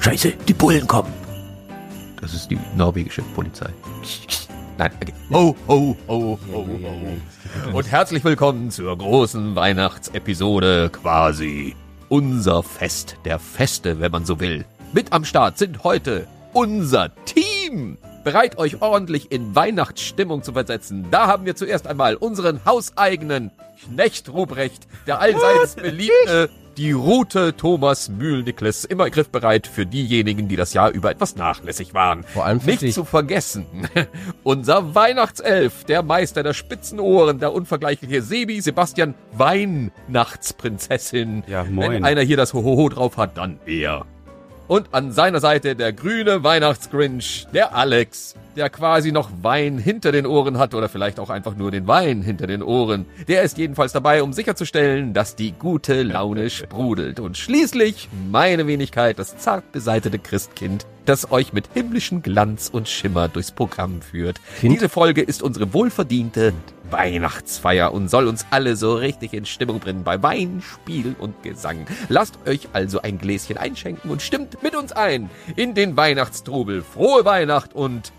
Scheiße, die Bullen kommen. Das ist die norwegische Polizei. Nein, okay. Ho, ho, ho, ho, ho. Und herzlich willkommen zur großen Weihnachtsepisode quasi. Unser Fest der Feste, wenn man so will. Mit am Start sind heute unser Team. Bereit, euch ordentlich in Weihnachtsstimmung zu versetzen. Da haben wir zuerst einmal unseren hauseigenen Knecht Ruprecht, der allseits beliebte, die Rute Thomas Mühl-Niklas, immer griffbereit für diejenigen, die das Jahr über etwas nachlässig waren. Vor allem nicht zu vergessen, unser Weihnachtself, der Meister der spitzen Ohren, der unvergleichliche Sebi Sebastian Weihnachtsprinzessin. Ja, moin. Wenn einer hier das Hohoho drauf hat, dann er. Und an seiner Seite der grüne Weihnachtsgrinch, der Alex, der quasi noch Wein hinter den Ohren hat oder vielleicht auch einfach nur den Wein hinter den Ohren. Der ist jedenfalls dabei, um sicherzustellen, dass die gute Laune sprudelt. Und schließlich meine Wenigkeit, das zart beseitete Christkind, das euch mit himmlischem Glanz und Schimmer durchs Programm führt. Diese Folge ist unsere wohlverdiente Weihnachtsfeier und soll uns alle so richtig in Stimmung bringen bei Wein, Spiel und Gesang. Lasst euch also ein Gläschen einschenken und stimmt mit uns ein in den Weihnachtstrubel. Frohe Weihnacht und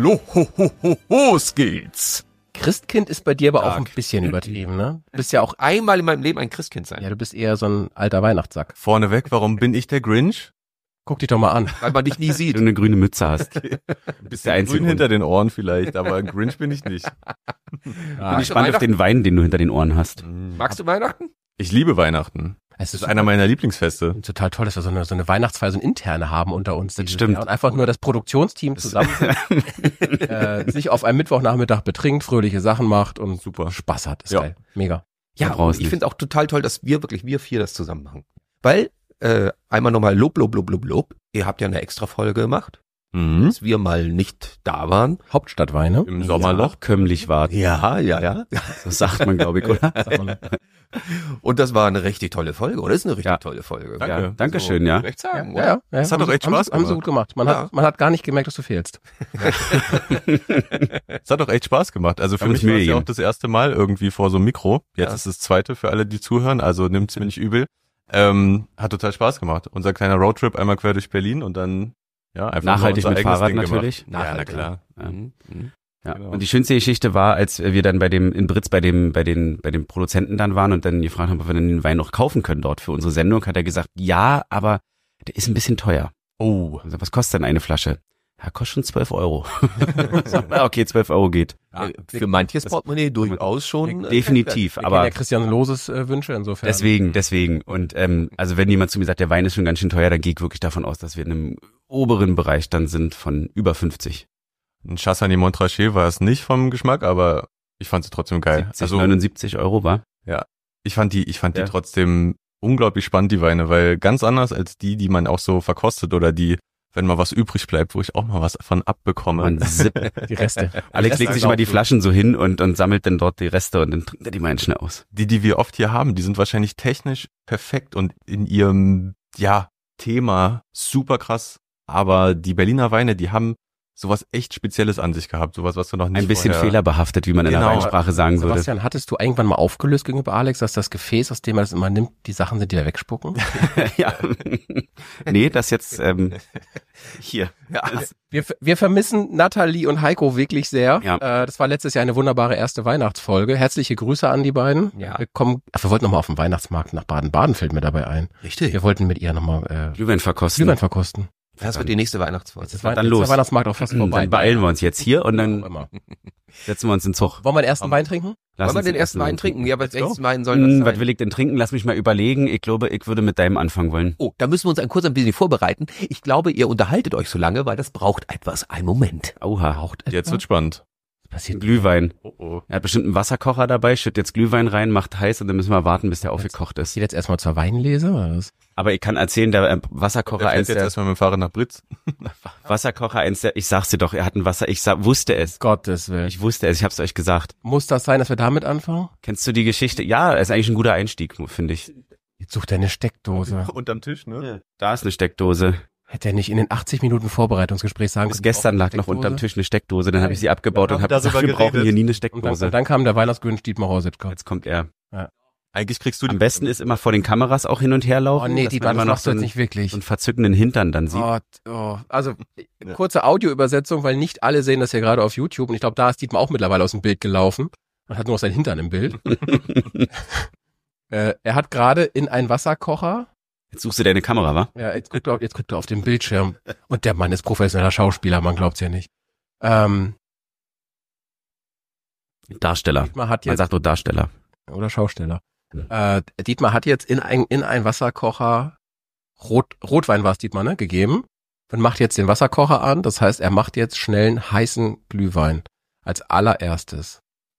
los geht's. Christkind ist bei dir aber auch ein bisschen übertrieben, ne? Du bist ja auch Einmal in meinem Leben ein Christkind sein. Ja, du bist eher so ein alter Weihnachtssack. Vorneweg, warum bin ich der Grinch? Guck dich doch mal an. Weil man dich nie Du sieht. eine grüne Mütze hast. Ein bisschen grün hinter den Ohren vielleicht, aber ein Grinch bin ich nicht. Bin ich gespannt auf den Wein, den du hinter den Ohren hast. Magst du Weihnachten? Ich liebe Weihnachten. Es Das ist einer meiner Lieblingsfeste. total toll, dass wir so eine Weihnachtsfeier, so ein interne haben unter uns. dieses Stimmt. Jahr. Und einfach nur das Produktionsteam zusammen sich auf einem Mittwochnachmittag betrinkt, fröhliche Sachen macht und Super. Spaß hat. Ist Ja. geil. Mega. Ja, Da brauchst und ich nicht. finde auch total toll, dass wir vier das zusammen machen. Weil, einmal nochmal Lob. Ihr habt ja eine extra Folge gemacht, Mhm. dass wir mal nicht da waren. Hauptstadtweine. Im Sommerloch. Kömmlich war. Ja. Das sagt man, glaube ich, oder? Und das war eine richtig tolle Folge, oder? Ist eine richtig Ja. tolle Folge. Danke. Ja, Dankeschön, ja. Recht sagen, Ja. Das hat doch echt Spaß Haben sie gemacht. gut gemacht. Man Ja. hat gar nicht gemerkt, dass du fehlst. Es hat doch echt Spaß gemacht. Also für Da mich muss war mir es ja auch geben. das erste Mal irgendwie vor so einem Mikro. Jetzt Ja. ist es das zweite für alle, die zuhören, also nimmt's mir nicht übel. Hat total Spaß gemacht. Unser kleiner Roadtrip einmal quer durch Berlin und dann ja einfach Nachhaltig mal unser mit eigenes Fahrrad Ding natürlich. Gemacht. Ja, na Nachhaltig. klar. Ja. Mhm. Ja. Genau. Und die schönste Geschichte war, als wir dann in Britz bei dem Produzenten dann waren und dann gefragt haben, ob wir dann den Wein noch kaufen können dort für unsere Sendung, hat er gesagt, ja, aber der ist ein bisschen teuer. Oh. Also, was kostet denn eine Flasche? Ja, kostet schon 12 Euro. Ja, okay, 12 Euro geht. Für manches Portemonnaie durchaus schon. Definitiv, Wir kennen aber ja Christian Loses Wünsche insofern. deswegen. Und also wenn jemand zu mir sagt, der Wein ist schon ganz schön teuer, dann gehe ich wirklich davon aus, dass wir in einem oberen Bereich dann sind von über 50. Ein Chassagne Montrachet war es nicht vom Geschmack, aber ich fand sie trotzdem geil. 70, 79 Euro war. Ich fand die Ja. trotzdem unglaublich spannend, die Weine, weil ganz anders als die man auch so verkostet oder die, wenn mal was übrig bleibt, wo ich auch mal was von abbekomme. Und Zip. Die Reste. Alex legt sich mal die Flaschen so hin und sammelt dann dort die Reste und dann trinkt er die mal schnell aus. Die wir oft hier haben, die sind wahrscheinlich technisch perfekt und in ihrem, Thema super krass. Aber die Berliner Weine, die haben sowas echt Spezielles an sich gehabt. Sowas, was du noch nicht Ein bisschen vorher... fehlerbehaftet, wie man in der Genau. Weinsprache sagen würde. Sebastian, hattest du irgendwann mal aufgelöst gegenüber Alex, dass das Gefäß, aus dem er das immer nimmt, die Sachen sind, die er wegspucken? Ja. Nee, das jetzt hier. Wir vermissen Nathalie und Heiko wirklich sehr. Ja. Das war letztes Jahr eine wunderbare erste Weihnachtsfolge. Herzliche Grüße an die beiden. Ja. Wir wollten nochmal auf den Weihnachtsmarkt nach Baden-Baden, fällt mir dabei ein. Richtig. Wir wollten mit ihr nochmal Glühwein verkosten. Glühwein verkosten. Das wird die nächste Weihnachtsfolge. Das war dann jetzt los. der Weihnachtsmarkt auch fast vorbei. Dann beeilen wir uns jetzt hier und dann Immer. setzen wir uns in den Zug. Wollen wir den ersten Wein trinken? Lass Wollen wir uns den ersten Wein trinken? Ja, aber welches Wein soll das sein? Was will ich denn trinken? Lass mich mal überlegen. Ich glaube, ich würde mit deinem anfangen wollen. Oh, da müssen wir uns kurz ein bisschen vorbereiten. Ich glaube, ihr unterhaltet euch so lange, weil das braucht etwas. Einen Moment. Auha. Jetzt wird spannend. passiert. Glühwein. Oh. Er hat bestimmt einen Wasserkocher dabei, schüttet jetzt Glühwein rein, macht heiß und dann müssen wir warten, bis der aufgekocht ist. Geht jetzt erstmal zur Weinlese oder was? Aber ich kann erzählen, der Wasserkocher, Der fährt eins jetzt der erstmal mit dem Fahrrad nach Britz. Wasserkocher, eins der, ich sag's dir doch, er hat ein Wasser, wusste es. Gottes Willen. Ich wusste es, ich hab's euch gesagt. Muss das sein, dass wir damit anfangen? Kennst du die Geschichte? Ja, ist eigentlich ein guter Einstieg, finde ich. Jetzt sucht er eine Steckdose. Unterm Tisch, ne? Da ist eine Steckdose. Hätte er nicht in den 80 Minuten Vorbereitungsgespräch sagen Bis können, gestern lag Steckdose? noch unterm Tisch eine Steckdose, dann habe ich sie abgebaut Wir und haben habe gesagt, darüber wir brauchen geredet. hier nie eine Und Steckdose. dann kam der Weihnachtsgönn Dietmar Horsitka. Jetzt kommt er. Eigentlich kriegst du Am besten ist immer vor den Kameras auch hin und her laufen. Oh nee, dass die man immer das noch machst du jetzt nicht wirklich. so einen verzückenden Hintern dann sieht. Also, kurze Audioübersetzung, weil nicht alle sehen das hier gerade auf YouTube. Und ich glaube, da ist Dietmar auch mittlerweile aus dem Bild gelaufen und hat nur noch sein Hintern im Bild. Er hat gerade in einen Wasserkocher. Jetzt suchst du deine Kamera, wa? Ja, jetzt guckt er auf den Bildschirm. Und der Mann ist professioneller Schauspieler, man glaubt's ja nicht. Darsteller. Dietmar hat Man jetzt, sagt nur Darsteller. oder Schausteller. Dietmar hat jetzt in einen Wasserkocher Rotwein war es Dietmar, ne, gegeben. Und macht jetzt den Wasserkocher an. Das heißt, er macht jetzt schnell einen heißen Glühwein. Als allererstes.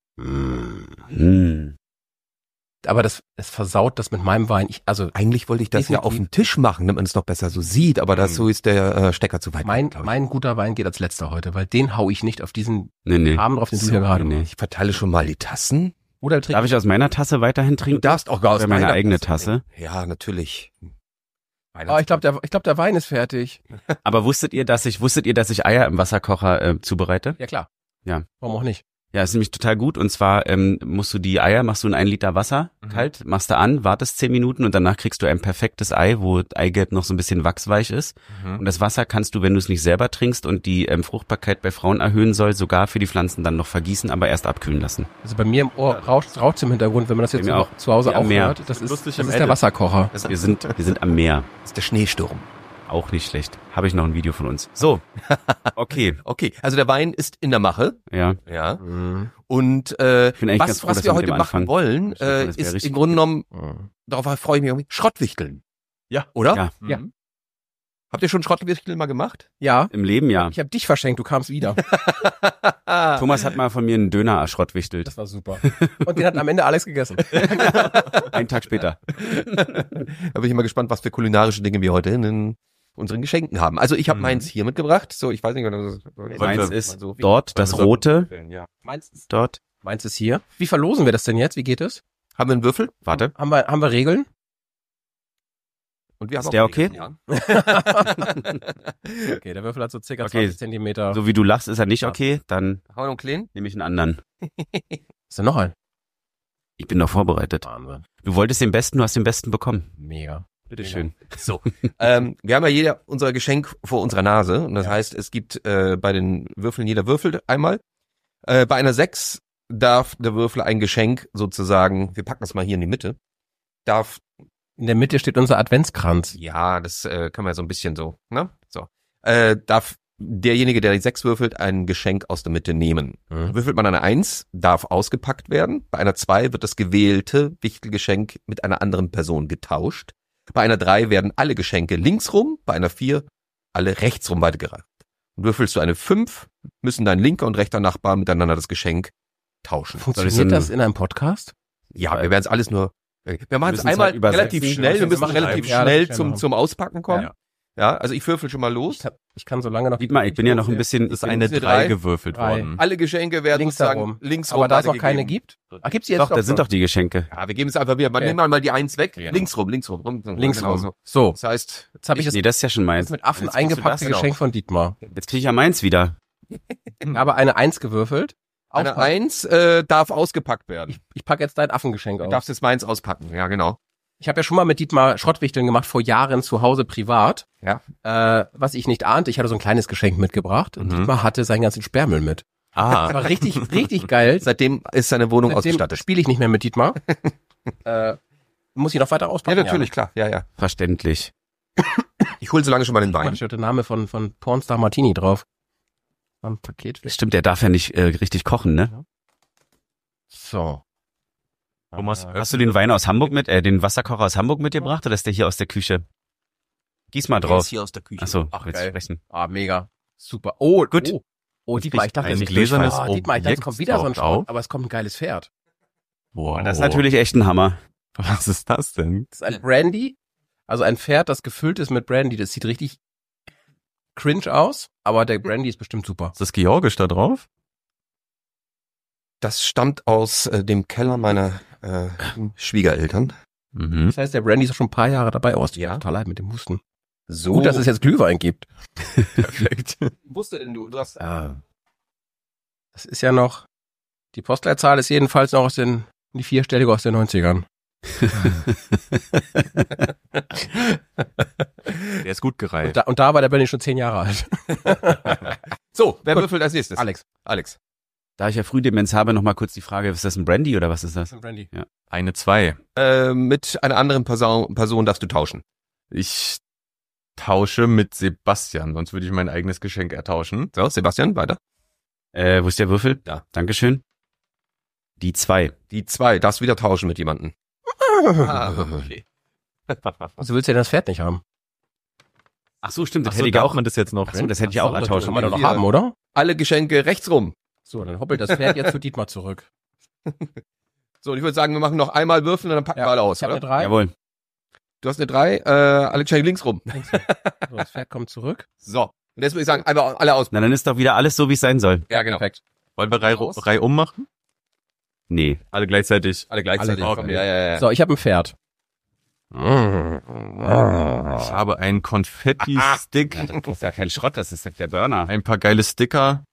Aber das versaut das mit meinem Wein. Eigentlich wollte ich das ja Definitiv. auf dem Tisch machen, damit man es noch besser so sieht, aber so ist der Stecker zu weit. Mein glaub ich. guter Wein geht als letzter heute, weil den hau ich nicht auf diesen Nee. Abend drauf, den du hier gerade nee. Ich verteile schon mal die Tassen. Oder trink. Darf ich aus meiner Tasse weiterhin Du trinken? darfst auch gar aus Oder meine meiner eigene Tasse? Ja, natürlich. Oh, ich glaube, der Wein ist fertig. Aber wusstet ihr, dass ich Eier im Wasserkocher zubereite? Ja, klar. Ja. Warum auch nicht? Ja, ist nämlich total gut. Und zwar machst du in 1 Liter Wasser kalt, machst du an, wartest 10 Minuten und danach kriegst du ein perfektes Ei, wo Eigelb noch so ein bisschen wachsweich ist. Und das Wasser kannst du, wenn du es nicht selber trinkst und die Fruchtbarkeit bei Frauen erhöhen soll, sogar für die Pflanzen dann noch vergießen, aber erst abkühlen lassen. Also bei mir im Ohr rauscht's im Hintergrund, wenn man das jetzt Bei mir noch auch. zu Hause Ja, am auch Meer. hört. Das ist Lustig im der Edit. Wasserkocher. Wir sind am Meer. Das ist der Schneesturm. Auch nicht schlecht. Habe ich noch ein Video von uns. So. Okay. Okay, also der Wein ist in der Mache. Ja. Ja. Mhm. Und Ich bin eigentlich ganz froh, was dass wir wir mit heute dem machen anfangen. wollen, Ich dachte, das wäre ist richtig im Grunde genommen, Mhm. darauf freue ich mich irgendwie, Schrottwichteln. Ja. Oder? Ja. Ja. Habt ihr schon Schrottwichteln mal gemacht? Ja. Im Leben ja. Ich habe dich verschenkt, du kamst wieder. Thomas hat mal von mir einen Döner erschrottwichtelt. Das war super. Und den hat am Ende Alex gegessen. Einen Tag später. Da bin ich mal gespannt, was für kulinarische Dinge wir heute in unseren Geschenken haben. Also ich habe meins hier mitgebracht. So, ich weiß nicht, was Meins wir- ist so- dort, das rote, Ja. Meins ist dort. hier. Wie verlosen wir das denn jetzt? Wie geht es? Haben wir einen Würfel? Warte. Haben wir Regeln? Und wir Ist haben der auch okay? Regeln, ja. Okay, der Würfel hat so circa Okay. 20 Zentimeter. So wie du lachst, ist er nicht okay, dann Haben wir noch einen kleinen? nehme ich einen anderen. Ist da noch ein? Ich bin noch vorbereitet. Wahnsinn. Du wolltest den besten, du hast den besten bekommen. Mega. Bitteschön. So. Wir haben ja jeder unser Geschenk vor unserer Nase. Und das heißt, es gibt bei den Würfeln, jeder würfelt einmal. Bei einer 6 darf der Würfel ein Geschenk sozusagen, wir packen das mal hier in die Mitte, darf, In der Mitte steht unser Adventskranz. ja, das kann man ja so ein bisschen so, ne? So. Darf derjenige, der die 6 würfelt, ein Geschenk aus der Mitte nehmen. Würfelt man eine 1, darf ausgepackt werden. Bei einer 2 wird das gewählte Wichtelgeschenk mit einer anderen Person getauscht. Bei einer 3 werden alle Geschenke linksrum, bei einer 4 alle rechtsrum weitergereicht. Und würfelst du eine 5, müssen dein linker und rechter Nachbar miteinander das Geschenk tauschen. Funktioniert das in einem Podcast? Ja, wir werden es alles nur, wir machen es müssen es einmal halt übersetzen. relativ schnell, wir müssen machen relativ ja, das schnell ist ja zum noch- Auspacken kommen. Ja. Ja, also ich würfel schon mal los. Ich kann so lange noch. Dietmar, ich bin ja noch ein bisschen, ist ich bin, eine diese 3 drei- gewürfelt drei. worden. Alle Geschenke werden Links sozusagen herum. linksrum Aber da es noch keine weitergegeben. gibt? Ach, gibt's die jetzt doch, noch da sind so? doch die Geschenke. Ja, wir geben es einfach wieder. Okay. Nehmen wir mal die 1 weg. Genau. Linksrum. Linksrum. Genau so. So, Das heißt, jetzt habe ich Nee, das ist ja schon meins. das mit Affen Jetzt kriegst du eingepackte das Geschenk von Dietmar. Jetzt kriege ich ja meins wieder. Aber eine 1 gewürfelt. eine Aufpacken. 1 darf ausgepackt werden. Ich packe jetzt dein Affengeschenk Du aus. darfst jetzt meins auspacken. Ja, genau. Ich habe ja schon mal mit Dietmar Schrottwichteln gemacht, vor Jahren zu Hause privat. Ja. Was ich nicht ahnte, ich hatte so ein kleines Geschenk mitgebracht. Und Dietmar hatte seinen ganzen Sperrmüll mit. Das Ah, war richtig, richtig geil. Seitdem ist seine Wohnung Seitdem ausgestattet. spiele ich nicht mehr mit Dietmar. Muss ich noch weiter Ja, auspacken? natürlich, klar. Ja, ja. Verständlich. Ich hole so lange schon mal den Da Wein. steht der Name von Pornstar Martini drauf. Am Paket. Stimmt, der darf ja nicht richtig kochen, ne? So. Thomas, Hast du den Wein aus Hamburg den Wasserkocher aus Hamburg mitgebracht oder ist der hier aus der Küche? Gieß mal Der drauf. ist hier aus der Küche. Achso, Ach, willst geil. du sprechen? Ah, mega. Super. Oh, Gut. Oh, Dietmar, ich dachte, ein es gläsernes Dietmar, ich dachte, es kommt wieder so ein Objekt Schrott, auf. aber es kommt ein geiles Pferd. Wow. Das ist natürlich echt ein Hammer. Was ist das denn? Das ist ein Brandy, also ein Pferd, das gefüllt ist mit Brandy. Das sieht richtig cringe aus, aber der Brandy ist bestimmt super. Ist das Georgisch da drauf? Das stammt aus dem Keller meiner Schwiegereltern. Mhm. Das heißt, der Brandy ist schon ein paar Jahre dabei. Oh, es tut mir Ja. total leid mit dem Husten. So. Gut, dass es jetzt Glühwein gibt. Perfekt. wusste denn du hast Das ist ja noch, die Postleitzahl ist jedenfalls noch die vierstellige aus den 90ern. Der ist gut gereiht. Und da war der Benny schon 10 Jahre alt. So, wer Gut. würfelt als nächstes? Alex. Alex. Da ich ja Frühdemenz habe, noch mal kurz die Frage, ist das ein Brandy oder was ist das? Brandy. Eine 2. Mit einer anderen Person darfst du tauschen. Ich tausche mit Sebastian, sonst würde ich mein eigenes Geschenk ertauschen. So, Sebastian, weiter. Wo ist der Würfel? Da. Dankeschön. Die 2. Die 2, darfst wieder tauschen mit jemandem. Okay. Also willst du denn das Pferd nicht haben? Ach so, stimmt. Das Achso, hätte ich darf auch. man das jetzt noch? Ach so, das hätte ich auch ertauschen. Kann man doch noch Hier. haben, oder? Alle Geschenke rechts rum. So, dann hoppelt das Pferd jetzt für Dietmar zurück. So, und ich würde sagen, wir machen noch einmal würfeln und dann packen wir alle aus, Ich habe oder? eine 3. Jawohl. Du hast eine 3, alle Geschenke links rum. So, das Pferd kommt zurück. So, und jetzt würde ich sagen, einfach alle aus. Na, dann ist doch wieder alles so, wie es sein soll. Ja, genau. Perfekt. Wollen wir Aus. Reihe ummachen? Nee. Alle gleichzeitig. Alle gleichzeitig. Alle- Komm, okay. ja. So, ich habe ein Pferd. Ich habe einen Konfetti-Stick, Das ist ja kein Schrott, das ist der Burner. ein paar geile Sticker.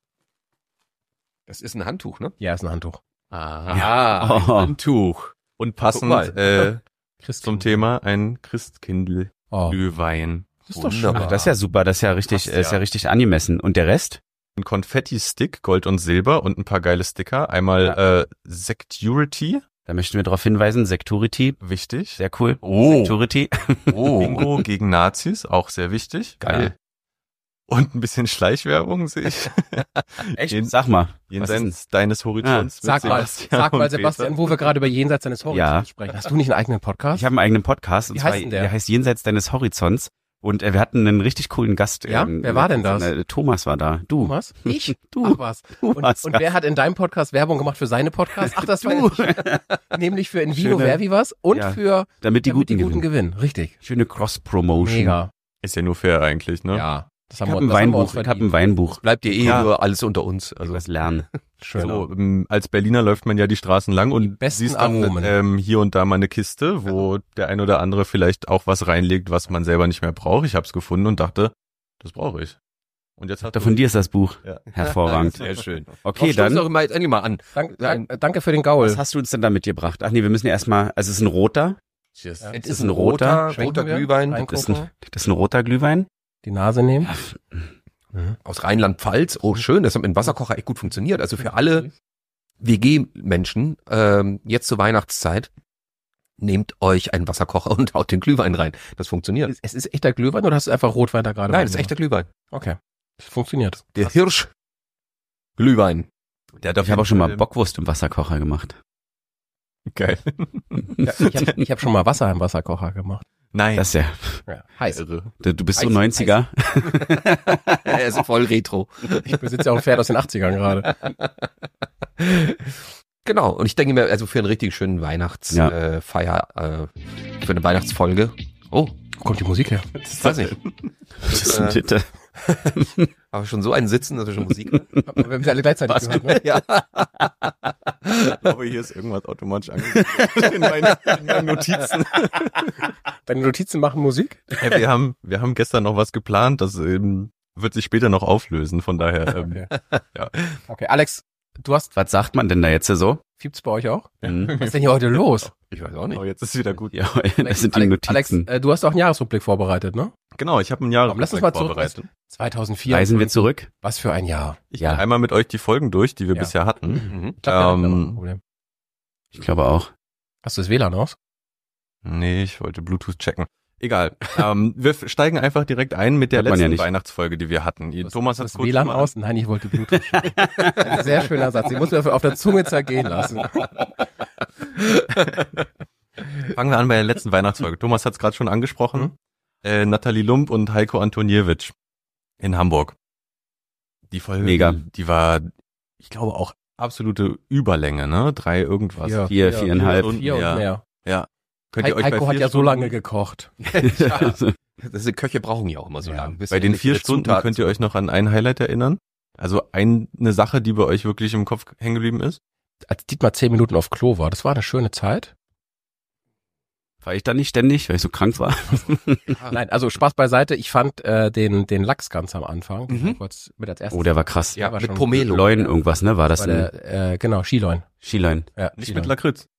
Das ist ein Handtuch, ne? Ja, ist ein Handtuch. Ah. Oh. Ein Tuch. Und passend mal. zum Thema ein Christkindl-Glühwein. Oh, das ist doch schön. Wunderbar. Ach, das ist ja super, das ist ja richtig, Passt ja. ist ja richtig angemessen. Und der Rest? Ein Konfetti-Stick, Gold und Silber und ein paar geile Sticker. Einmal Security, Da möchten wir darauf hinweisen, Security, wichtig. sehr cool. Oh. Security. Bingo gegen Nazis, auch sehr wichtig. Geil. Und ein bisschen Schleichwerbung sehe ich. Echt? Sag mal. Jenseits deines Horizonts. mit Sag mal, und Sebastian, wo wir gerade über Jenseits deines Horizonts Ja. sprechen. Hast du nicht einen eigenen Podcast? Ich habe einen eigenen Podcast. Und Wie zwar, heißt denn der? der heißt Jenseits deines Horizonts. Und wir hatten einen richtig coolen Gast. Ja? Wer war denn das? Thomas war da. Du. Thomas? Ich? Du. Ach was. Und warst wer hat in deinem Podcast Werbung gemacht für seine Podcasts? Ach, das war ich. Nämlich für Invino Schöne- Vervivas und Ja. für Damit die damit Guten gewinnen. gewinnen. Richtig. Schöne Cross-Promotion. Mega. Ist ja nur fair eigentlich, ne? Ja. Das Ich habe ein Weinbuch. Ich habe ein Weinbuch. Bleibt dir Ja. nur alles unter uns. Also Also was lernen. Schön. So, als Berliner läuft man ja die Straßen lang und besten siehst dann Aromen. hier und da mal eine Kiste, wo der ein oder andere vielleicht auch was reinlegt, was man selber nicht mehr braucht. Ich habe es gefunden und dachte, das brauche ich. Und jetzt hat Von dir ist das Buch. Ja. Hervorragend. sehr schön. Okay, Stoß doch dann. mal jetzt endlich mal an. Danke für den Gaul. Was hast du uns denn da mitgebracht? Ach nee, wir müssen ja erstmal, also es ist ein roter. Cheers. Ja. Es ist ein roter. Schwenken wir? Glühwein Das ist ein roter Glühwein. Die Nase nehmen. aus Rheinland-Pfalz. Oh, schön. Das hat mit dem Wasserkocher echt gut funktioniert. Also für alle WG-Menschen, jetzt zur Weihnachtszeit, nehmt euch einen Wasserkocher und haut den Glühwein rein. Das funktioniert. Es ist echter Glühwein oder hast du einfach Rotwein da gerade? Nein, das ist echter Glühwein. Okay. Das funktioniert. Der Hirsch-Glühwein. Der hat Ich habe auch schon mal Bockwurst im Wasserkocher gemacht. Geil. Ja, ich hab schon mal Wasser im Wasserkocher gemacht. Nein. Das ist ja, Ja, heiß. irre. du bist so Heiß, 90er. Er ist voll retro. Ich besitze ja auch ein Pferd aus den 80ern gerade. Genau. Und ich denke mir, also für einen richtig schönen Weihnachtsfeier, für eine Weihnachtsfolge. Oh, Wo kommt die Musik her? das weiß ich. Das ist bitte. Aber schon so ein Sitzen, dass wir schon Musik hören. Wir haben sie alle gleichzeitig gehört, ne? Ja. Ich glaube, hier ist irgendwas automatisch angekommen in meinen Notizen. Deine Notizen machen Musik? Ja, wir haben gestern noch was geplant, das wird sich später noch auflösen, von daher. Okay. Ja. Okay, Alex, du hast, Was sagt man denn da jetzt so? Fiebt's bei euch auch? Hm. Was ist denn hier heute los? Ich weiß auch nicht. Oh, jetzt ist wieder gut. Ja, das sind die Alex, Notizen. du hast auch einen Jahresrückblick vorbereitet, ne? Genau, ich habe ein Komm, lass uns mal Jahresrückblick zurück. 2004. Reisen wir zurück? Was für ein Jahr. Ich Ja. gehe einmal mit euch die Folgen durch, die wir Ja. bisher hatten. Mhm. Ich glaub, wir hatten da Ähm, noch ein Problem. Ich glaube auch. Hast du das WLAN aus? Nee, ich wollte Bluetooth checken. Egal. Wir steigen einfach direkt ein mit der Hört man ja letzten nicht. Weihnachtsfolge, die wir hatten. Thomas hat das WLAN mal- aus? Nein, ich wollte Bluetooth. Ein sehr schöner Satz. Den muss man auf der Zunge zergehen lassen. Fangen wir an bei der letzten Weihnachtsfolge. Thomas hat es gerade schon angesprochen. Nathalie Lump und Heiko Antoniewicz in Hamburg. Die Folge, Mega. die war, ich glaube, auch absolute Überlänge, ne? 3 irgendwas. Ja. 4,5. Stunden, 4 und ja. mehr. Ja. Könnt ihr euch Heiko bei hat 4 ja so Stunden, lange gekocht. Diese Köche brauchen ja auch immer so Ja. lange. bis bei sie den endlich 4 ihre Stunden Zutaten könnt ihr euch noch an ein Highlight erinnern? Also eine Sache, die bei euch wirklich im Kopf hängen geblieben ist? Als Dietmar 10 Minuten auf Klo war, das war eine schöne Zeit. War ich da nicht ständig, weil ich so krank war? Nein, also Spaß beiseite. Ich fand den Lachs ganz am Anfang. Mhm. Kurz mit als erstes. Oh, der war krass. Ja, war mit schon- Pomelo. Leuen irgendwas, ne? War das war ein der, genau, Skileun. Skilein? Ja, Nicht Skileun. mit Lakritz.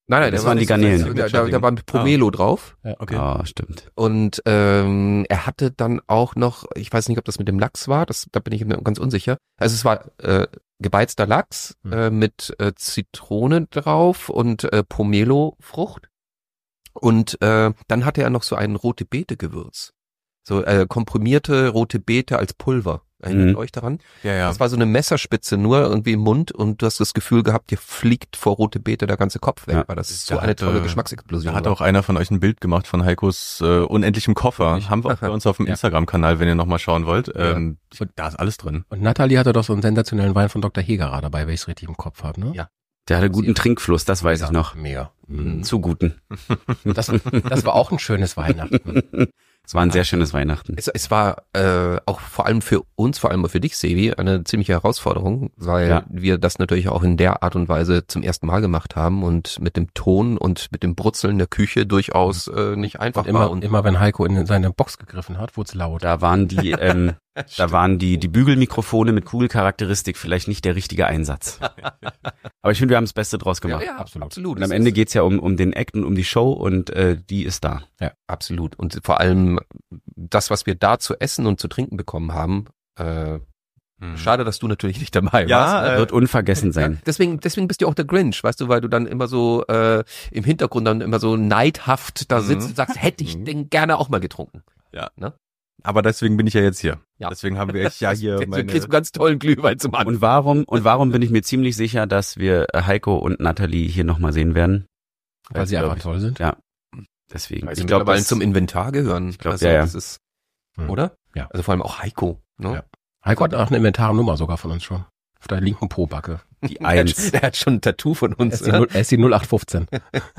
Nein, Das waren die Garnelen. Da war Pomelo drauf. Okay. Ah, stimmt. Und er hatte dann auch noch, ich weiß nicht, ob das mit dem Lachs war, da bin ich mir ganz unsicher. Also es war gebeizter Lachs mit Zitrone drauf und Pomelo-Frucht. Und dann hatte er noch so ein rote Beete-Gewürz. So komprimierte rote Beete als Pulver. Erinnert euch daran? Ja. Das war so eine Messerspitze nur irgendwie im Mund und du hast das Gefühl gehabt, dir fliegt vor rote Beete der ganze Kopf weg, Ja. weil das ist so Da eine hat, tolle Geschmacksexplosion. Da hat auch einer von euch ein Bild gemacht von Heikos unendlichem Koffer. Haben wir auch bei uns auf dem Ja. Instagram-Kanal, wenn ihr nochmal schauen wollt. Ja. Da ist alles drin. Und Nathalie hatte doch so einen sensationellen Wein von Dr. Hegerer dabei, wenn ich es richtig im Kopf habe, ne? Ja. Der hatte guten Trinkfluss, das weiß ich noch. Mega. Zu guten. Das war auch ein schönes Weihnachten. Es war ein sehr schönes Weihnachten. Es war auch vor allem für uns, vor allem für dich, Sebi, eine ziemliche Herausforderung, weil Ja. wir das natürlich auch in der Art und Weise zum ersten Mal gemacht haben und mit dem Ton und mit dem Brutzeln der Küche durchaus nicht einfach Und war. immer wenn Heiko in seine Box gegriffen hat, wurde es laut. Da waren die Bügelmikrofone mit Kugelcharakteristik vielleicht nicht der richtige Einsatz. Aber ich finde, wir haben das Beste draus gemacht. ja, absolut. Und am Ende geht's ja um den Act und um die Show und die ist da. Absolut. Und vor allem das, was wir da zu essen und zu trinken bekommen haben, schade, dass du natürlich nicht dabei Ja, warst. Ne? Wird unvergessen sein. Deswegen bist du auch der Grinch, weißt du, weil du dann immer so im Hintergrund dann immer so neidhaft da sitzt und sagst, hätte ich den gerne auch mal getrunken. Aber deswegen bin ich ja jetzt hier. Ja. Deswegen haben wir ja hier Du kriegst meine... einen ganz tollen Glühwein zum Anfang. Und warum bin ich mir ziemlich sicher, dass wir Heiko und Nathalie hier nochmal sehen werden? Weil sie einfach toll sind. Ja. Deswegen. Weil sie Ich glaube, mittlerweile zum Inventar gehören. Ich glaub, ja. Das ist, oder? Ja. Also vor allem auch Heiko. Ne? Ja. Heiko hat auch eine Inventarnummer sogar von uns schon. Auf der linken Po-Backe. die Eins. Der hat schon ein Tattoo von uns. Er ist die 0815.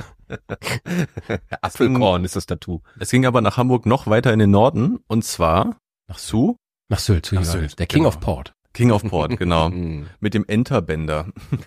Apfelkorn ist das Tattoo. Es ging aber nach Hamburg noch weiter in den Norden und zwar nach Su, Nach Sylt, zu Nach Johannes. Sylt, Der King genau. of Port. King of Port, genau. Mhm. Mit dem Enterbänder.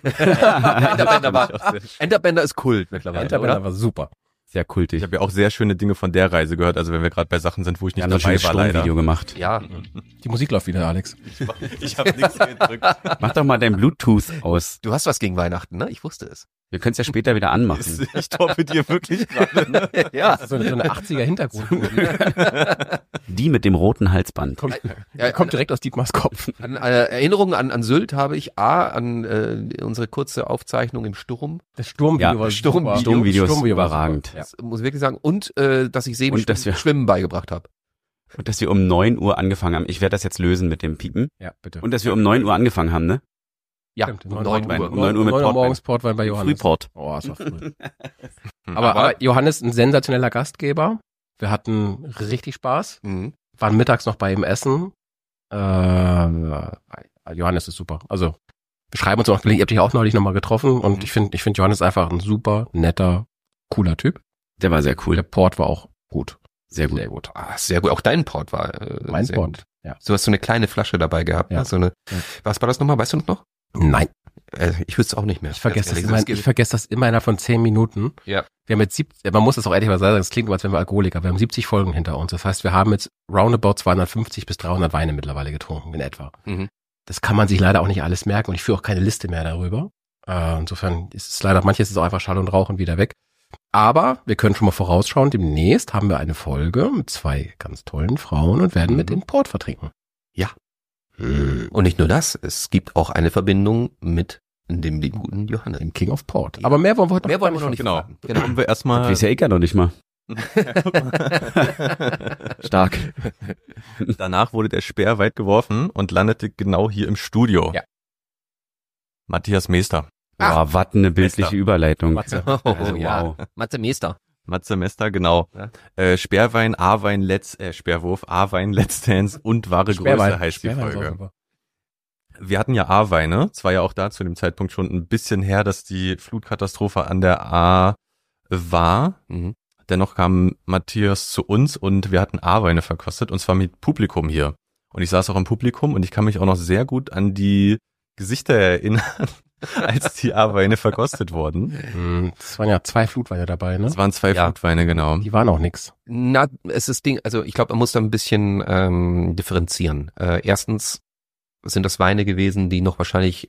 Enterbänder ist Kult mittlerweile, Enterbänder war super. Sehr kultig. Ich habe ja auch sehr schöne Dinge von der Reise gehört, also wenn wir gerade bei Sachen sind, wo ich Wir nicht haben ein dabei schönes war, leider. Sturmvideo gemacht. Ja, Die Musik läuft wieder, Alex. Ich habe nichts gedrückt. Mach doch mal dein Bluetooth aus. du hast was gegen Weihnachten, ne? Ich wusste es. Wir können es ja später wieder anmachen. Ich toppe dir wirklich gerade. Ne? Ja. So eine 80er Hintergrund. Die mit dem roten Halsband. Kommt direkt aus Dietmars Kopf. An Erinnerungen an Sylt habe ich an unsere kurze Aufzeichnung im Sturm. Das Sturmvideo Ja, war Sturmvideo. super. Sturmvideo ist Sturmvideo war überragend. super. Ja. Das muss ich wirklich sagen. Und dass ich Sebi Und dass wir- Schwimmen beigebracht habe. Und dass wir um 9 Uhr angefangen haben. Ich werde das jetzt lösen mit dem Piepen. Ja, bitte. Und dass wir um 9 Uhr angefangen haben, ne? Ja, Stimmt, um 9 Portwein. Uhr. Um 9 Uhr mit 9 Uhr Portwein. morgens Portwein bei Johannes. Frühport. Oh, es war früh. aber Johannes, ein sensationeller Gastgeber. Wir hatten richtig Spaß. Mhm. Waren mittags noch bei ihm essen. Johannes ist super. Also, wir schreiben uns auch, ihr habt dich auch neulich nochmal getroffen und ich finde Johannes einfach ein super, netter, cooler Typ. Der war sehr Der cool. Port war auch gut. Sehr gut. Sehr gut. Ah, sehr gut. Auch dein Port war Mein sehr Port. gut. Ja. Du hast so eine kleine Flasche dabei gehabt. Ja. Ne? So eine, Ja. Was war das nochmal? Weißt du das noch? Nein, Ich wüsste es auch nicht mehr. ich vergesse Ganz das, ehrlich. ich vergesse das immer innerhalb von 10 Minuten. Ja. Wir haben jetzt 70, man muss das auch ehrlich mal sagen, es klingt, als wären wir Alkoholiker. Wir haben 70 Folgen hinter uns. Das heißt, wir haben jetzt roundabout 250 bis 300 Weine mittlerweile getrunken, in etwa. Mhm. Das kann man sich leider auch nicht alles merken und ich führe auch keine Liste mehr darüber. Insofern ist es leider, manches ist auch einfach Schall und Rauch und wieder weg. Aber wir können schon mal vorausschauen, demnächst haben wir eine Folge mit 2 ganz tollen Frauen und werden mit den Port vertrinken. Ja. Und nicht nur das, es gibt auch eine Verbindung mit dem lieben guten Johannes. Im King of Port. Aber mehr wollen wir heute Mehr wollen wir noch nicht Genau. verraten. Genau. Haben wir erstmal. Weiß ja ich ja noch nicht mal. Stark. Danach wurde der Speer weit geworfen und landete genau hier im Studio. Ja. Matthias Meester. Boah, was eine bildliche Bester. Überleitung. Matze. Also, ja. wow. Matze Meester. Matze Meester, genau. Ja. Speerwein, A-Wein, Speerwurf, A-Wein, Let's Dance und wahre Größe heißt die Sperrwein ist auch Folge. super. Wir hatten ja A-Weine. Es war ja auch da zu dem Zeitpunkt schon ein bisschen her, dass die Flutkatastrophe an der A war. Mhm. Dennoch kam Matthias zu uns und wir hatten A-Weine verkostet und zwar mit Publikum hier. Und ich saß auch im Publikum und ich kann mich auch noch sehr gut an die Gesichter erinnern, als die A-Weine verkostet wurden. Es waren ja 2 Flutweine dabei, ne? Es waren 2 Ja. Flutweine, genau. Die waren auch nix. Na, es ist Ding, also ich glaube, man muss da ein bisschen differenzieren. Erstens sind das Weine gewesen, die noch wahrscheinlich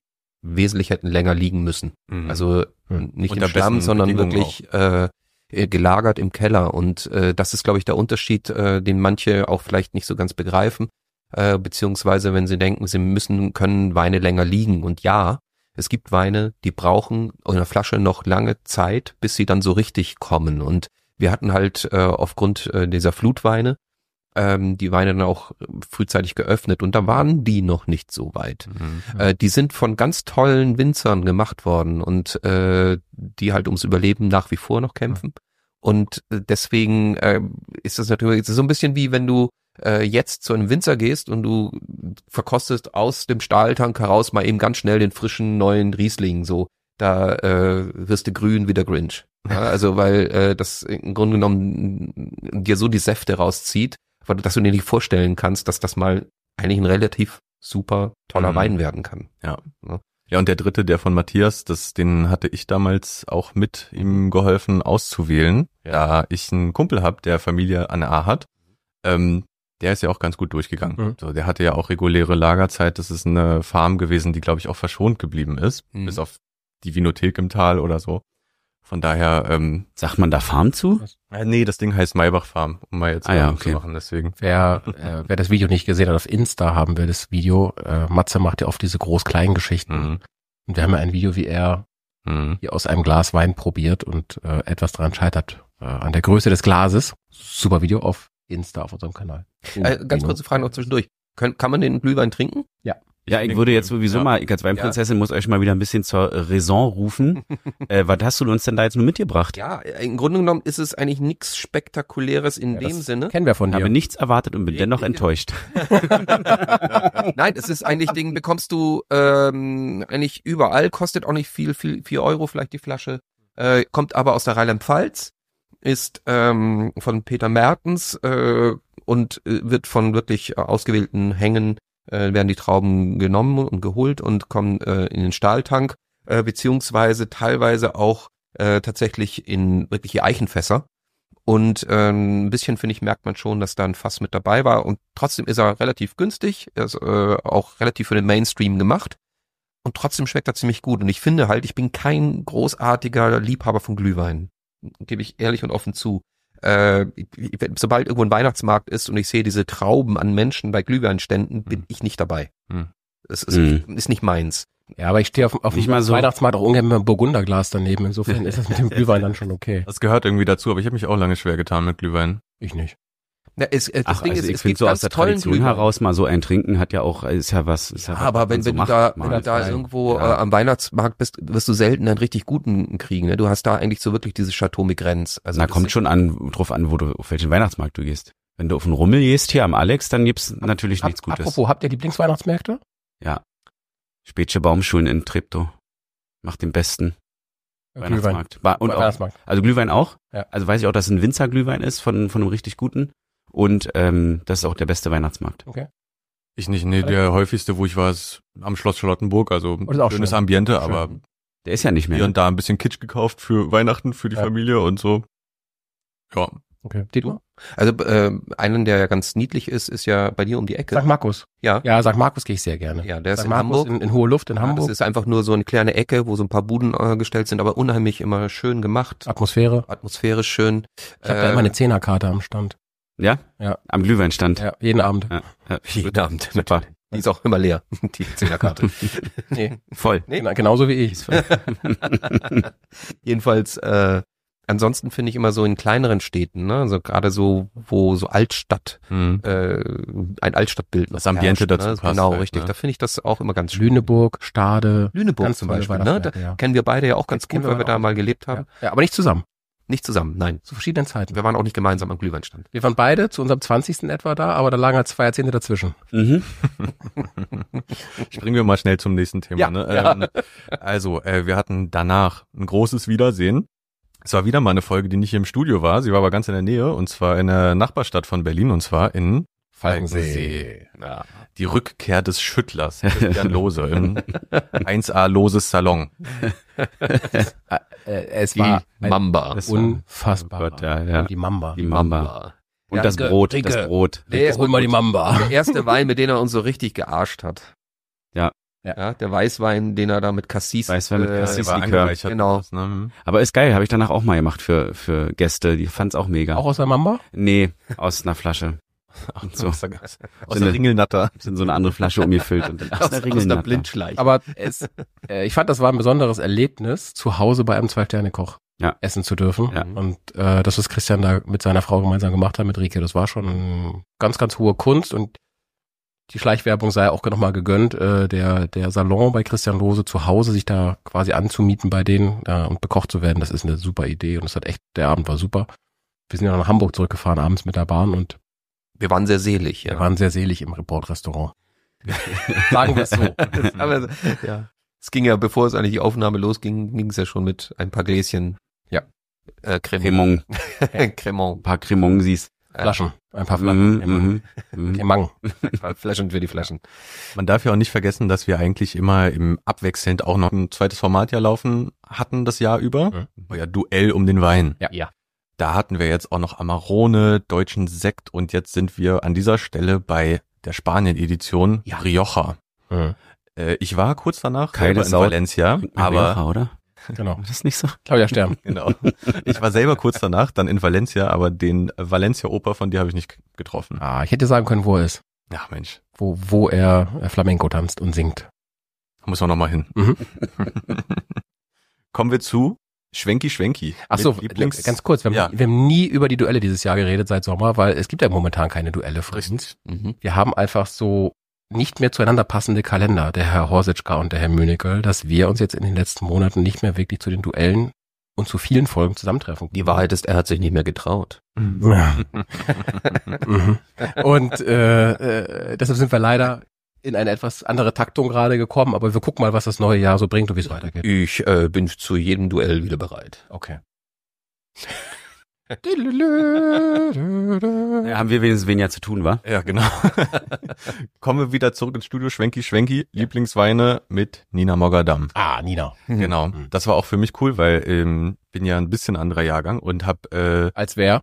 wesentlich hätten länger liegen müssen. Mhm. Also nicht Unter im Schlamm, besten sondern Bedingungen wirklich gelagert im Keller. Und das ist, glaube ich, der Unterschied, den manche auch vielleicht nicht so ganz begreifen, beziehungsweise wenn sie denken, können Weine länger liegen. Und ja, es gibt Weine, die brauchen in der Flasche noch lange Zeit, bis sie dann so richtig kommen. Und wir hatten halt aufgrund dieser Flutweine die Weine dann auch frühzeitig geöffnet und da waren die noch nicht so weit. Die sind von ganz tollen Winzern gemacht worden und die halt ums Überleben nach wie vor noch kämpfen. Und deswegen ist das natürlich so ein bisschen wie wenn du jetzt zu einem Winzer gehst und du verkostest aus dem Stahltank heraus mal eben ganz schnell den frischen neuen Riesling, so da wirst du grün wie der Grinch. Ja, also weil das im Grunde genommen dir so die Säfte rauszieht, dass du dir nicht vorstellen kannst, dass das mal eigentlich ein relativ super toller Wein werden kann. Ja. Ja, und der dritte, der von Matthias, den hatte ich damals auch mit ihm geholfen auszuwählen, da ich einen Kumpel habe, der Familie an der A hat. Der ist ja auch ganz gut durchgegangen. So, der hatte ja auch reguläre Lagerzeit. Das ist eine Farm gewesen, die, glaube ich, auch verschont geblieben ist, bis auf die Vinothek im Tal oder so. Von daher, sagt man da Farm zu? Nee, das Ding heißt Maybach Farm, um mal jetzt zu machen, deswegen. Wer das Video nicht gesehen hat, auf Insta haben wir das Video. Matze macht ja oft diese Groß-Klein-Geschichten. Und wir haben ja ein Video, wie er hier aus einem Glas Wein probiert und etwas dran scheitert an der Größe des Glases. Super Video auf Insta, auf unserem Kanal. Ganz kurze Frage noch zwischendurch. Kann man den Glühwein trinken? Ja. Ja, ich würde jetzt sowieso mal, ich als Weinprinzessin muss euch mal wieder ein bisschen zur Raison rufen. Was hast du uns denn da jetzt nur mitgebracht? Ja, im Grunde genommen ist es eigentlich nichts Spektakuläres in dem Sinne. Kennen wir von Ich dir. habe nichts erwartet und bin dennoch enttäuscht. Nein, es ist eigentlich Ding, bekommst du eigentlich überall, kostet auch nicht viel, 4 Euro vielleicht die Flasche, kommt aber aus der Rheinland-Pfalz, ist von Peter Mertens und wird von wirklich ausgewählten Hängen werden die Trauben genommen und geholt und kommen in den Stahltank, beziehungsweise teilweise auch tatsächlich in wirkliche Eichenfässer. Und ein bisschen, finde ich, merkt man schon, dass da ein Fass mit dabei war. Und trotzdem ist er relativ günstig, er ist auch relativ für den Mainstream gemacht. Und trotzdem schmeckt er ziemlich gut. Und ich finde halt, ich bin kein großartiger Liebhaber von Glühwein. Gebe ich ehrlich und offen zu. Sobald irgendwo ein Weihnachtsmarkt ist und ich sehe diese Trauben an Menschen bei Glühweinständen, bin ich nicht dabei. Das ist nicht meins. Ja, aber ich stehe auf Nicht dem mal so. Weihnachtsmarkt auch ungern mit einem Burgunderglas daneben. Insofern ist das mit dem Glühwein dann schon okay. Das gehört irgendwie dazu, aber ich habe mich auch lange schwer getan mit Glühwein. Ich nicht. Ja, das Ding Also ist, ich es finde gibt so aus ganz der tollen Tradition Glühwein. heraus mal so ein Trinken hat ja auch, ist ja was. Aber wenn du da irgendwo am Weihnachtsmarkt bist, wirst du selten einen richtig guten kriegen. Ne? Du hast da eigentlich so wirklich dieses Chateau Migrenz. Also Na, das kommt ist- schon drauf an, auf welchen Weihnachtsmarkt du gehst. Wenn du auf den Rummel gehst hier am Alex, dann gibt's natürlich nichts Gutes. Apropos, habt ihr Lieblingsweihnachtsmärkte? Ja. Spätsche Baumschulen in Treptow. Macht den besten Weihnachtsmarkt. Und auch, Weihnachtsmarkt. also Glühwein auch. Ja. Also weiß ich auch, dass es ein Winzerglühwein ist von einem richtig guten. Und das ist auch der beste Weihnachtsmarkt. Okay. Ich nicht, nee, der häufigste, wo ich war, ist am Schloss Charlottenburg, also ist auch schönes schön. Ambiente, Schön. aber Der ist ja nicht mehr. hier und da ein bisschen Kitsch gekauft für Weihnachten, für die Ja. Familie und so. Ja, Okay. Dietmar? Also einen, der ja ganz niedlich ist ja bei dir um die Ecke. St. Markus. Ja. Ja, St. Markus gehe ich sehr gerne. Ja, der ist St. in Markus Hamburg. in hohe Luft in Ja, Hamburg. das ist einfach nur so eine kleine Ecke, wo so ein paar Buden gestellt sind, aber unheimlich immer schön gemacht. Atmosphäre. Atmosphärisch schön. Ich habe da immer eine Zehnerkarte am Stand. Ja? Ja. Am Glühweinstand. Ja, jeden Abend. Ja. jeden Abend. Super. Die ist auch immer leer, die Zehnerkarte. Nee, Voll. Nee. genauso wie ich. Jedenfalls, ansonsten finde ich immer so in kleineren Städten, ne, also gerade so, wo so Altstadt, ein Altstadtbild noch Das Ambiente herrscht, dazu ne? passt Genau, halt, richtig. ne? Da finde ich das auch immer ganz schön. Lüneburg, Stade. Lüneburg Ganz zum tolle Beispiel, ne? Da Weihnachtsmärkte, ja. kennen wir beide ja auch ganz Kennen gut, wir weil wir da auch. mal gelebt haben. Ja, aber nicht zusammen. Nicht zusammen, nein. Zu verschiedenen Zeiten. Wir waren auch nicht gemeinsam am Glühweinstand. Wir waren beide zu unserem 20. etwa da, aber da lagen halt 2 Jahrzehnte dazwischen. Mhm. Springen wir mal schnell zum nächsten Thema. Ja, Ne? ja. Also, wir hatten danach ein großes Wiedersehen. Es war wieder mal eine Folge, die nicht hier im Studio war. Sie war aber ganz in der Nähe und zwar in der Nachbarstadt von Berlin und zwar in Falkensee. Ja. Die Rückkehr des Schüttlers, Christian Lose, im 1A Loses Salon. Es Die war ein Mamba. Das war- unfassbar. Oh Gott, ja. Die Mamba. Die Mamba. Und Ja, das Ricke, Brot, Ricke. das Brot. Der ist Hol mal die Mamba. der erste Wein, mit dem er uns so richtig gearscht hat. Ja, der Weißwein, den er da mit Cassis. Weißwein mit Cassis. war Likör. angereichert. Genau. Das, ne? Aber ist geil, habe ich danach auch mal gemacht für Gäste. Die fand's auch mega. Auch aus der Mamba? Nee, aus einer Flasche. Ach, So. aus der Ringelnatter. Sind so eine andere Flasche umgefüllt und dann aus der Ringelnatter. Blindschleiche. Aber ich fand, das war ein besonderes Erlebnis, zu Hause bei einem 2-Sterne-Koch essen zu dürfen. Ja. Und das, was Christian da mit seiner Frau gemeinsam gemacht hat, mit Rike, das war schon ganz, ganz hohe Kunst. Und die Schleichwerbung sei auch nochmal gegönnt, der Salon bei Christian Lose zu Hause, sich da quasi anzumieten bei denen und bekocht zu werden, das ist eine super Idee. Und es hat echt, der Abend war super. Wir sind ja nach Hamburg zurückgefahren abends mit der Bahn und wir waren sehr selig, wir waren sehr selig im Bordrestaurant. Sagen wir es so. Aber ja, es ging ja, bevor es eigentlich die Aufnahme losging, ging es ja schon mit ein paar Gläschen. Cremant. Cremant. Ein paar Cremonsis. Flaschen. Ein paar Flaschen. Cremant. Ein paar Flaschen für die Flaschen. Man darf ja auch nicht vergessen, dass wir eigentlich immer im abwechselnd auch noch ein zweites Format ja laufen hatten das Jahr über. War ja Duell um den Wein. Ja. Da hatten wir jetzt auch noch Amarone, deutschen Sekt und jetzt sind wir an dieser Stelle bei der Spanien-Edition Rioja. Mhm. Ich war kurz danach Keine selber in Sau. Valencia, aber Rioja, oder? Genau. War das nicht so? Claudia Stern. genau. Ich war selber kurz danach dann in Valencia, aber den Valencia-Oper von dir habe ich nicht getroffen. Ich hätte sagen können, wo er ist. Ja, Mensch, Wo er Flamenco tanzt und singt. muss man noch mal hin. Mhm. Kommen wir zu Schwenki. Ach so, Mit Lieblings- ganz kurz, wir haben nie über die Duelle dieses Jahr geredet seit Sommer, weil es gibt ja momentan keine Duelle für uns. Mhm. Wir haben einfach so nicht mehr zueinander passende Kalender, der Herr Horsitschka und der Herr Münigel, dass wir uns jetzt in den letzten Monaten nicht mehr wirklich zu den Duellen und zu vielen Folgen zusammentreffen. Die Wahrheit ist, er hat sich nicht mehr getraut. Ja. Mhm. Und deshalb sind wir leider in eine etwas andere Taktung gerade gekommen, aber wir gucken mal, was das neue Jahr so bringt und wie es weitergeht. Ich bin zu jedem Duell wieder bereit. Okay. Ja, haben wir wenigstens weniger zu tun, wa? Ja, genau. Kommen wir wieder zurück ins Studio. Schwenki. Lieblingsweine mit Nina Mogadam. Nina. Genau. Das war auch für mich cool, weil bin ja ein bisschen anderer Jahrgang und Als wer?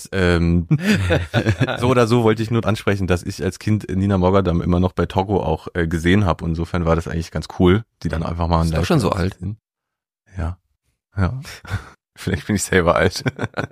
so oder so wollte ich nur ansprechen, dass ich als Kind Nina Mogadam immer noch bei Togo auch gesehen habe. Insofern war das eigentlich ganz cool, die dann einfach mal Ist doch schon so alt. Ja. Vielleicht bin ich selber alt.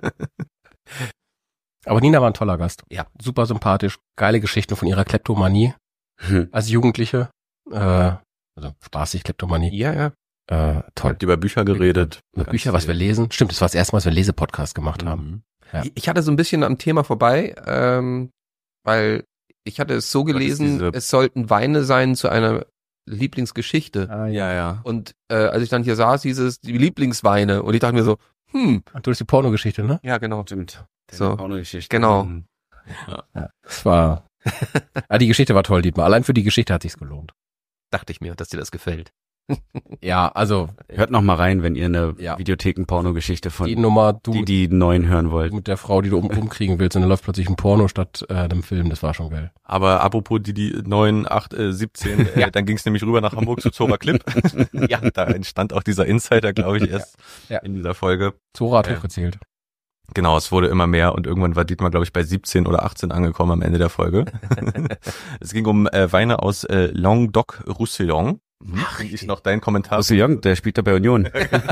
Aber Nina war ein toller Gast. Ja. Super sympathisch, geile Geschichten von ihrer Kleptomanie als Jugendliche. Also spaßig Kleptomanie. Ja. Toll. Habt über Bücher geredet. Über Bücher, was wir lesen. Stimmt, das war das erste Mal, dass wir einen Lesepodcast gemacht haben. Ja. Ich hatte so ein bisschen am Thema vorbei, weil ich hatte es so gelesen, es sollten Weine sein zu einer Lieblingsgeschichte. Ja. Und als ich dann hier saß, hieß es die Lieblingsweine. Und ich dachte mir so, Du hast die Pornogeschichte, ne? ja genau. Stimmt. So. Pornogeschichte. Genau. Das war. Die Geschichte war toll, Dietmar. Allein für die Geschichte hat sich's gelohnt. Dachte ich mir, dass dir das gefällt. Ja, also Hört noch mal rein, wenn ihr eine Ja. Videotheken-Pornogeschichte von die Nummer, die neuen hören wollt. mit der Frau, die du umkriegen willst, und dann läuft plötzlich ein Porno statt einem Film, das war schon geil. Aber apropos die 9, 8, 17, dann ging es nämlich rüber nach Hamburg zu Zora Clip. Ja, da entstand auch dieser Insider, glaube ich, erst Ja. in dieser Folge. Zora hat hochgezählt. Genau, es wurde immer mehr und irgendwann war Dietmar, glaube ich, bei 17 oder 18 angekommen am Ende der Folge. Es ging um Weine aus Languedoc-Roussillon. Krieg ich noch deinen Kommentar? Russell Young, der spielt da bei Union.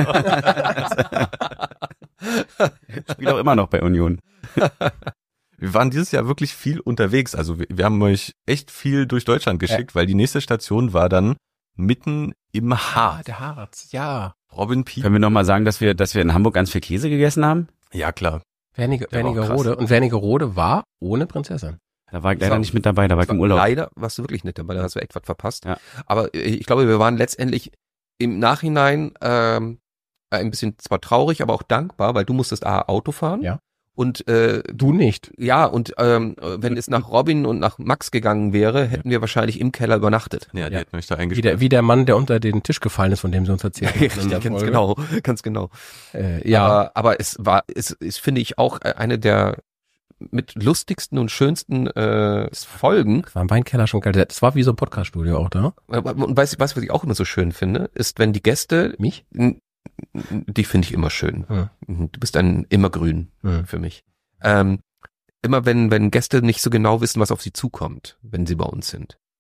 Spielt auch immer noch bei Union. Wir waren dieses Jahr wirklich viel unterwegs. Also wir haben euch echt viel durch Deutschland geschickt, weil die nächste Station war dann mitten im Harz. Der Harz, ja. Robin Piep. Können wir noch mal sagen, dass wir in Hamburg ganz viel Käse gegessen haben? Ja, klar. Der war auch Wernigerode. Und Wernigerode war ohne Prinzessin. Da war ich leider nicht mit dabei, da war ich im Urlaub. Leider warst du wirklich nicht dabei, da hast du echt was verpasst. Ja. Aber ich glaube, wir waren letztendlich im Nachhinein ein bisschen zwar traurig, aber auch dankbar, weil du musstest Auto fahren. Ja. Und Du nicht. ja, und wenn es nach Robin und nach Max gegangen wäre, hätten wir wahrscheinlich im Keller übernachtet. Ja, die Ja. hätten euch da eingespielt. Wie der Mann, der unter den Tisch gefallen ist, von dem sie uns erzählt haben. in der ganz Folge. genau. Ja. Aber es ist, finde ich, auch eine der mit lustigsten und schönsten Folgen. Das war im Weinkeller schon geil. Das war wie so ein Podcaststudio auch da. Und weißt du, was ich auch immer so schön finde, ist, wenn die Gäste, Mich? die finde ich immer schön. Hm. Du bist ein immergrün für mich. Immer wenn Gäste nicht so genau wissen, was auf sie zukommt, wenn sie bei uns sind.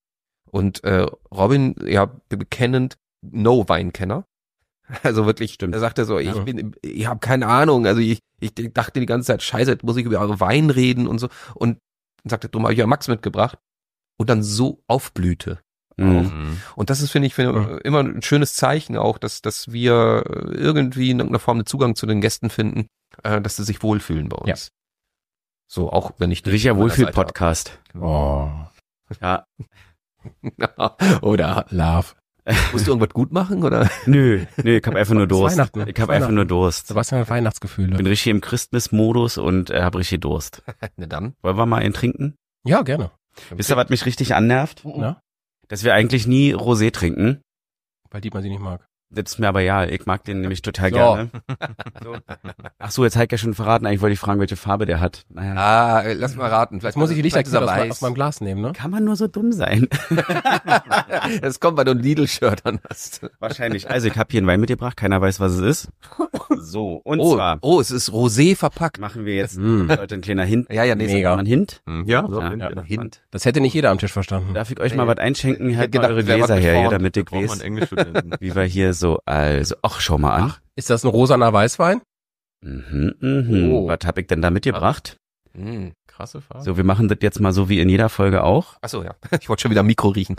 Und Robin, ja, bekennend No-Weinkenner. Also wirklich, Stimmt. er sagte so, Ja. ich habe keine Ahnung, also ich dachte die ganze Zeit, scheiße, jetzt muss ich über eure Wein reden und so. Und dann sagte, drum habe ich ja Max mitgebracht. Und dann so aufblühte. Mhm. Und das ist, finde ich, immer ein schönes Zeichen auch, dass wir irgendwie in irgendeiner Form einen Zugang zu den Gästen finden, dass sie sich wohlfühlen bei uns. Ja. So, auch wenn ich Richtiger an meiner Seite Wohlfühl-Podcast. Oh, Ja. habe. Oder Love. musst du irgendwas gut machen, oder? Nö, ich habe einfach nur Das ist Durst. Weihnachten. Ich habe einfach nur Durst. Sebastian hat Bin Weihnachtsgefühle. richtig im Christmas-Modus und habe richtig Durst. Na dann. Wollen wir mal einen trinken? Ja, gerne. Wisst ihr, was mich richtig annervt? Na? Dass wir eigentlich nie Rosé trinken. Weil Dietmar sie nicht mag. Das ist mir aber ja, ich mag den nämlich total So. gerne. So. Ach so, jetzt hat ich ja schon verraten, eigentlich wollte ich fragen, welche Farbe der hat. Naja. Lass mal raten. Jetzt muss ich die Lichterkette aus weiß. meinem Glas nehmen, ne? Kann man nur so dumm sein? Das kommt, weil du ein Lidl-Shirt an hast. Wahrscheinlich. Also ich habe hier einen Wein mitgebracht, keiner weiß, was es ist. So, und zwar es ist Rosé verpackt. machen wir jetzt Mm. heute ein kleiner Hint. Ja, nee, Mega. Mal ein Hint. Ja, so. Ja. Ja. Hint. Das hätte nicht jeder am Tisch verstanden. Darf ich euch mal was einschenken? Halt gedacht, mal eure wer was Gläser mit her, hier, vorn- damit ich Braucht man weiß, Englischstudenten. wie wir hier so, also, ach, schau mal an. Ist das ein rosaner Weißwein? Oh. Was hab ich denn da mitgebracht? Hm. Krasse Farbe. So, wir machen das jetzt mal so wie in jeder Folge auch. Achso, ja. Ich wollte schon wieder am Mikro riechen.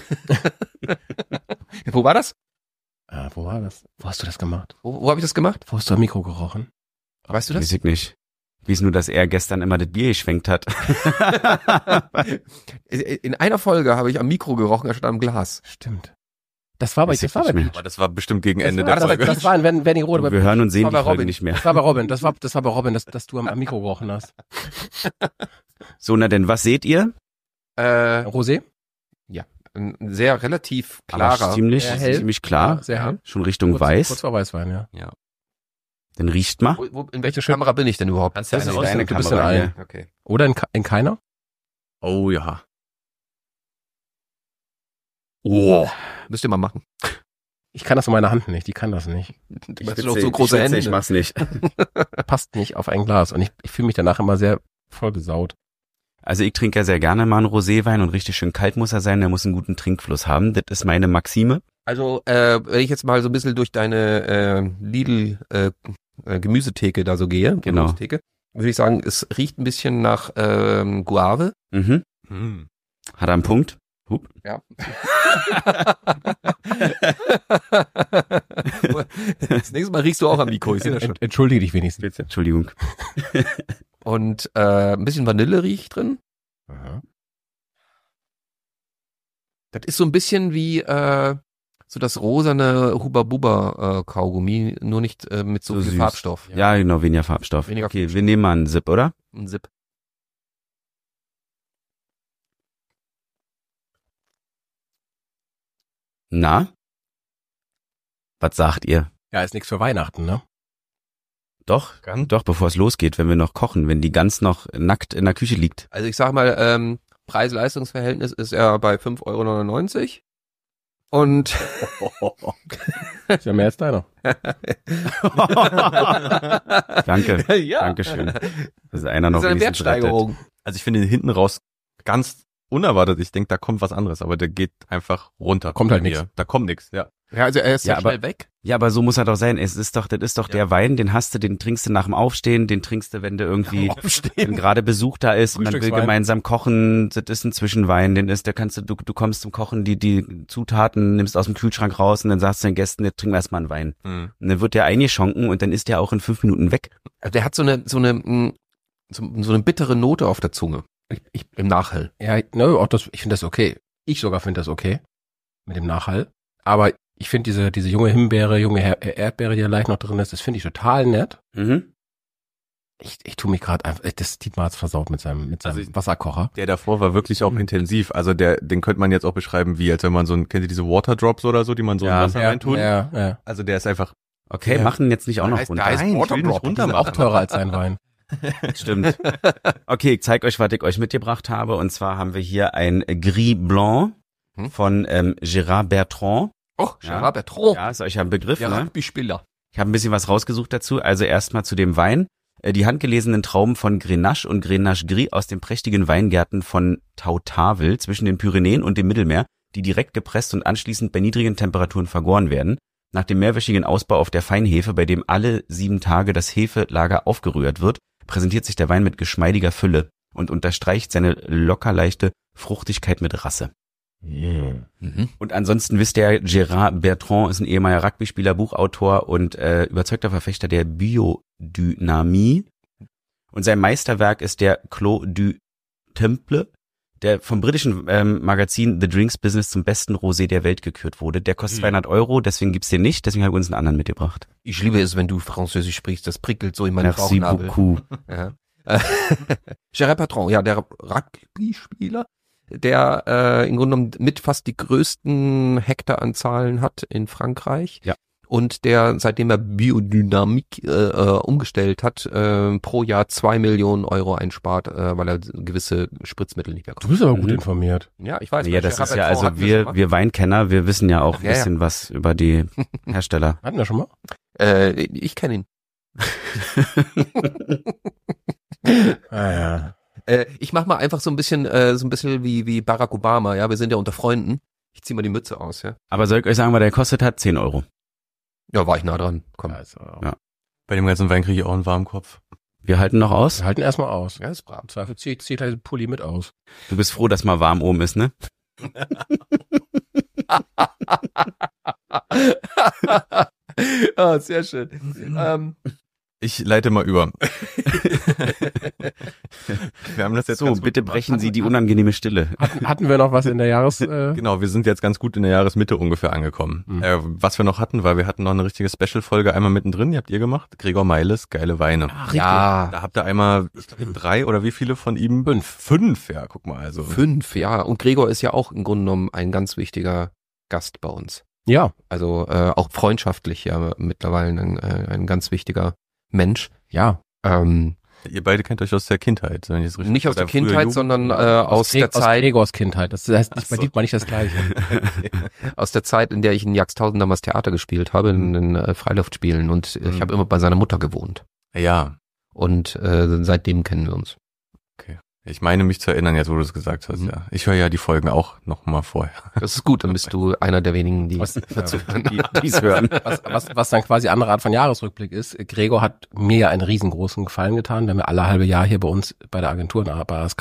Wo war das? Wo war das? Wo hast du das gemacht? Wo habe ich das gemacht? Wo hast du am Mikro gerochen? Weißt du Weiß das? ich nicht. Wie es nur, dass er gestern immer das Bier geschwenkt hat. In einer Folge habe ich am Mikro gerochen, anstatt am Glas. Stimmt. Das war bei Weiß ich nicht mehr. Aber das war bestimmt gegen Das Ende war, der Folge. das war in Werning Rode. Wir hören und sehen war die bei Folge Robin. nicht mehr. Das war bei Robin. Das war bei Robin, dass du am Mikro gerochen hast. So, na denn, was seht ihr? Rosé? Ein sehr relativ Aber klarer. ziemlich, hell. ziemlich klar. Ja, sehr hell. Schon Richtung Kurz weiß. vor Weißwein, ja. Dann riecht mal. In welcher Kamera bin ich denn überhaupt? Kannst Das ist deine deine Kamera Kamera hier. Okay. Oder in keiner? Oh ja. Oh. Müsst ihr mal machen. Ich kann das in meiner Hand nicht. Die kann das nicht. Du hast doch so große Hände. Ich mach's nicht. Passt nicht auf ein Glas. Und ich fühle mich danach immer sehr vollgesaut. Also ich trinke ja sehr gerne mal einen Roséwein und richtig schön kalt muss er sein, der muss einen guten Trinkfluss haben. Das ist meine Maxime. Also, wenn ich jetzt mal so ein bisschen durch deine Lidl Gemüsetheke da so gehe, Genau. Gemüsetheke, würde ich sagen, es riecht ein bisschen nach Guave. Mhm. Hm. Hat er einen Punkt? Hup. Ja. Das nächste Mal riechst du auch am Mikro, ich sehe das schon. Entschuldige dich wenigstens. Bitte. Entschuldigung. Und ein bisschen Vanille riecht drin. Aha. Das ist so ein bisschen wie so das rosane Huba Buba Kaugummi, nur nicht mit so, So viel süß. Farbstoff. Ja, genau, weniger Farbstoff. Weniger Okay, Farbstoff. wir nehmen mal einen Sip, oder? Ein Sip. Na? Was sagt ihr? Ja, ist nichts für Weihnachten, ne? Doch, doch, bevor es losgeht, wenn wir noch kochen, wenn die Gans noch nackt in der Küche liegt. Also ich sag mal, Preis-Leistungs-Verhältnis ist er bei 5,99 € und Ist ja mehr als deiner. Danke, ja, Dankeschön. Das ist einer noch das ist eine wenigstens rettet. Wertsteigerung. Also ich finde den hinten raus ganz unerwartet. Ich denke, da kommt was anderes, aber der geht einfach runter. Kommt halt Bei nix. mir. Da kommt nichts, ja. Ja, also er ist Ja, ja aber- schnell weg. Ja, aber so muss er doch sein. Das ist doch der Wein, den hast du, den trinkst du nach dem Aufstehen, den trinkst du, wenn du irgendwie, wenn gerade Besuch da ist, man will Frühstückswein. gemeinsam kochen, das ist ein Zwischenwein, den ist, der kannst du kommst zum Kochen, die Zutaten nimmst aus dem Kühlschrank raus und dann sagst du den Gästen, jetzt trinken wir erstmal einen Wein. Hm. Und dann wird der eingeschonken und dann ist der auch in 5 Minuten weg. Also der hat so eine bittere Note auf der Zunge. Im Nachhall. Ja, ne, auch das, ich finde das okay. Ich sogar finde das okay. Mit dem Nachhall. Aber ich finde diese junge Himbeere, junge Erdbeere, die da leicht noch drin ist, das finde ich total nett. Mhm. Ich tue mich gerade einfach, das Dietmar hat's versaut mit seinem Also ich- Wasserkocher. Der davor war wirklich auch intensiv. Also den könnte man jetzt auch beschreiben, wie als wenn man so kennt ihr diese Waterdrops oder so, die man so Ja. in Wasser reintut? Ja. Also der ist einfach, Okay, Ja. machen jetzt nicht auch noch heißt- runter. da heißt Nein, ich will Waterdrop. nicht runter Die sind auch teurer als sein Wein. Stimmt. Okay, ich zeig euch, was ich euch mitgebracht habe. Und zwar haben wir hier ein Gris Blanc von Gérard Bertrand. Oh, Ja. Gérard Bertrand. Ja, ist euch ein Begriff, Der ne? Rugby-Spieler. Ich habe ein bisschen was rausgesucht dazu. Also erstmal zu dem Wein. Die handgelesenen Trauben von Grenache und Grenache Gris aus den prächtigen Weingärten von Tautavel zwischen den Pyrenäen und dem Mittelmeer die direkt gepresst und anschließend bei niedrigen Temperaturen vergoren werden. Nach dem mehrwöchigen Ausbau auf der Feinhefe, bei dem alle 7 Tage das Hefelager aufgerührt wird, präsentiert sich der Wein mit geschmeidiger Fülle und unterstreicht seine locker leichte Fruchtigkeit mit Rasse. Und ansonsten wisst ihr, Gérard Bertrand ist ein ehemaliger Rugby-Spieler, Buchautor und überzeugter Verfechter der Biodynamie. Und sein Meisterwerk ist der Clos du Temple, der vom britischen Magazin The Drinks Business zum besten Rosé der Welt gekürt wurde. Der kostet 200 €, deswegen gibt's den nicht, deswegen habe ich uns einen anderen mitgebracht. Ich liebe es, wenn du Französisch sprichst, das prickelt so in meinen Merci Bauchnabel. beaucoup. Ja. Gérard Patron, ja, der Rugby-Spieler, der im Grunde genommen mit fast die größten Hektaranzahlen hat in Frankreich. Ja. Und der, seitdem er Biodynamik umgestellt hat, pro Jahr 2 Millionen € einspart, weil er gewisse Spritzmittel nicht mehr Du kommt. bist aber gut informiert. Ja, ich weiß. Ja, bei das Gérard ist ja, Patron also hatten wir schon mal. wir Weinkenner, wir wissen ja auch ein Ja, ja. bisschen was über die Hersteller. Hatten wir schon mal? Ich kenne ihn. Ja. Ich mach mal einfach so ein bisschen wie Barack Obama, ja, wir sind ja unter Freunden. Ich zieh mal die Mütze aus, ja. Aber soll ich euch sagen, was der kostet hat? 10 €. Ja, war ich nah dran. Komm. Also, Ja. Bei dem ganzen Wein kriege ich auch einen warmen Kopf. Wir halten noch aus. wir halten erstmal aus. Ja, ist brav. Im Zweifel zieht halt den Pulli mit aus. Du bist froh, dass mal warm oben ist, ne? Ah, sehr schön. Ich leite mal über. Wir haben das jetzt So, ganz gut bitte gemacht. brechen Sie die unangenehme Stille. Hatten wir noch was in der Jahres... Genau, wir sind jetzt ganz gut in der Jahresmitte ungefähr angekommen. Was wir noch hatten, weil wir hatten noch eine richtige Special-Folge einmal mittendrin, die habt ihr gemacht. Gregor Meiles, geile Weine. Ja, Da habt ihr einmal, ich glaube, 3 oder wie viele von ihm? 5, ja, guck mal, also. 5, ja. Und Gregor ist ja auch im Grunde genommen ein ganz wichtiger Gast bei uns. Ja, Also auch freundschaftlich ja mittlerweile ein ganz wichtiger Mensch. ja. Ihr beide kennt euch aus der Kindheit, wenn ich es richtig Nicht aus der oder frühe Kindheit, Jugend. sondern aus der Aus Zeit, Gregors Kindheit. Das heißt nicht, Ach so. bei Dietmar nicht das Gleiche. aus der Zeit, in der ich in Jagsthausen damals Theater gespielt habe, in den Freiluftspielen, und ich habe immer bei seiner Mutter gewohnt. Ja, Und seitdem kennen wir uns. ich meine mich zu erinnern, jetzt wo du es gesagt hast, ja. Ich höre ja die Folgen auch noch mal vorher. Das ist gut, dann bist du einer der wenigen, die Was- dazu Dies hören. Was dann quasi andere Art von Jahresrückblick ist. Gregor hat mir ja einen riesengroßen Gefallen getan. Wir haben ja alle halbe Jahr hier bei uns bei der Agentur bei ASK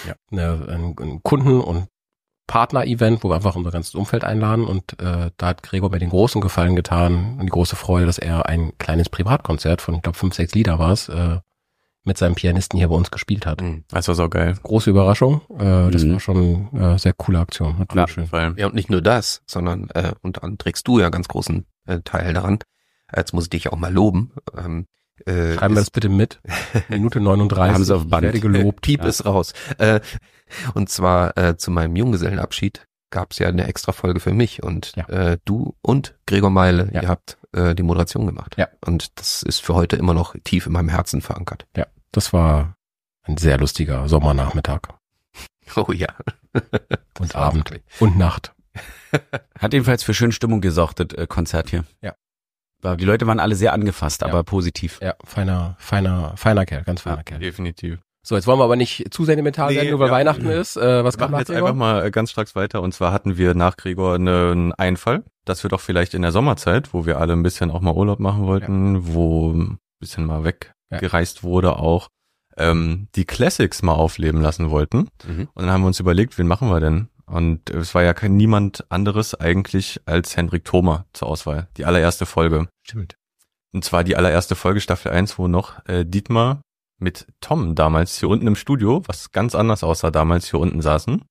ein Kunden- und Partner-Event, wo wir einfach unser ganzes Umfeld einladen, und da hat Gregor mir den großen Gefallen getan und die große Freude, dass er ein kleines Privatkonzert von, ich glaube, 5, 6 Lieder war es, mit seinem Pianisten hier bei uns gespielt hat. Das war so geil. Große Überraschung. Das war schon sehr coole Aktion. Hat Ja. schön. Weil Ja, und nicht nur das, sondern unter anderem trägst du ja ganz großen Teil daran. Jetzt muss ich dich auch mal loben. Schreiben wir das bitte mit. Minute 39. Haben sie auf Band. Ich werde gelobt. Piep ist raus. Und zwar zu meinem Junggesellenabschied gab es ja eine extra Folge für mich, und du und Gregor Meile, Ja. ihr habt die Moderation gemacht. Ja. Und das ist für heute immer noch tief in meinem Herzen verankert. Ja, das war ein sehr lustiger Sommernachmittag Oh ja. und war Abend wirklich- und Nacht. Hat jedenfalls für schöne Stimmung gesorgt, das Konzert hier. Ja. Die Leute waren alle sehr angefasst, Ja. aber positiv. Ja, feiner Kerl, ganz feiner Kerl. definitiv. So, jetzt wollen wir aber nicht zu sentimental Nee, werden, nur weil ja. Weihnachten ist. Was Wir kommt machen nach jetzt Gregor? einfach mal ganz straks weiter. Und zwar hatten wir nach Gregor einen Einfall, dass wir doch vielleicht in der Sommerzeit, wo wir alle ein bisschen auch mal Urlaub machen wollten, wo ein bisschen mal weggereist wurde auch, die Classics mal aufleben lassen wollten. Mhm. Und dann haben wir uns überlegt, wen machen wir denn? Und es war ja niemand anderes eigentlich als Hendrik Thoma zur Auswahl. Die allererste Folge. Stimmt. Und zwar die allererste Folge Staffel 1, wo noch Dietmar mit Tom damals hier unten im Studio, was ganz anders aussah damals, hier unten saßen.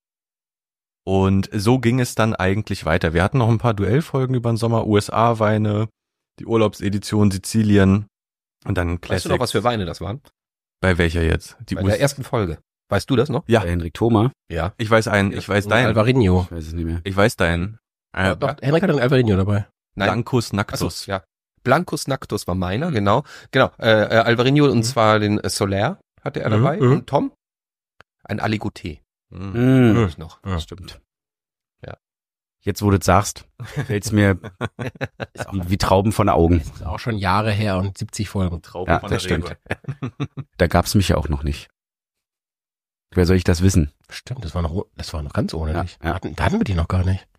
Und so ging es dann eigentlich weiter. Wir hatten noch ein paar Duellfolgen über den Sommer, USA-Weine, die Urlaubsedition Sizilien und dann Classics. Weißt du noch, was für Weine das waren? Bei welcher jetzt? Die Bei der ersten Folge. Weißt du das noch? Ja. Bei Henrik Thoma. Ja. Ich weiß einen, ich weiß deinen. Alvarinho. Ich weiß es nicht mehr. Ich weiß deinen. Doch, Henrik hat einen Alvarinho dabei. Blancus Achso, Nactus. ja. Blancus Nactus war meiner, genau. Genau. Alvarinho, und zwar den Solaire hatte er dabei. Mhm. Und Tom? Ein Aligoté. Mhm. Ich noch. Ja. Stimmt. Ja. Jetzt, wo du es sagst, fällt's mir wie Trauben von den Augen. Das ist auch schon Jahre her und 70 Folgen. Traube Ja, von das der Rebe. stimmt. Da gab's mich ja auch noch nicht. Wer soll ich das wissen? Stimmt, das war noch ganz ohne Ja, dich. ja. Da hatten wir die noch gar nicht.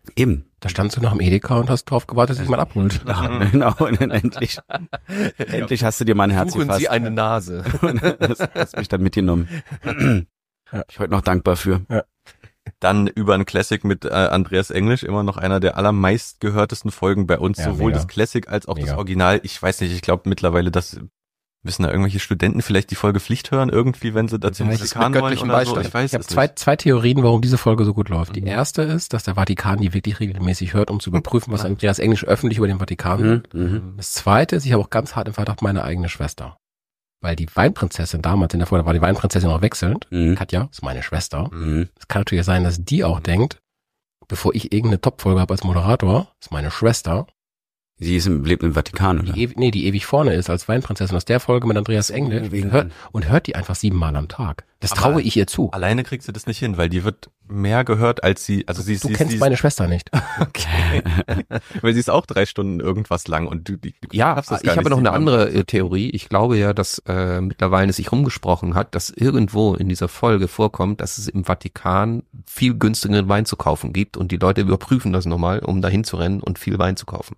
Eben. Da standst du nach dem Edeka und hast drauf gewartet, dass sich jemand abholt. Ja, genau, und dann endlich hast du dir mal ein Herz Suchen gefasst. Sie eine Nase. Hast mich dann mitgenommen. Ich heute noch dankbar für. Dann über ein Classic mit Andreas Englisch, immer noch einer der allermeist gehörtesten Folgen bei uns, Ja, sowohl mega. das Classic als auch das Mega. Original. Ich weiß nicht, ich glaube mittlerweile, dass müssen da irgendwelche Studenten vielleicht die Folge Pflicht hören, irgendwie, wenn sie dazu Ja, Vatikan mit wollen göttlichem oder so. Beistand. Ich weiß Ich habe es nicht. zwei Theorien, warum diese Folge so gut läuft. Die erste ist, dass der Vatikan die wirklich regelmäßig hört, um zu überprüfen, was Andreas Englisch öffentlich über den Vatikan sagt. Das zweite ist, ich habe auch ganz hart im Verdacht meine eigene Schwester. Weil die Weinprinzessin damals in der Folge war die Weinprinzessin noch wechselnd. Mhm. Katja ist meine Schwester. Mhm. Es kann natürlich sein, dass die auch denkt, bevor ich irgendeine Topfolge habe als Moderator, ist meine Schwester, Sie lebt im Vatikan, oder? die ewig vorne ist als Weinprinzessin aus der Folge mit Andreas Englisch hört die einfach 7-mal am Tag. Das Aber traue ich ihr zu. Alleine kriegt sie das nicht hin, weil die wird mehr gehört, als sie, also sie Du kennst meine Schwester nicht. okay. Weil sie ist auch 3 Stunden irgendwas lang und du Ja, schaffst das ich gar habe nicht, noch eine 7 andere Theorie. Ich glaube ja, dass mittlerweile sich rumgesprochen hat, dass irgendwo in dieser Folge vorkommt, dass es im Vatikan viel günstigeren Wein zu kaufen gibt und die Leute überprüfen das nochmal, um dahin zu rennen und viel Wein zu kaufen.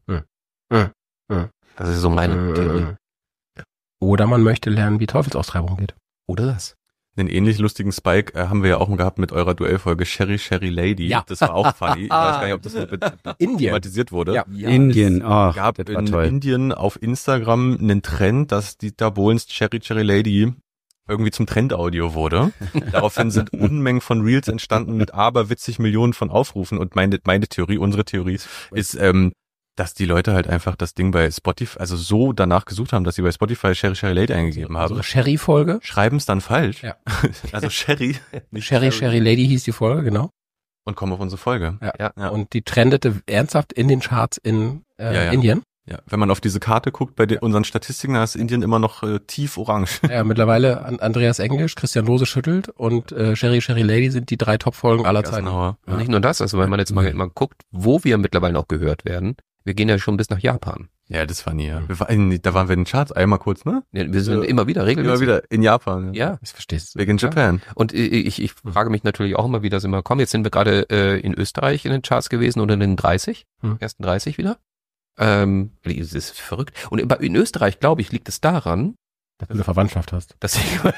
Das ist so meine Theorie. Oder man möchte lernen, wie Teufelsaustreibung geht. Oder das. Den ähnlich lustigen Spike haben wir ja auch gehabt mit eurer Duellfolge Sherry Lady. Ja. Das war auch funny. Ich weiß gar nicht, ob das noch Indien. thematisiert wurde. Ja. Indien, Es gab das war in toll. Indien auf Instagram einen Trend, dass Dieter Bohlens Cherry Lady irgendwie zum Trendaudio wurde. Daraufhin sind Unmengen von Reels entstanden mit aberwitzig Millionen von Aufrufen und meine Theorie, unsere Theorie ist, dass die Leute halt einfach das Ding bei Spotify, also so danach gesucht haben, dass sie bei Spotify Cherry Lady eingegeben haben. Unsere Sherry-Folge. Schreiben es dann falsch. Ja. Also Sherry, nicht Sherry Lady hieß die Folge, genau. und kommen auf unsere Folge. Ja. Ja. Und die trendete ernsthaft in den Charts in Ja. Indien. Ja, wenn man auf diese Karte guckt, bei unseren Statistiken, da ist Indien immer noch tief orange. Ja, mittlerweile Andreas Englisch, Christian Lose schüttelt und Sherry Lady sind die 3 Top-Folgen aller Zeiten. Gassenhauer. Und nicht nur das, also wenn man jetzt mal guckt, wo wir mittlerweile auch gehört werden, wir gehen ja schon bis nach Japan. Ja, das war nie. Ja. Da waren wir in den Charts einmal kurz, ne? Ja, wir sind immer wieder Immer regelmäßig. wieder in Japan. Ja. Ich versteh's. Big in Japan. Und ich frage mich natürlich auch immer, wie das immer kommt. Jetzt sind wir gerade in Österreich in den Charts gewesen oder in den 30, ersten 30 wieder. Das ist verrückt. Und in Österreich, glaube ich, liegt es daran, Dass du eine Verwandtschaft hast. dass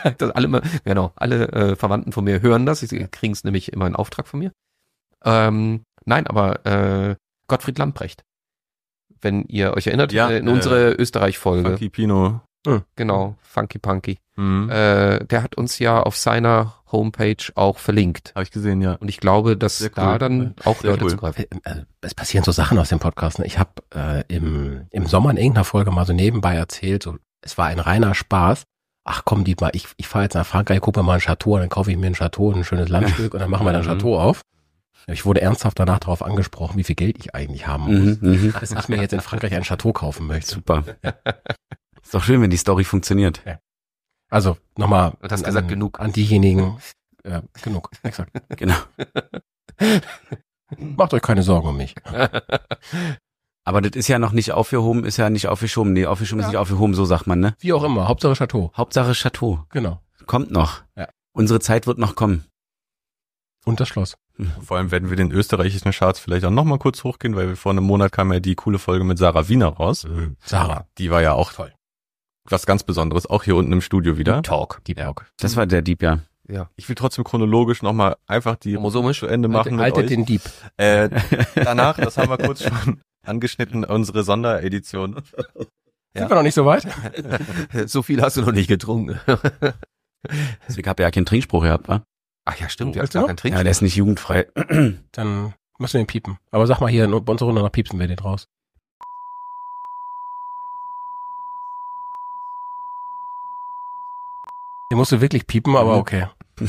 alle Verwandten von mir hören das. Sie kriegen es nämlich immer in Auftrag von mir. Nein, aber Gottfried Lamprecht. Wenn ihr euch erinnert, Ja, in unsere Österreich-Folge. Funky Pino. Genau, Funky Punky. Mhm. Der hat uns ja auf seiner Homepage auch verlinkt. Habe ich gesehen, ja. Und ich glaube, dass Sehr cool. da dann auch Sehr Leute cool. zugreifen. Es passieren so Sachen aus dem Podcast. Ne? Ich habe im Sommer in irgendeiner Folge mal so nebenbei erzählt, so es war ein reiner Spaß. Ach komm, Dietmar, ich fahre jetzt nach Frankreich, gucke mir mal ein Chateau, dann kaufe ich mir ein Chateau, ein schönes Landstück und dann machen wir da ein Chateau auf. Ich wurde ernsthaft danach darauf angesprochen, wie viel Geld ich eigentlich haben muss, dass ich mir jetzt in Frankreich ein Chateau kaufen möchte. Super. Ist doch schön, wenn die Story funktioniert. Also nochmal Und hast gesagt, genug. an diejenigen. Ja, genug, exakt. Genau. Macht euch keine Sorgen um mich. Aber das ist ja noch nicht aufgehoben, ist ja nicht aufgeschoben. Nee, aufgeschoben ist nicht aufgehoben, so sagt man, ne? Wie auch immer, Hauptsache Chateau. Hauptsache Chateau. Genau. Kommt noch. Ja. Unsere Zeit wird noch kommen. Und das Schloss. Vor allem werden wir den österreichischen Charts vielleicht auch noch mal kurz hochgehen, weil wir vor einem Monat kam ja die coole Folge mit Sarah Wiener raus. Sarah. Die war ja auch toll. Was ganz Besonderes, auch hier unten im Studio wieder. Talk. Deep Talk. Das war der Dieb, ja. Ja. Ich will trotzdem chronologisch noch mal einfach die Chromosomisch zu Ende machen mit Haltet euch. den Dieb. Danach, das haben wir kurz schon angeschnitten, unsere Sonderedition. Sind wir noch nicht so weit? So viel hast du noch nicht getrunken. Ich habe ja keinen Trinkspruch gehabt, wa? Ach ja, stimmt. Du Weißt hast du gar noch? keinen Trink. Ja, der ist nicht jugendfrei. Dann müssen wir ihn piepen. Aber sag mal hier, bei unserer Runde nach piepsen wir den raus. Den musst du wirklich piepen, aber okay.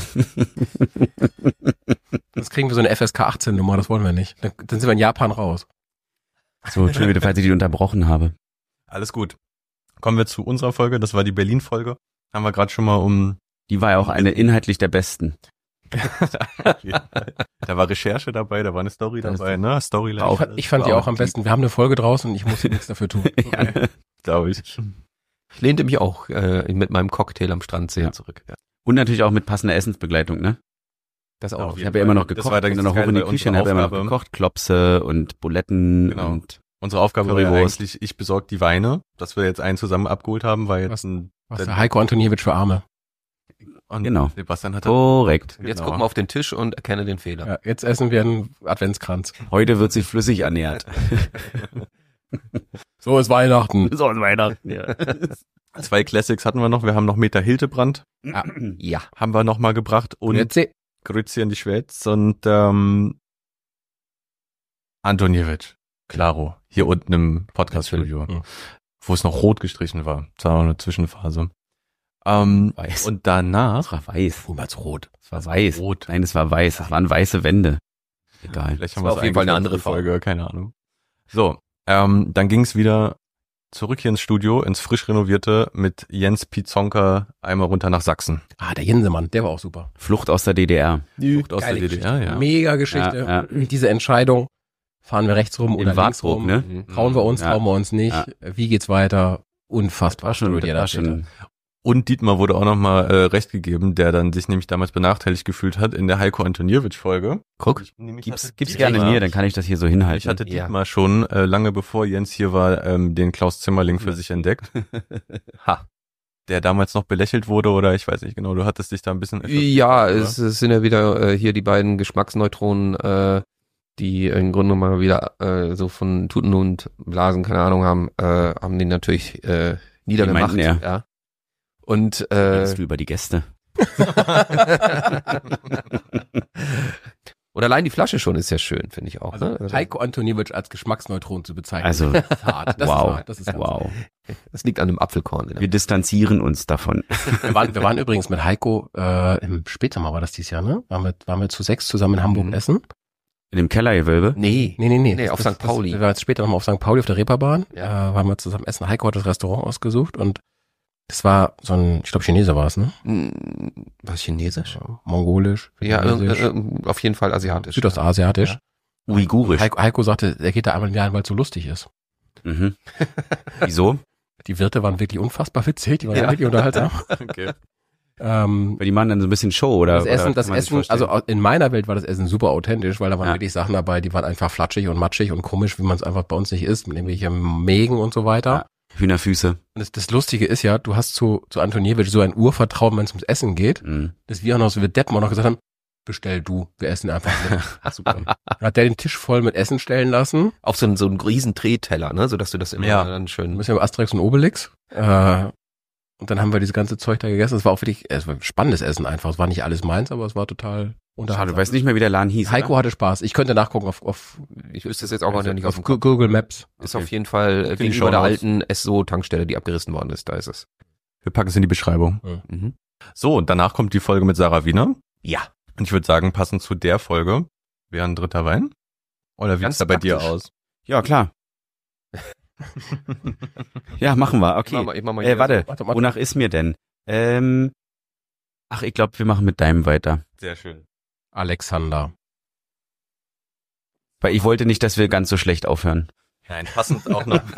Sonst kriegen wir so eine FSK 18 Nummer, das wollen wir nicht. Dann sind wir in Japan raus. So, Entschuldigung, falls ich die unterbrochen habe. Alles gut. Kommen wir zu unserer Folge, das war die Berlin-Folge. Haben wir gerade schon mal um... Die war ja auch eine inhaltlich der besten. Da war Recherche dabei, da war eine Story dabei, ne? Storyline. Ich fand die auch am besten. Wir haben eine Folge draußen und ich musste nichts dafür tun. Glaube ich. Ich lehnte mich auch mit meinem Cocktail am Strand sehen zurück. Ja. Und natürlich auch mit passender Essensbegleitung, ne? Das Ja, auch. auf noch. Ich habe ja immer noch Das gekocht, war bin dann das noch hoch in die Geile bei Küche und unserer habe immer noch Aufgabe. gekocht, Klopse und Buletten Genau. und Unsere Aufgabe war ja Currywurst. eigentlich, ich besorge die Weine, dass wir jetzt einen zusammen abgeholt haben, weil jetzt Was der Heiko Antoniewicz für Arme. und Genau. Sebastian hat korrekt. Und jetzt Genau. gucken wir auf den Tisch und erkenne den Fehler. Ja, jetzt essen wir einen Adventskranz. Heute wird sich flüssig ernährt. So ist Weihnachten. So ist Weihnachten, ja. 2 Classics hatten wir noch. Wir haben noch Meter Hildebrand, Ja. haben wir noch mal gebracht und Grüezi. Grüezi in die Schweiz und Antoniewicz. Klaro. Hier unten im Podcast-Studio. Mhm. Wo es noch rot gestrichen war. Das war noch eine Zwischenphase. Weiß. Und danach, Es war weiß. Niemals rot. Es war weiß. rot. Nein, es war weiß. Es waren weiße Wände. Egal. Vielleicht Das haben war wir auf jeden Fall eine andere Folge, keine Ahnung. So, dann ging es wieder zurück hier ins Studio, ins frisch renovierte mit Jens Pizonka einmal runter nach Sachsen. Ah, der Jensemann, der war auch super. Flucht aus der DDR. Flucht aus Geile der DDR, ja. Mega Geschichte. Ja, Diese Entscheidung, fahren wir rechts rum In oder links Wartburg, rum, ne? trauen wir uns, Ja. trauen wir uns nicht, Ja. wie geht's weiter? Unfassbar. Das war Steht schon Und Dietmar wurde auch nochmal recht gegeben, der dann sich nämlich damals benachteiligt gefühlt hat in der Heiko Antoniewicz-Folge. Guck, Gib's gib's gerne mir, dann kann ich das hier so hinhalten. Ich hatte Ja. Dietmar schon, lange bevor Jens hier war, den Klaus Zimmerling für sich entdeckt. Ha. Der damals noch belächelt wurde oder ich weiß nicht genau, du hattest dich da ein bisschen... Ja, oder? es sind ja wieder hier die beiden Geschmacksneutronen, die im Grunde mal wieder so von Tuten und Blasen, keine Ahnung haben den natürlich niedergemacht. meinten er? Ja. Und Redest du über die Gäste? oder allein die Flasche schon ist ja schön, finde ich auch. Also Ne? Heiko Antoniewicz als Geschmacksneutron zu bezeichnen. Also, das ist hart. Das wow. ist hart. Das ist hart. Wow. Das liegt an dem Apfelkorn. Wir distanzieren uns davon. Wir waren übrigens mit Heiko im Spätsommer war das dieses Jahr, ne? Waren wir zu 6 zusammen in Hamburg Mhm. essen? In dem Kellergewölbe? Nee. Nee, auf St. Pauli. Wir waren jetzt später nochmal auf St. Pauli auf der Reeperbahn. Ja. Waren wir zusammen essen. Heiko hat das Restaurant ausgesucht und das war so ein, ich glaube Chinese war es, ne? Was, chinesisch? Mongolisch, Ja, Vietnamesisch, auf jeden Fall asiatisch. südostasiatisch. Uigurisch. Heiko sagte, er geht da einmal im Jahr hin, weil es so lustig ist. Mhm. Wieso? Die Wirte waren wirklich unfassbar witzig, die waren Ja. wirklich unterhaltsam. Okay. Weil die machen dann so ein bisschen Show, oder? Das Essen, oder kann man sich vorstellen? also in meiner Welt war das Essen super authentisch, weil da waren Ja. wirklich Sachen dabei, die waren einfach flatschig und matschig und komisch, wie man es einfach bei uns nicht isst, mit irgendwelchen Mägen und so weiter. Ja. Hühnerfüße. Und das Lustige ist ja, du hast zu Antoniewicz so ein Urvertrauen, wenn es ums Essen geht, Mhm. dass wir auch noch so wir Deppen auch noch gesagt haben, bestell du, wir essen einfach mit. Super. Hat der den Tisch voll mit Essen stellen lassen, Auf so einen riesen Drehteller, ne, sodass du das immer Ja. dann ein schön. bisschen Asterix und Obelix, und dann haben wir dieses ganze Zeug da gegessen. Es war auch wirklich, es war ein spannendes Essen einfach. Es war nicht alles meins, aber es war total Schade, unterhaltsam. du weißt nicht mehr, wie der Laden hieß. Heiko oder? hatte Spaß. Ich könnte nachgucken auf Ich wüsste es jetzt auch mal nicht auf dem Kopf. Google Maps. Ist Okay. auf jeden Fall die gegenüber der Shownotes. alten SO-Tankstelle, die abgerissen worden ist. Da ist es. Wir packen es in die Beschreibung. Mhm. So, und danach kommt die Folge mit Sarah Wiener. Ja. Und ich würde sagen, passend zu der Folge wäre ein dritter Wein. Oder wie Ganz sieht's da bei dir praktisch. aus? Ja, klar. Ja, machen wir. Okay. Ich mach mal hier Warte, Warte, wonach ist mir denn? Ach, ich glaube, wir machen mit deinem weiter. Sehr schön. Alexander. Weil ich wollte nicht, dass wir ganz so schlecht aufhören. Nein, passend auch noch.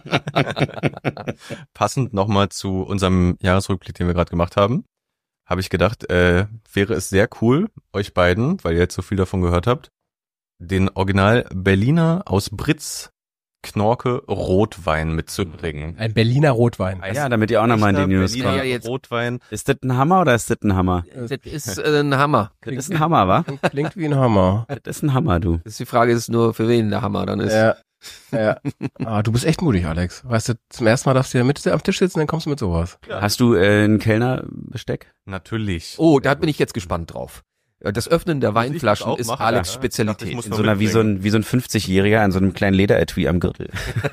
Passend nochmal zu unserem Jahresrückblick, den wir gerade gemacht haben, habe ich gedacht, wäre es sehr cool, euch beiden, weil ihr jetzt so viel davon gehört habt, den Original Berliner aus Britz Knorke Rotwein mitzubringen. Ein Berliner Rotwein. Ja, damit ihr auch nochmal in die News Berliner kommt. Ja, jetzt. Rotwein. Ist das ein Hammer oder ist das ein Hammer? Das ist ein Hammer. Das ist ein Hammer, wa? Klingt wie ein Hammer. Das ist ein Hammer, du. Das ist die Frage, ist nur für wen der Hammer dann ist. Ja. Ja. Ah, du bist echt mutig, Alex. Weißt du, zum ersten Mal darfst du ja mit am Tisch sitzen, dann kommst du mit sowas. Hast du ein Kellnerbesteck? Natürlich. Oh, da bin ich jetzt gespannt drauf. Das Öffnen der Muss ich das Weinflaschen auch ist machen? Alex Ja. Spezialität. Ich muss In noch so einer, wie so ein 50-Jähriger an so einem kleinen Lederetui am Gürtel.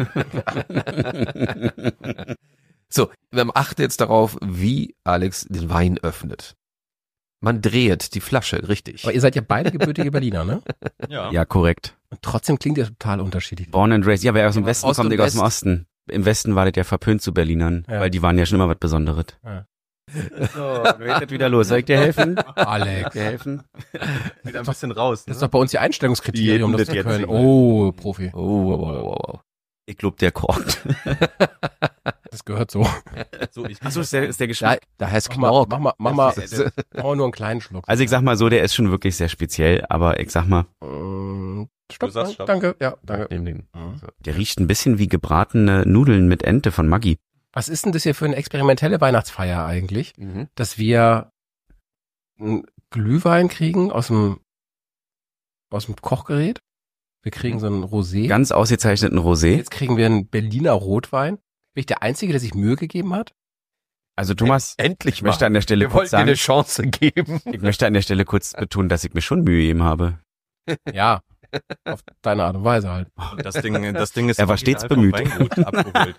So, wir achten jetzt darauf, wie Alex den Wein öffnet. Man dreht die Flasche, richtig. Aber ihr seid ja beide gebürtige Berliner, ne? Ja. Ja, korrekt. Und trotzdem klingt ihr total unterschiedlich. Born and raised. Ja, wer aus dem Westen Ost kommt, und der aus dem West. Osten. Im Westen war das ja verpönt zu Berlinern, Ja. weil die waren ja schon immer was Besonderes. Ja. So, du geht wieder los. Soll ich dir helfen? Alex. Dir helfen? Wieder ein bisschen raus. Das ist doch bei uns die Einstellungskriterium, Die das zu jetzt können. nicht. Oh, Profi. Oh, wow, wow, wow. Ich glaub, der korkt. Das gehört so. So, ich Achso, ist der Da, Geschmack. da heißt Mach Knorr. mal nur einen kleinen Schluck. Also ich sag mal so, der ist schon wirklich sehr speziell, aber ich sag mal, Stopp, Du sagst stopp. danke. Ja, danke. Nehmen den. der riecht ein bisschen wie gebratene Nudeln mit Ente von Maggi. Was ist denn das hier für eine experimentelle Weihnachtsfeier eigentlich? Mhm. Dass wir einen Glühwein kriegen aus dem Kochgerät. Wir kriegen so einen Rosé. Ganz ausgezeichneten Rosé. Jetzt kriegen wir einen Berliner Rotwein. Bin ich der Einzige, der sich Mühe gegeben hat? Also Thomas, Endlich ich möchte an der Stelle Wir kurz wollten dir eine sagen, Chance geben. ich möchte an der Stelle kurz betonen, dass ich mir schon Mühe gegeben habe. Ja, auf deine Art und Weise halt. das Ding ist Er war stets original vom bemüht. Weingut abgeholt.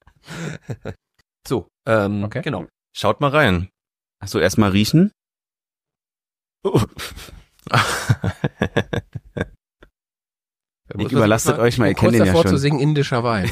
So, Okay. genau. Schaut mal rein. Achso, erstmal riechen. Ich überlastet euch mal, ihr kennt Kurz den ja davor zu schon. singen indischer Wein.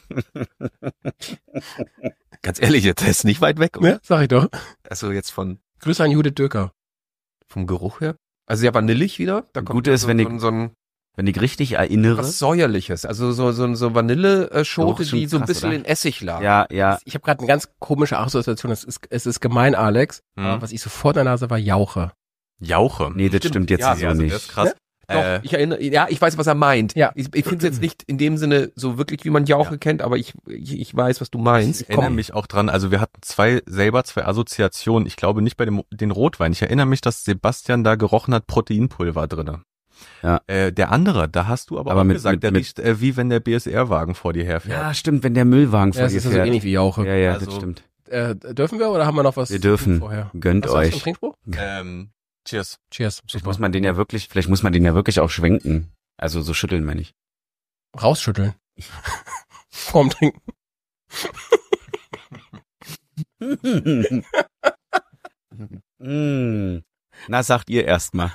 Ganz ehrlich, der ist nicht weit weg, oder? Ja, sag ich doch. Also jetzt Grüße an Judith Döker. vom Geruch her. Also sehr vanillig wieder. Da kommt Gute ist, wenn so ein Wenn ich richtig erinnere. was Säuerliches. Also so Vanilleschote, Geruch schon die so ein krass, bisschen oder? in Essig lag. Ja. Ich habe gerade eine ganz komische Assoziation. Es ist gemein, Alex. Aber was ich sofort in der Nase war Jauche. Jauche. Nee, das stimmt jetzt Ja, so Also, nicht. das ist krass. Doch, ich erinnere, ja, ich weiß, was er meint. Ja. Ich finde es jetzt nicht in dem Sinne so wirklich, wie man Jauche kennt, aber ich weiß, was du meinst. Ich erinnere mich auch dran, also wir hatten zwei Assoziationen. Ich glaube nicht bei den Rotwein. Ich erinnere mich, dass Sebastian da gerochen hat, Proteinpulver drinne. Ja. Der andere, da hast du aber Aber auch mit- gesagt, der mit- riecht wie wenn der BSR-Wagen vor dir herfährt. Ja, stimmt, wenn der Müllwagen Ja, vor es dir ist ja so fährt. ähnlich wie Jauche. Ja, Also- das stimmt. Dürfen wir oder haben wir noch was Wir dürfen. vorher? Gönnt Hast du was euch. zum Trinkspruch? Cheers. Cheers. Vielleicht muss man den ja wirklich auch schwenken. Also so schütteln, meine ich. Rausschütteln. Vorm Trinken. Na, sagt ihr erst mal.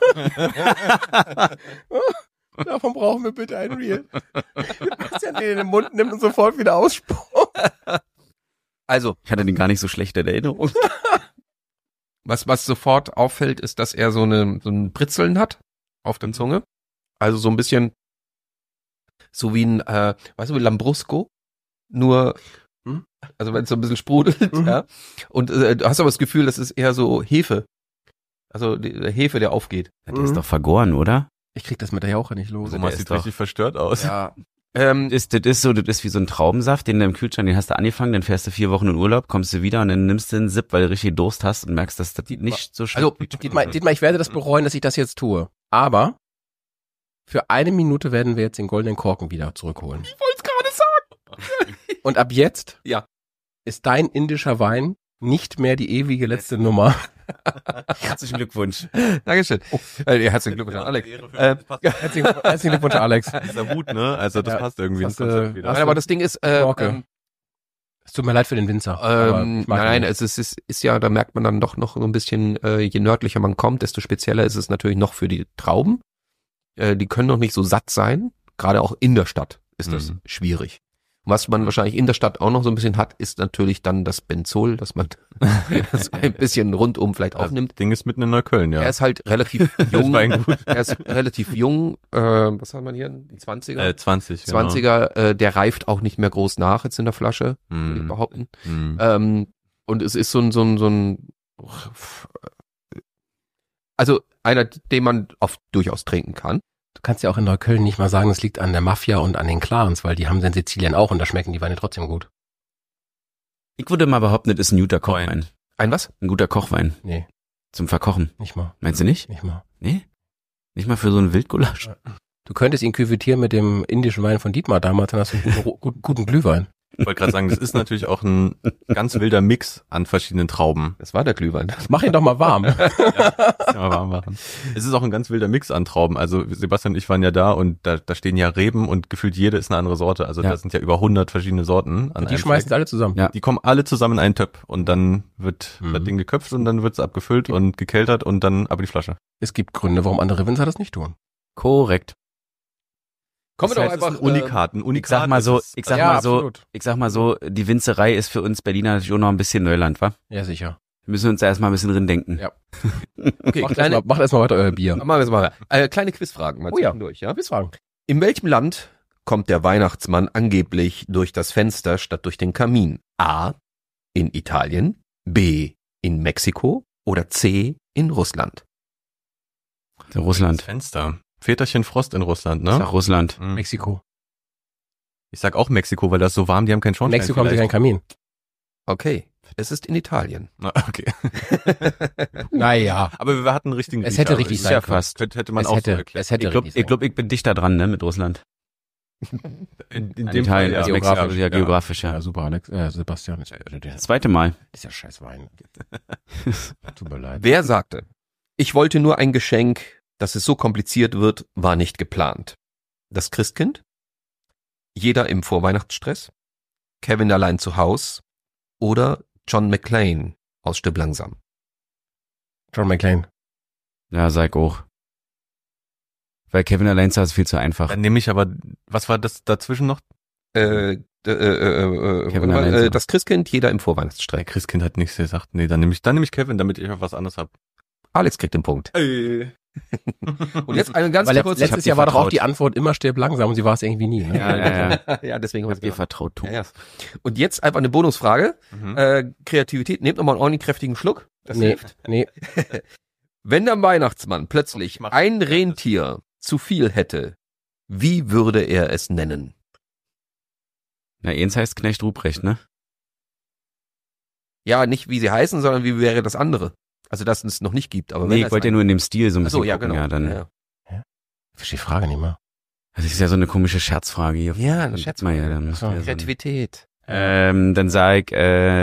Davon brauchen wir bitte ein Reel. Was ja den in den Mund nimmt und sofort wieder ausspuckt. Also, Ich hatte den gar nicht so schlecht in Erinnerung. was sofort auffällt, ist, dass er so ein Britzeln hat auf der Zunge. Also so ein bisschen so wie ein, weißt du, wie Lambrusco? Nur, also wenn es so ein bisschen sprudelt, ja. Und du hast aber das Gefühl, das ist eher so Hefe. Also der Hefe, der aufgeht. Der ist doch vergoren, oder? Ich krieg das mit der Jauche nicht los. Thomas der sieht ist richtig verstört aus. Ja. Das ist wie so ein Traubensaft, den du im Kühlschrank, den hast du angefangen, dann fährst du 4 Wochen in Urlaub, kommst du wieder und dann nimmst du einen Sip, weil du richtig Durst hast und merkst, dass das nicht so schön Also, Dietmar, ich werde das bereuen, dass ich das jetzt tue. Aber für 1 Minute werden wir jetzt den goldenen Korken wieder zurückholen. Ich wollte es gerade sagen. Und ab jetzt Ja. ist dein indischer Wein nicht mehr die ewige letzte Nummer. Herzlichen Glückwunsch. Dankeschön. Herzlichen Glückwunsch an Alex. Herzlichen Glückwunsch, Alex. Dieser Hut, ne? Also das Ja, passt irgendwie hast ins Konzept du- wieder. hast Nein, aber das Ding ist, Knorke. Es tut mir leid für den Winzer. aber ich mag nein, ihn. es ist ja, da merkt man dann doch noch so ein bisschen, je nördlicher man kommt, desto spezieller ist es natürlich noch für die Trauben. Die können noch nicht so satt sein. Gerade auch in der Stadt ist das schwierig. Und was man wahrscheinlich in der Stadt auch noch so ein bisschen hat, ist natürlich dann das Benzol, dass man das ein bisschen rundum vielleicht aufnimmt. Das Ding ist mitten in Neukölln, ja. Er ist halt relativ jung. Weingut. Er ist relativ jung. Was haben wir hier? Die 20er? 20, genau. 20er, der reift auch nicht mehr groß nach jetzt in der Flasche, würde ich behaupten. Und es ist so ein also einer, den man oft durchaus trinken kann. Du kannst ja auch in Neukölln nicht mal sagen, es liegt an der Mafia und an den Clans, weil die haben sie in Sizilien auch und da schmecken die Weine trotzdem gut. Ich würde mal behaupten, das ist ein guter Kochwein. Ein was? Ein guter Kochwein. Nee, Zum Verkochen. nicht mal. Meinst du nicht? Nicht mal. Nee? Nicht mal für so einen Wildgulasch? Du könntest ihn küvetieren mit dem indischen Wein von Dietmar damals, dann hast du einen guten Glühwein. Ich wollte gerade sagen, das ist natürlich auch ein ganz wilder Mix an verschiedenen Trauben. Das war der Glühwein. Mach ihn doch mal warm. Ja, warm machen. Es ist auch ein ganz wilder Mix an Trauben. Also Sebastian und ich waren ja da und da stehen ja Reben und gefühlt jede ist eine andere Sorte. Also Ja. da sind ja über 100 verschiedene Sorten. An Und die einem schmeißen Fleck. sie alle zusammen. Ja. Die kommen alle zusammen in einen Töpf und dann wird das Ding geköpft und dann wird es abgefüllt und gekeltert und dann ab in die Flasche. Es gibt Gründe, warum andere Winzer das nicht tun. Korrekt. Kommen wir Das doch heißt, es einfach. ist ein Unikat. Ein Unikat Ich sag mal so, ist es. ich sag Ja, mal so, absolut. ich sag mal so, die Winzerei ist für uns Berliner natürlich auch noch ein bisschen Neuland, wa? Ja, sicher. Wir müssen uns da erstmal ein bisschen drin denken. Ja. Okay, Macht erst mal weiter euer Bier. machen wir jetzt mal. Kleine Quizfragen mal Oh ja. zwischendurch, ja? Quizfragen. In welchem Land kommt der Weihnachtsmann angeblich durch das Fenster statt durch den Kamin? A. In Italien, B. in Mexiko oder C. in Russland? Der Russland. Das Fenster. Väterchen Frost in Russland, Ich sag ne? Russland. Hm. Mexiko. Ich sag auch Mexiko, weil das ist so warm, die haben keinen Schornstein. Mexiko haben sie keinen Kamin. Okay, es ist in Italien. Na, okay. Naja. Aber wir hatten einen richtigen Es Riecher. hätte richtig ist sein ja können. fast. Hätte man Es auch so hätte, erklärt. es hätte Ich glaube, richtig sein ich bin dichter dran, ne, mit Russland. In An dem Italien, Fall, als ja. Mexiko, ja, geografisch, können. ja. Ja, super, Alex. Sebastian. Das Das zweite Mal. ist ja scheiß Wein. Tut mir leid. Wer sagte, ich wollte nur ein Geschenk, dass es so kompliziert wird, war nicht geplant? Das Christkind? Jeder im Vorweihnachtsstress? Kevin allein zu Haus? Oder John McClane aus Stirb langsam? John McClane. Ja, sag ich auch. Weil Kevin allein ist viel zu einfach. Dann nehme ich aber, was war das dazwischen noch? Kevin allein zu das Christkind, jeder im Der Vorweihnachtsstress. Christkind hat nichts gesagt. Nee, dann nehme ich Kevin, damit ich auch was anderes habe. Alex kriegt den Punkt. Und jetzt eine ganz Weil kurze... letztes Jahr war doch auch die Antwort immer Stirb langsam und sie war es irgendwie nie. Ne? Ja. ja, deswegen habe ich Ihr vertraut ja, ja. Und jetzt einfach eine Bonusfrage. Mhm. Kreativität, nehmt nochmal einen ordentlich kräftigen Schluck. Das Nee, hilft. nee. Wenn der Weihnachtsmann plötzlich Ich mach's. ein Rentier zu viel hätte, wie würde er es nennen? Na, eins heißt Knecht Ruprecht, ne? Ja, nicht wie sie heißen, sondern wie wäre das andere? Also, dass es noch nicht gibt. Aber wenn Nee, es ich wollte ja ein- nur in dem Stil so ein Ach bisschen so, ja, gucken. genau. Ja, dann, Ja, Ich verstehe die Frage nicht mehr. Das ist ja so eine komische Scherzfrage hier. Ja, eine Dann- Scherzfrage. Ja, dann, So. ja, so ein- Kreativität. dann sag ich,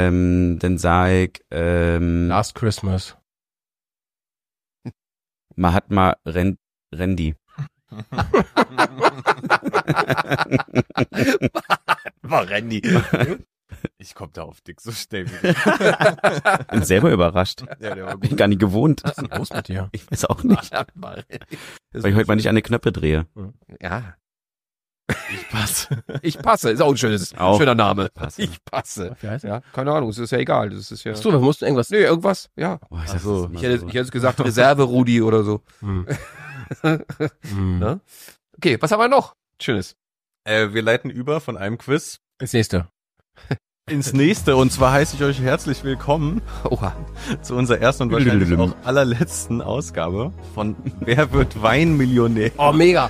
Last Christmas. Mahatma Rendi. War Randy. Ich komm da auf dick so schnell. Bin selber überrascht. Ja, der war Bin gar nicht gewohnt. Was ist denn los mit dir? Ich weiß auch nicht. Weil ich heute mal nicht an die Knöpfe drehe. Ja, Ich passe. ich passe. Ist auch ein schöner Name. Passe. Ich passe. Wie heißt Ja, keine Ahnung, es ist ja egal. Das ist ja. Achso, wir mussten irgendwas. Nee, irgendwas, ja. Boah, ich Ach so. das Ich ist immer hätte, ich hätte jetzt gesagt Reserve-Rudi oder so. Hm. Ne? Okay, was haben wir noch? Schönes. Wir leiten über von einem Quiz Das nächste. ins nächste. Und zwar heiße ich euch herzlich willkommen Oha. zu unserer ersten und wahrscheinlich auch allerletzten Ausgabe von Wer wird Weinmillionär? Oh, mega.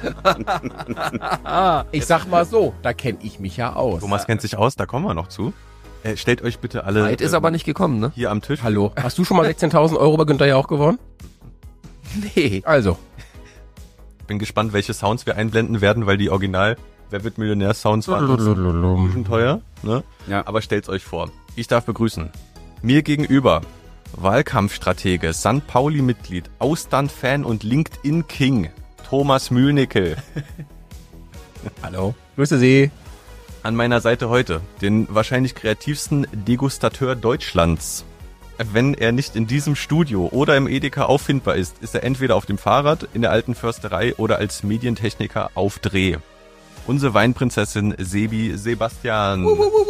Ich sag mal so, da kenne ich mich ja aus. Thomas kennt sich aus, da kommen wir noch zu. Stellt euch bitte alle Weit ist aber nicht gekommen, ne? hier am Tisch. Hallo. Hast du schon mal 16.000 Euro bei Günther ja auch gewonnen? Nee. Also. Bin gespannt, welche Sounds wir einblenden werden, weil die Original Wer wird Millionär Sounds waren ein bisschen teuer, ne? Ja. Aber stellt's euch vor. Ich darf begrüßen. Mir gegenüber Wahlkampfstratege, St. Pauli-Mitglied, Austern-Fan und LinkedIn-King, Thomas Mühlnickel. Hallo. Grüße Sie. An meiner Seite heute den wahrscheinlich kreativsten Degustateur Deutschlands. Wenn er nicht in diesem Studio oder im Edeka auffindbar ist, ist er entweder auf dem Fahrrad, in der alten Försterei oder als Medientechniker auf Dreh. Unsere Weinprinzessin Sebi Sebastian.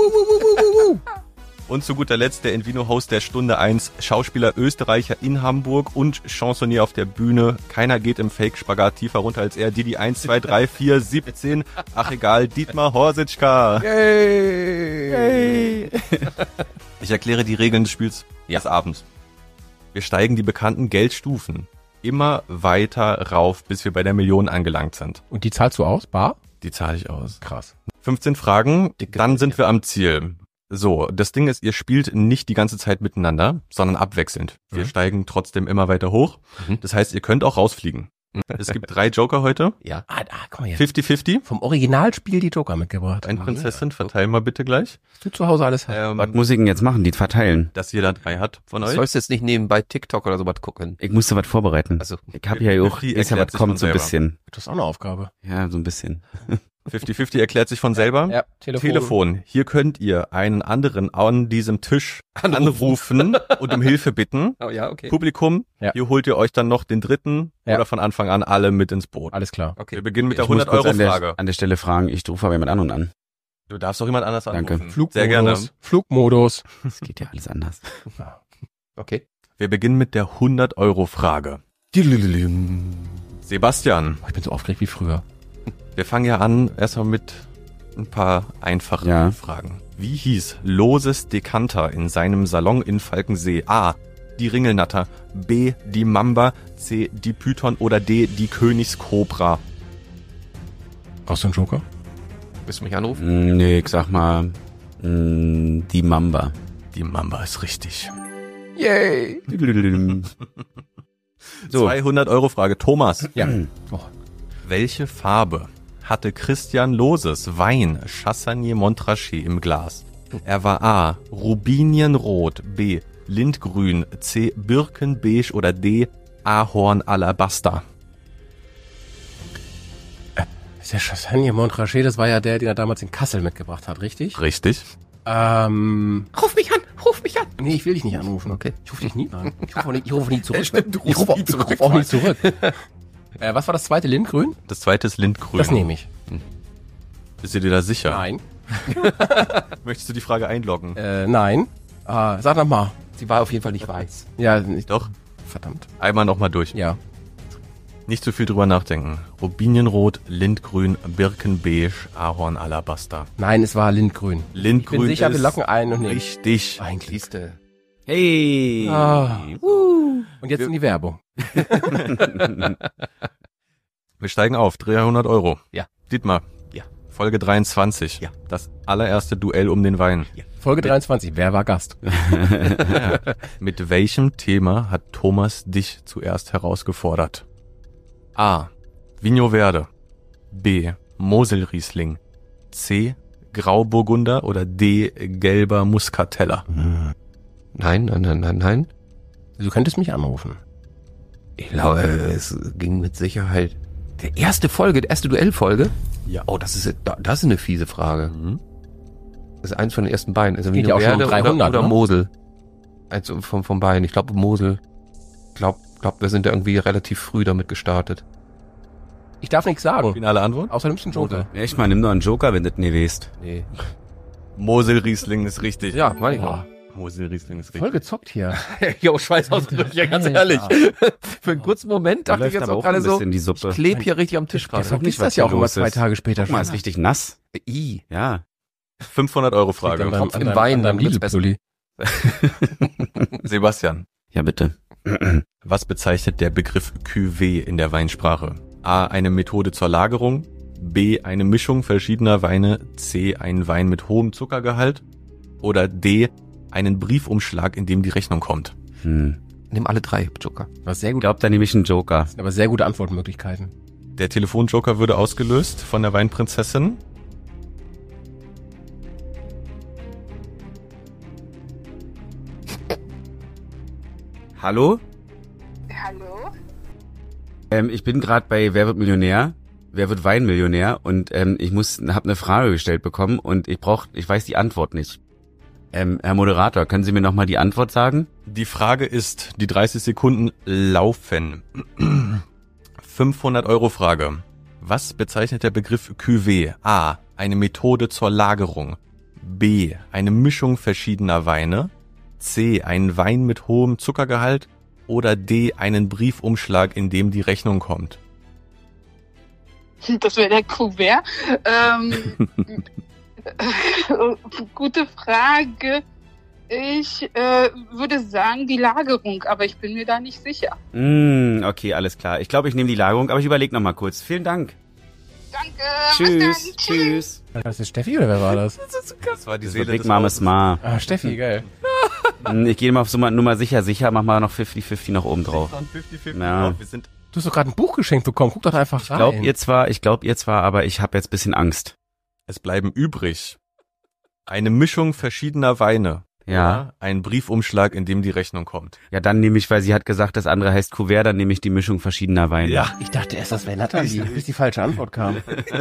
Und zu guter Letzt der Invino-Host der Stunde 1, Schauspieler Österreicher in Hamburg und Chansonnier auf der Bühne. Keiner geht im Fake-Spagat tiefer runter als er. Didi 1, 2, 3, 4, 17. Ach egal, Dietmar Horsitschka. Yay. Ich erkläre die Regeln des Spiels des Abends. Wir steigen die bekannten Geldstufen immer weiter rauf, bis wir bei der Million angelangt sind. Und die zahlst du aus? Bar? Die zahle ich aus. Krass. 15 Fragen, dann sind wir am Ziel. So, das Ding ist, ihr spielt nicht die ganze Zeit miteinander, sondern abwechselnd. Wir steigen trotzdem immer weiter hoch. Das heißt, ihr könnt auch rausfliegen. Es gibt 3 Joker heute. Ja. Guck mal jetzt. 50-50. Vom Originalspiel die Joker mitgebracht. Ein Prinzessin, verteil mal bitte gleich. Was du zu Hause alles hast. Was muss ich denn jetzt machen? Die verteilen. Dass jeder 3 hat von Du euch. sollst jetzt nicht nebenbei TikTok oder sowas gucken. Ich musste was vorbereiten. Also, Ich habe ja auch, Die ist ja erklärt was sich kommt von so ein selber. bisschen. Das ist auch eine Aufgabe. Ja, so ein bisschen. 50-50 erklärt sich von selber. Ja, Telefon. Hier könnt ihr einen anderen an diesem Tisch anrufen und um Hilfe bitten. oh ja, okay. Publikum, Ja. hier holt ihr euch dann noch den dritten Ja. oder von Anfang an alle mit ins Boot. Alles klar. Okay. Wir beginnen mit der Ich muss kurz 100-Euro-Frage. an der Stelle fragen, ich rufe aber jemand anderen an. Du darfst auch jemand anders Danke. anrufen. Flugmodus. Sehr gerne. Flugmodus. Das geht ja alles anders. Okay. Wir beginnen mit der 100-Euro-Frage. Sebastian, Oh, ich bin so aufgeregt wie früher. Wir fangen ja an erstmal mit ein paar einfachen Fragen. Wie hieß Loses Dekanter in seinem Salon in Falkensee? A. Die Ringelnatter, B. die Mamba, C. die Python oder D. die Königskobra? Brauchst du einen Joker? Willst du mich anrufen? Nee, ich sag mal, die Mamba. Die Mamba ist richtig. Yay! So. 200-Euro-Frage. Thomas. Ja. Oh. Welche Farbe hatte Christian Loses Wein Chassagne Montrachet im Glas? Er war A. Rubinienrot, B. Lindgrün, C. Birkenbeige oder D. Ahorn-Alabaster. Der Chassagne Montrachet, das war ja der, den er damals in Kassel mitgebracht hat, richtig? Richtig. Ruf mich an! Nee, ich will dich nicht anrufen. Okay. Ich rufe dich nie an. Ich rufe nie zurück. Stimmt, du Ich rufst rufe nie zurück. auch nie zurück. Was war das zweite? Lindgrün? Das zweite ist Lindgrün. Das nehme ich. Bist du dir da sicher? Nein. Möchtest du die Frage einloggen? Nein. Sag nochmal. Sie war auf jeden Fall nicht weiß. Ja, nicht. Doch. Verdammt. Einmal nochmal durch. Ja. Nicht zu viel drüber nachdenken. Rubinienrot, Lindgrün, Birkenbeige, Ahorn-Alabaster. Nein, es war Lindgrün. Lindgrün Ich bin sicher, ist wir locken ein und nehmen. richtig. Eigentlich. Siehste. Hey! Und jetzt in die Werbung. Wir steigen auf. 300 Euro. Ja. Dietmar. Ja. Folge 23. Ja. Das allererste Duell um den Wein. Folge 23. Wer war Gast? Mit welchem Thema hat Thomas dich zuerst herausgefordert? A. Vigno Verde. B. Moselriesling. C. Grauburgunder oder D. Gelber Muscatella. Nein. Du könntest mich anrufen. Ich glaube, es ging mit Sicherheit. Die erste Duellfolge? Ja. Oh, das ist eine fiese Frage. Das ist eins von den ersten beiden. Also geht ja auch schon um 300, oder ne? Mosel. Eins vom beiden. Ich glaube Mosel. Glaub, wir sind da irgendwie relativ früh damit gestartet. Ich darf nichts sagen. Finale Antwort? Außer nimmst du einen Joker. Echt mal, nimm doch einen Joker, wenn du das nie weißt. Nee. Moselriesling ist richtig. Ja, meine ich auch. Boah, Moselriesling ist voll richtig. gezockt hier. Jo, Schweißausbrüche, ja, ganz ehrlich. Für einen kurzen Moment dachte ich Läuft jetzt aber auch auch ein gerade so, bisschen die Suppe. ich klebe hier richtig am Tisch Der gerade. vergisst was das ja auch hier immer los 2 ist. Tage später Guck mal, ist richtig nass. I. Ja. 500 Euro Frage. An deinem- Tropfen an im deinem- Wein, an deinem dann wird's besser. Lidl-Pulli. Sebastian. Ja, bitte. Was bezeichnet der Begriff Cuvée in der Weinsprache? A. Eine Methode zur Lagerung. B. Eine Mischung verschiedener Weine. C. Ein Wein mit hohem Zuckergehalt. Oder D. Einen Briefumschlag, in dem die Rechnung kommt. Nimm alle 3, Joker. Was sehr Ich gut. glaube, da nehme ich einen Joker. Das sind aber sehr gute Antwortmöglichkeiten. Der Telefonjoker würde ausgelöst von der Weinprinzessin. Hallo? Hallo? Ich bin gerade bei Wer wird Millionär? Wer wird Weinmillionär? Und ich habe eine Frage gestellt bekommen und ich weiß die Antwort nicht. Herr Moderator, können Sie mir nochmal die Antwort sagen? Die Frage ist, die 30 Sekunden laufen. 500 Euro Frage. Was bezeichnet der Begriff Cuvée? A. Eine Methode zur Lagerung. B. Eine Mischung verschiedener Weine. C. Ein Wein mit hohem Zuckergehalt. Oder D. Einen Briefumschlag, in dem die Rechnung kommt. Das wäre der Kuvert. Gute Frage. Ich würde sagen die Lagerung, aber ich bin mir da nicht sicher. Okay, alles klar. Ich glaube, ich nehme die Lagerung, aber ich überlege nochmal kurz. Vielen Dank. Danke. Tschüss. Bis dann. Tschüss. War das jetzt Steffi oder wer war das? Das war die Das war Big Mama Smart. Ah, Steffi, geil. Ich gehe mal auf Nummer sicher, mach mal noch 50-50 noch oben drauf. 50-50 Ja. drauf. Wir sind Du hast doch gerade ein Buch geschenkt bekommen. Guck doch einfach Ich glaube rein. ihr zwar, aber ich habe jetzt ein bisschen Angst. Es bleiben übrig eine Mischung verschiedener Weine. Ja. Ein Briefumschlag, in dem die Rechnung kommt. Ja, dann nehme ich, weil sie hat gesagt, das andere heißt Kuvert, dann nehme ich die Mischung verschiedener Weine. Ich dachte erst, das wäre Nathalie, bis die falsche Antwort kam.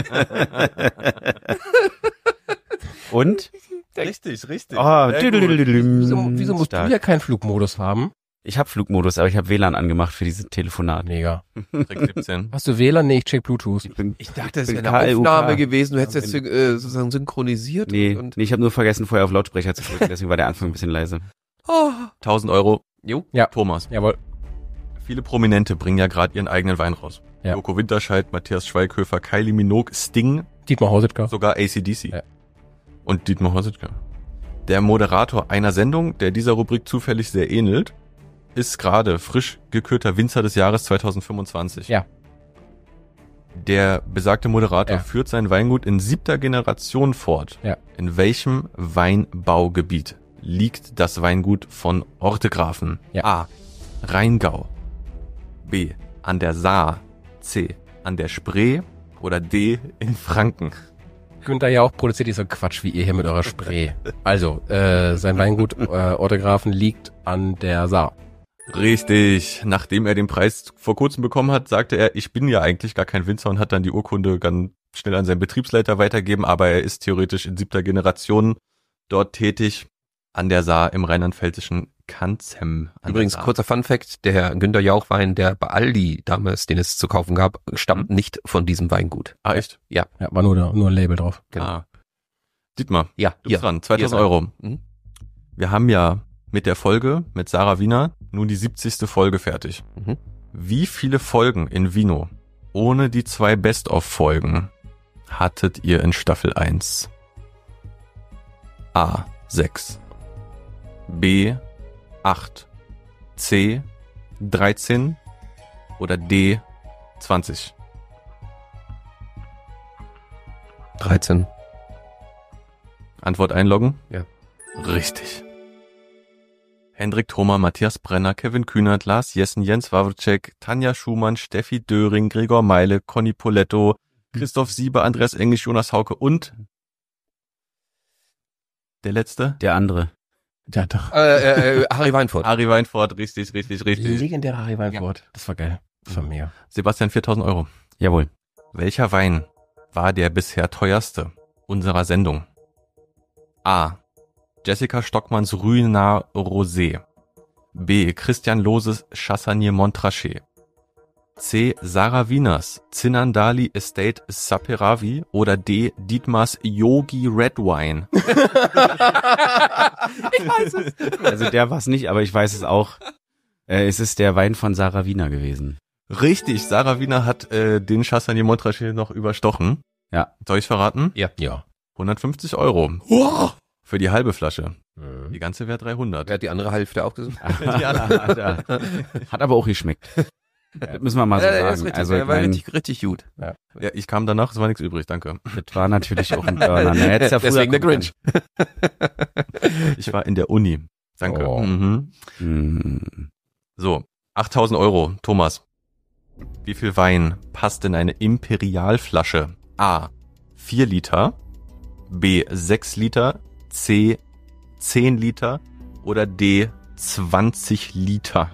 Und? Richtig. Oh, Wieso musst Stark. du ja keinen Flugmodus haben? Ich habe Flugmodus, aber ich habe WLAN angemacht für diese Telefonat. Mega. Trick 17. Hast du WLAN? Nee, ich check Bluetooth. Ich dachte, es bin wäre eine KLUK. Aufnahme gewesen. Du hättest jetzt sozusagen synchronisiert. Nee, Und ich habe nur vergessen, vorher auf Lautsprecher zu drücken, deswegen war der Anfang ein bisschen leise. 1000 Euro. Jo. Ja. Thomas. Jawohl. Viele Prominente bringen ja gerade ihren eigenen Wein raus. Ja. Joko Winterscheid, Matthias Schweighöfer, Kylie Minogue, Sting, Dietmar Hausitka. sogar AC/DC. Ja. Und Dietmar Hausitka. Der Moderator einer Sendung, der dieser Rubrik zufällig sehr ähnelt, ist gerade frisch gekürter Winzer des Jahres 2025. Ja. Der besagte Moderator Ja. führt sein Weingut in 7. Generation fort. Ja. In welchem Weinbaugebiet liegt das Weingut von Ortegrafen? Ja. A. Rheingau. B. An der Saar. C. An der Spree. Oder D. In Franken. Günther Jauch produziert nicht so Quatsch wie ihr hier mit eurer Spree. Also, sein Weingut Ortegrafen liegt an der Saar. Richtig. Nachdem er den Preis vor kurzem bekommen hat, sagte er, ich bin ja eigentlich gar kein Winzer und hat dann die Urkunde ganz schnell an seinen Betriebsleiter weitergegeben, aber er ist theoretisch in 7. Generation dort tätig, an der Saar im rheinland-pfälzischen Kanzem. Übrigens, kurzer Funfact, der Günter Jauch-Wein, der bei Aldi damals, den es zu kaufen gab, stammt nicht von diesem Weingut. Ah, echt? Ja, war nur ein Label drauf. Genau. Ah. Dietmar, Ja, du bist dran. 2000 Hier Euro. Mhm. Wir haben ja mit der Folge mit Sarah Wiener nun die 70. Folge fertig. Mhm. Wie viele Folgen in Vino ohne die 2 Best-of-Folgen hattet ihr in Staffel 1? A. 6. B. 8. C. 13. Oder D. 20. 13. Antwort einloggen? Ja. Richtig. Hendrik Thoma, Matthias Brenner, Kevin Kühnert, Lars Jessen, Jens Wawrczyk, Tanja Schumann, Steffi Döring, Gregor Meile, Conny Poletto, Christoph Sieber, Andreas Englisch, Jonas Hauke und der letzte? Der andere. Ja, doch. Harry Weinfurt. Ari Weinfurt, richtig. Legendäre Harry Weinfurt. Das war geil. Das war mega. Sebastian, 4.000 Euro. Jawohl. Welcher Wein war der bisher teuerste unserer Sendung? A. Jessica Stockmanns Ruinart Rosé. B. Christian Lohses Chassagnier Montrachet. C. Sarah Wieners Zinandali Estate Saperavi. Oder D. Dietmars Yogi Red Wine. Ich weiß es. Also der war es nicht, aber ich weiß es auch. Es ist der Wein von Sarah Wiener gewesen. Richtig, Sarah Wiener hat den Chassagnier Montrachet noch überstochen. Ja. Soll ich's verraten? Ja. 150 Euro. Für die halbe Flasche. Die ganze wäre 300. Wer hat die andere Hälfte auch gesehen? Hat aber auch geschmeckt. Das müssen wir mal so Ja, das sagen. ist richtig, Also der ich war mein, richtig gut. Ja, ich kam danach, es war nichts übrig, danke. das war natürlich auch ein Burner. Na, hättest ja früher Deswegen der gucken Grinch. Ich war in der Uni. Danke. Oh. Mhm. können. So, 8.000 Euro. Thomas, wie viel Wein passt in eine Imperialflasche? A. 4 Liter. B. 6 Liter. C. 10 Liter. Oder D. 20 Liter.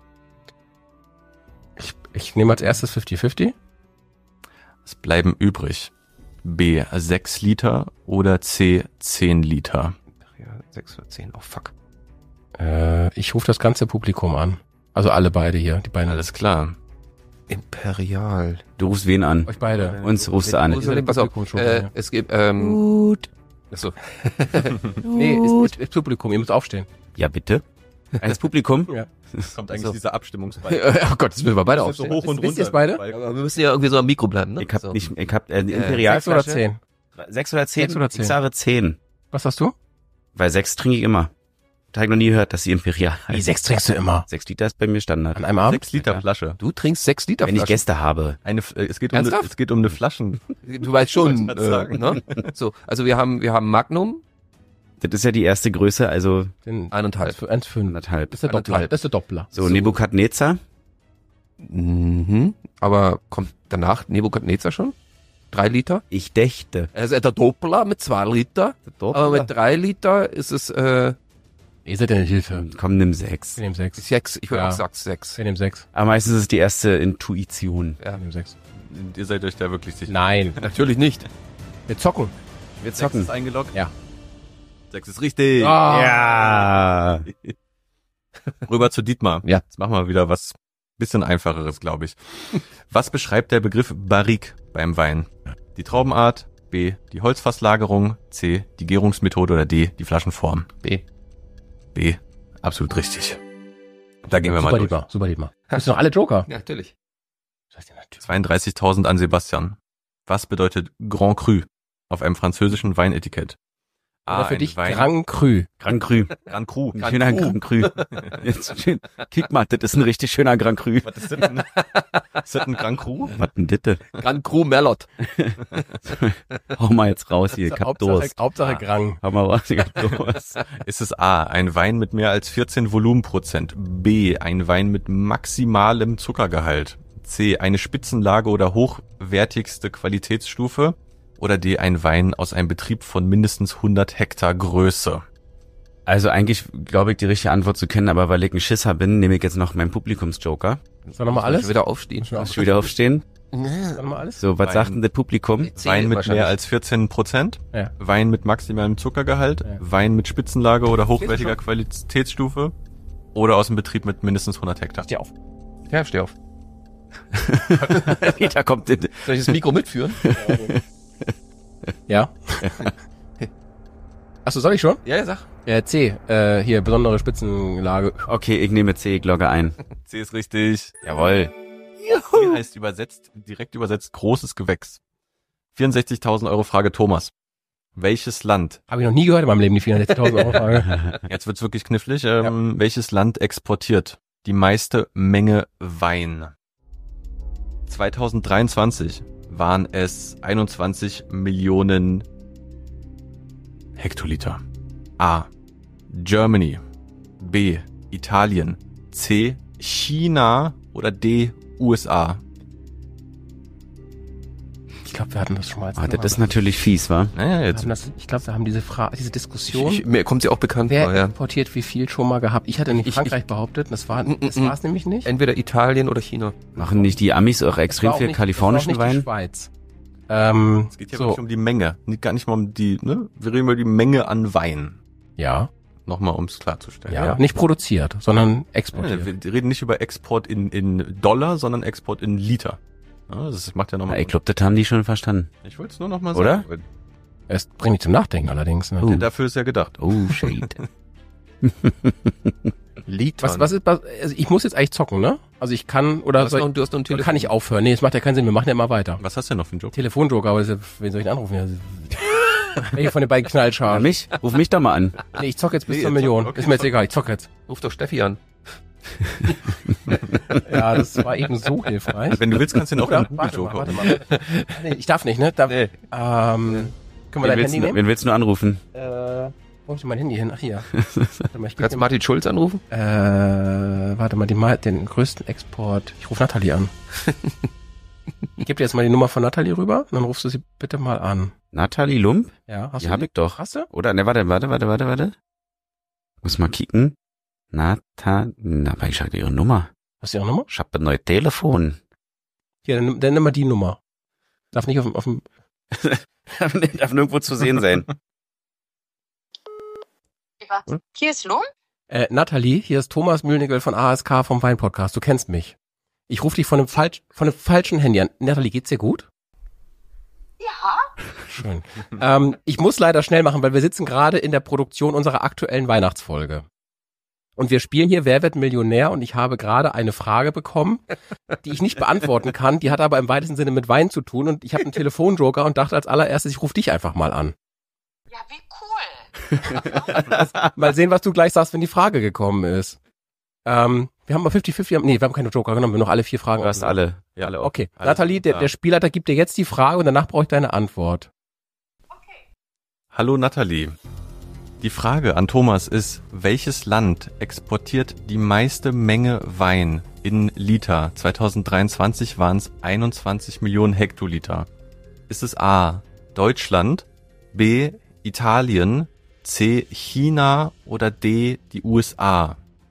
Ich nehme als erstes 50-50. Es bleiben übrig. B. 6 Liter. Oder C. 10 Liter. Ja, 6 oder 10. Oh, fuck. Ich rufe das ganze Publikum an. Also alle beide hier, die beiden. Alles klar. Imperial. Du rufst wen an? Euch beide. Uns rufst du an. Pass auf, Publikum es gibt, Gut. achso. Nee, ist Publikum, ihr müsst aufstehen. Ja, bitte. Als Publikum? Ja. Kommt eigentlich So. dieser Abstimmungsball. Oh Gott, das müssen wir beide aufstehen. hoch und Wisst ihr runter. es beide? Aber wir müssen ja irgendwie so am Mikro bleiben, ne? Ich hab so. nicht, ich hab die 6 Imperialflasche. oder 10? 6 oder 10? 6 oder 10. Ich sage 10. Was hast du? Weil 6 trinke ich immer. Da habe ich noch nie gehört, dass die Imperial heißt. 6 trinkst du immer. 6 Liter ist bei mir Standard. An einem Abend? 6 Liter Flasche. Du trinkst 6 Liter Wenn ich Flaschen. Gäste habe. Es geht Ernsthaft? um eine Flaschen. Du weißt schon, Wollte ich grad sagen. ne? So, also wir haben Magnum, Das ist ja die erste Größe, also Den 1,5. 1,5. 1,5. Das ist der Doppler. Das ist der Doppler. So, Nebukadnezar. Mhm. Aber kommt danach Nebukadnezar schon? 3 Liter? Ich dächte. Also der Doppler mit 2 Liter. Aber mit 3 Liter ist es Ihr seid ja eine Hilfe. Komm, nimm 6. Wir nehmen 6. 6. Ich würde Ja. auch sagen 6. Wir nehmen 6. Aber meistens ist es die erste Intuition. Wir nehmen 6. Ihr seid euch da wirklich sicher. Nein. Natürlich nicht. Wir zocken. Wir 6 zocken. ist eingeloggt? Ja. 6 ist richtig. Ja. Rüber zu Dietmar. Ja. Jetzt machen wir wieder was bisschen einfacheres, glaube ich. Was beschreibt der Begriff Barrique beim Wein? Die Traubenart, B. die Holzfasslagerung, C. die Gärungsmethode oder D. die Flaschenform. B. B. Absolut richtig. Da gehen wir mal durch. Super Dietmar. Hast du noch alle Joker? Ja, natürlich. 32.000 an Sebastian. Was bedeutet Grand Cru auf einem französischen Weinetikett? Oder für ein dich Wein. Grand Cru. Grand Cru. Grand Cru. Ein schöner Grand Cru. Jetzt schön. Kick mal, das ist ein richtig schöner Grand Cru. Was ist das denn? Ist das ein Grand Cru? Was denn das? Grand Cru Merlot. Hau mal jetzt raus hier, ich hab Durst. Hauptsache Grang. Hau mal was, ich hab Durst. Ist es A, ein Wein mit mehr als 14 Volumenprozent? B, ein Wein mit maximalem Zuckergehalt? C, eine Spitzenlage oder hochwertigste Qualitätsstufe? Oder D, ein Wein aus einem Betrieb von mindestens 100 Hektar Größe? Also eigentlich glaube ich die richtige Antwort zu kennen, aber weil ich ein Schisser bin, nehme ich jetzt noch meinen Publikumsjoker. Soll nochmal alles? Wieder aufstehen. Muss ich wieder aufstehen? Soll nochmal alles? So, was Wein. sagt denn das Publikum? Wein mit wahrscheinlich. mehr als 14%? Ja. Wein mit maximalem Zuckergehalt? Ja. Wein mit Spitzenlage oder hochwertiger Qualitätsstufe? Oder aus einem Betrieb mit mindestens 100 Hektar? Steh auf. Ja, steh auf. Da kommt das. Soll ich das Mikro mitführen? Ja. Achso, soll ich schon? Ja, sag. C, hier, besondere Spitzenlage. Okay, ich nehme C, ich logge ein. C ist richtig. Jawohl. C heißt direkt übersetzt großes Gewächs. 64.000 Euro Frage Thomas. Welches Land, Habe ich noch nie gehört in meinem Leben, die 460.000 Euro Frage. jetzt wird's wirklich knifflig, welches Land exportiert die meiste Menge Wein? 2023 waren es 21 Millionen Hektoliter. A. Germany. B. Italien. C. China. Oder D. USA. Ich glaube, wir hatten das schon mal. Ah, das ist natürlich fies, wa? Naja, jetzt. Ich glaube, wir haben diese Diskussion. Mir kommt sie auch bekannt Wer vor, ja. importiert wie viel schon mal gehabt? Ich hatte nicht Frankreich behauptet, das war es nämlich nicht. Entweder Italien oder China. Machen nicht die Amis auch extrem viel kalifornischen das war auch nicht Wein? die Schweiz. Es geht ja wirklich um die Menge. Gar nicht mal um die, ne? Wir reden über die Menge an Wein. Ja, Nochmal, um es klarzustellen. ja, nicht produziert, sondern exportiert. Wir reden nicht über Export in Dollar, sondern Export in Liter. Ja, das macht ja Ja, nochmal. ich glaube, das haben die schon verstanden. Ich wollte es nur nochmal Oder? sagen. Es bringt mich zum Nachdenken allerdings. Ne? Denn dafür ist ja gedacht. Oh, shit. Liter. Was ist, also ich muss jetzt eigentlich zocken, ne? Also ich kann, oder Du hast noch ein oder Telefon. kann ich aufhören? Nee, das macht ja keinen Sinn, wir machen ja immer weiter. Was hast du denn noch für einen Joke? Telefonjoker, aber das ist, wen soll ich denn anrufen? Welche von den beiden Ja, Knallscharen? mich? Ruf mich doch mal an. Nee, ich zocke jetzt bis Nee, zur zock, Million. okay, Ist mir jetzt egal, ich zocke jetzt. Ruf doch Steffi an. Ja, das war eben so hilfreich. Wenn du willst, kannst du den auch Oder? einen Warte mal, Google-Joker. warte mal. Nee, ich darf nicht, ne? Nee. Können wir dein Handy nehmen? Wen willst du nur anrufen? Wo hab ich mein Handy hin? Ach hier. Warte mal, ich Kannst du Martin Schulz anrufen? warte mal, den größten Export. Ich rufe Nathalie an. Ich gebe dir jetzt mal die Nummer von Nathalie rüber, dann rufst du sie bitte mal an. Nathalie Lump? Ja, hast Die du hab ich doch. Hast du? Oder, ne, warte. Muss mal kicken. Na, aber ich hab ihre Nummer. Hast du ihre Nummer? Ich hab ein neues Telefon. Hier, dann nimm mal die Nummer. Darf nicht auf dem Darf nirgendwo zu sehen sein. Hier ist Lohn? Nathalie, hier ist Thomas Mühlnickel von ASK vom Wein-Podcast. Du kennst mich. Ich rufe dich von einem falschen Handy an. Nathalie, geht's dir gut? Ja. Schön. Ich muss leider schnell machen, weil wir sitzen gerade in der Produktion unserer aktuellen Weihnachtsfolge. Und wir spielen hier Wer wird Millionär? Und ich habe gerade eine Frage bekommen, die ich nicht beantworten kann. Die hat aber im weitesten Sinne mit Wein zu tun. Und ich habe einen Telefonjoker und dachte als allererstes, ich rufe dich einfach mal an. Ja, wie cool. Mal sehen, was du gleich sagst, wenn die Frage gekommen ist. Wir haben mal 50-50, nee, wir haben keine Joker genommen, wir haben noch alle 4 Fragen. Du hast alle. Ja, alle Okay, alle Nathalie, sind da. der Spielleiter gibt dir jetzt die Frage und danach brauche ich deine Antwort. Hallo Nathalie. Die Frage an Thomas ist, welches Land exportiert die meiste Menge Wein in Liter? 2023 waren es 21 Millionen Hektoliter. Ist es A, Deutschland, B, Italien, C, China oder D, die USA?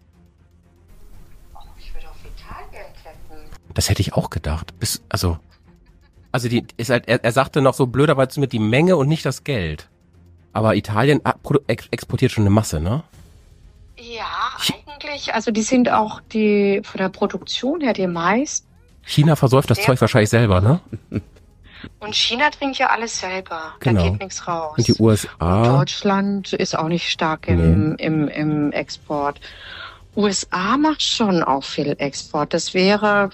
Ich würde auf Italien tippen. Das hätte ich auch gedacht. Also die ist halt, er sagte noch so blöderweise mit die Menge und nicht das Geld. Aber Italien exportiert schon eine Masse, ne? Ja, eigentlich. Also die sind auch die von der Produktion her die meisten. China versäuft das Ja. Zeug wahrscheinlich selber, ne? Und China trinkt ja alles selber. Genau. Da geht nichts raus. Und die USA. Deutschland ist auch nicht stark im Export. USA macht schon auch viel Export. Das wäre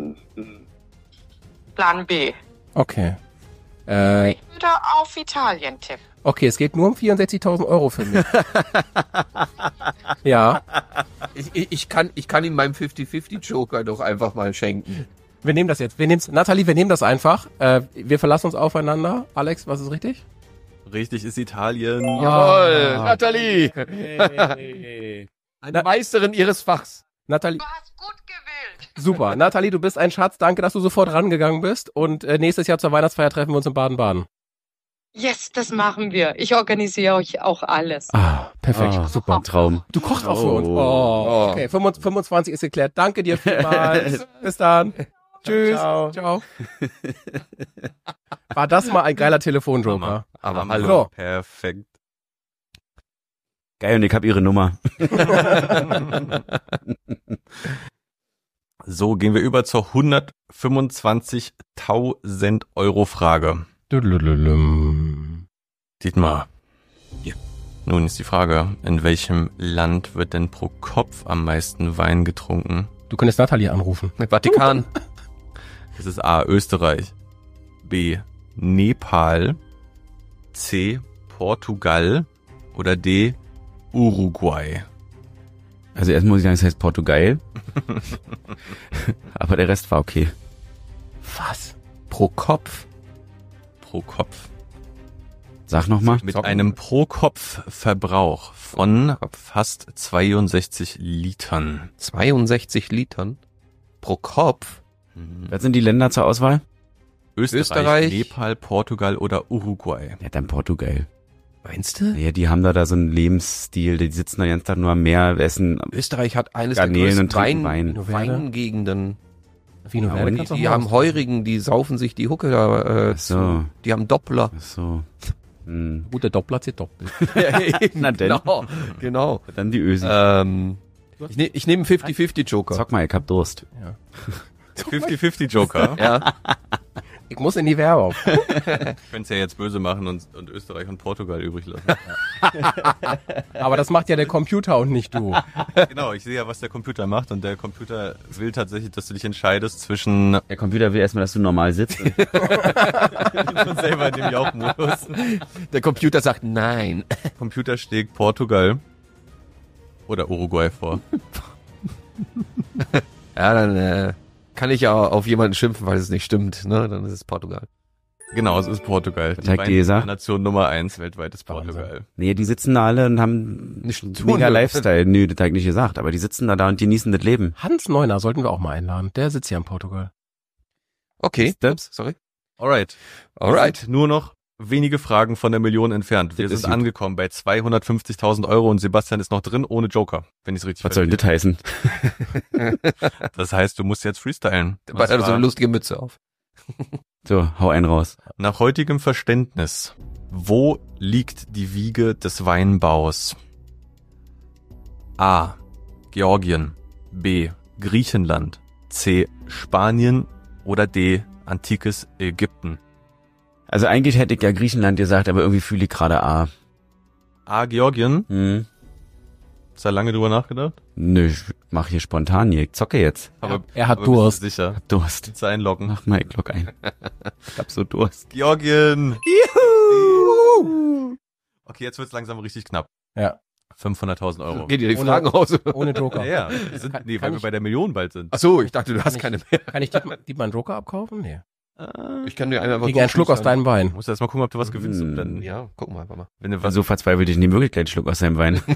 Plan B. Okay. Ich würde auf Italien tippen. Okay, es geht nur um 64.000 Euro für mich. Ja, Ich kann ihm meinen 50-50 Joker doch einfach mal schenken. wir nehmen das jetzt. Nathalie, wir nehmen das einfach. Wir verlassen uns aufeinander. Alex, was ist richtig? Richtig ist Italien. Jawohl, Nathalie. Hey. Eine Meisterin ihres Fachs. Nathalie, Du hast gut gewählt. super. Nathalie, du bist ein Schatz. Danke, dass du sofort rangegangen bist. Und nächstes Jahr zur Weihnachtsfeier treffen wir uns in Baden-Baden. Yes, das machen wir. Ich organisiere euch auch alles. Ah, perfekt. Ah, Super. Traum. Du kochst auch für uns. Oh, okay. 25 ist geklärt. Danke dir vielmals. Bis dann. Tschüss. Ciao. War das mal ein geiler Telefonjoker? Aber hallo. So. Perfekt. Geil, und ich habe ihre Nummer. So, gehen wir über zur 125.000 Euro Frage. Dietmar. Ja. Nun ist die Frage, in welchem Land wird denn pro Kopf am meisten Wein getrunken? Du könntest Nathalie anrufen. Vatikan. Es ist A, Österreich, B, Nepal, C, Portugal oder D, Uruguay. Also erst muss ich sagen, es heißt Portugal. Aber der Rest war okay. Was? Pro Kopf. Pro Kopf. Sag nochmal. Mit einem Pro-Kopf-Verbrauch von fast 62 Litern. 62 Litern. Pro Kopf. Was sind die Länder zur Auswahl? Österreich, Nepal, Portugal oder Uruguay. Ja, dann Portugal. Meinst du? Ja, die haben da so einen Lebensstil, die sitzen da ganz Tag nur am Meer, essen. Österreich hat eines Garnelen der und größten trinken Wein. Weingegenden. Vino Ja, Verde und kannst du Die auch haben mal Heurigen, die saufen sich die Hucke da Ach so. zu. Die haben Doppler. Ach so. Hm. Gut, der Doppler zählt doppelt. Na denn. Genau. Dann die Ösi. Ich nehme einen 50-50 Joker. Zock mal, ich hab Durst. 50-50 Joker. Ja. Ich muss in die Werbung. Könnt's ja jetzt böse machen und Österreich und Portugal übrig lassen. Aber das macht ja der Computer und nicht du. Genau, ich sehe ja, was der Computer macht und der Computer will tatsächlich, dass du dich entscheidest zwischen Der Computer will erstmal, dass du normal sitzt. selber in dem Jauchmodus. Der Computer sagt nein. Computer schlägt Portugal oder Uruguay vor. Ja, dann kann ich ja auf jemanden schimpfen, weil es nicht stimmt. Ne? Dann ist es Portugal. Genau, es ist Portugal. Was hat die gesagt? Nation Nummer 1 weltweit ist Portugal. Nee, die sitzen da alle und haben Nicht einen tun, mega ne? Lifestyle. Nö, das hab ich nicht gesagt, aber die sitzen da und genießen das Leben. Hans Neuner sollten wir auch mal einladen. Der sitzt ja in Portugal. Okay. Siehste? Ups, sorry. Alright. Alright. Nur noch wenige Fragen von der Million entfernt. Wir Das ist sind gut. angekommen bei 250.000 Euro und Sebastian ist noch drin ohne Joker, wenn ich es richtig Was soll denn das heißen? Das heißt, du musst jetzt freestylen. Weil er so eine lustige Mütze auf. So, hau einen raus. Nach heutigem Verständnis, wo liegt die Wiege des Weinbaus? A. Georgien, B. Griechenland, C. Spanien oder D. Antikes Ägypten. Also eigentlich hätte ich ja Griechenland gesagt, aber irgendwie fühle ich gerade A. A. Georgien. Hm. Hast du da lange drüber nachgedacht? Nö, ich mach hier spontan hier. Ich zocke jetzt. Aber Er hat aber bist du Durst. sicher. Durst. Willst du einloggen? Mach mal, ich log ein. Ich hab so Durst. Georgien. Juhu. Okay, jetzt wird's langsam richtig knapp. Ja. 500.000 Euro. Geht dir die Ohne- Fragen raus? Ohne Joker. Ja, wir sind, nee, Kann weil wir ich- bei der Million bald sind. Ach so, ich dachte, du hast keine mehr. Kann ich Dietmar einen Joker abkaufen? Nee. Ich kann dir einfach Gegen einen Schluck aus deinem Wein. Musst du erst mal gucken, ob du was gewinnst. Und dann, Ja, gucken wir einfach mal. wenn du War was so verzweifelt, ich nehme wirklich gleich einen Schluck aus seinem Wein.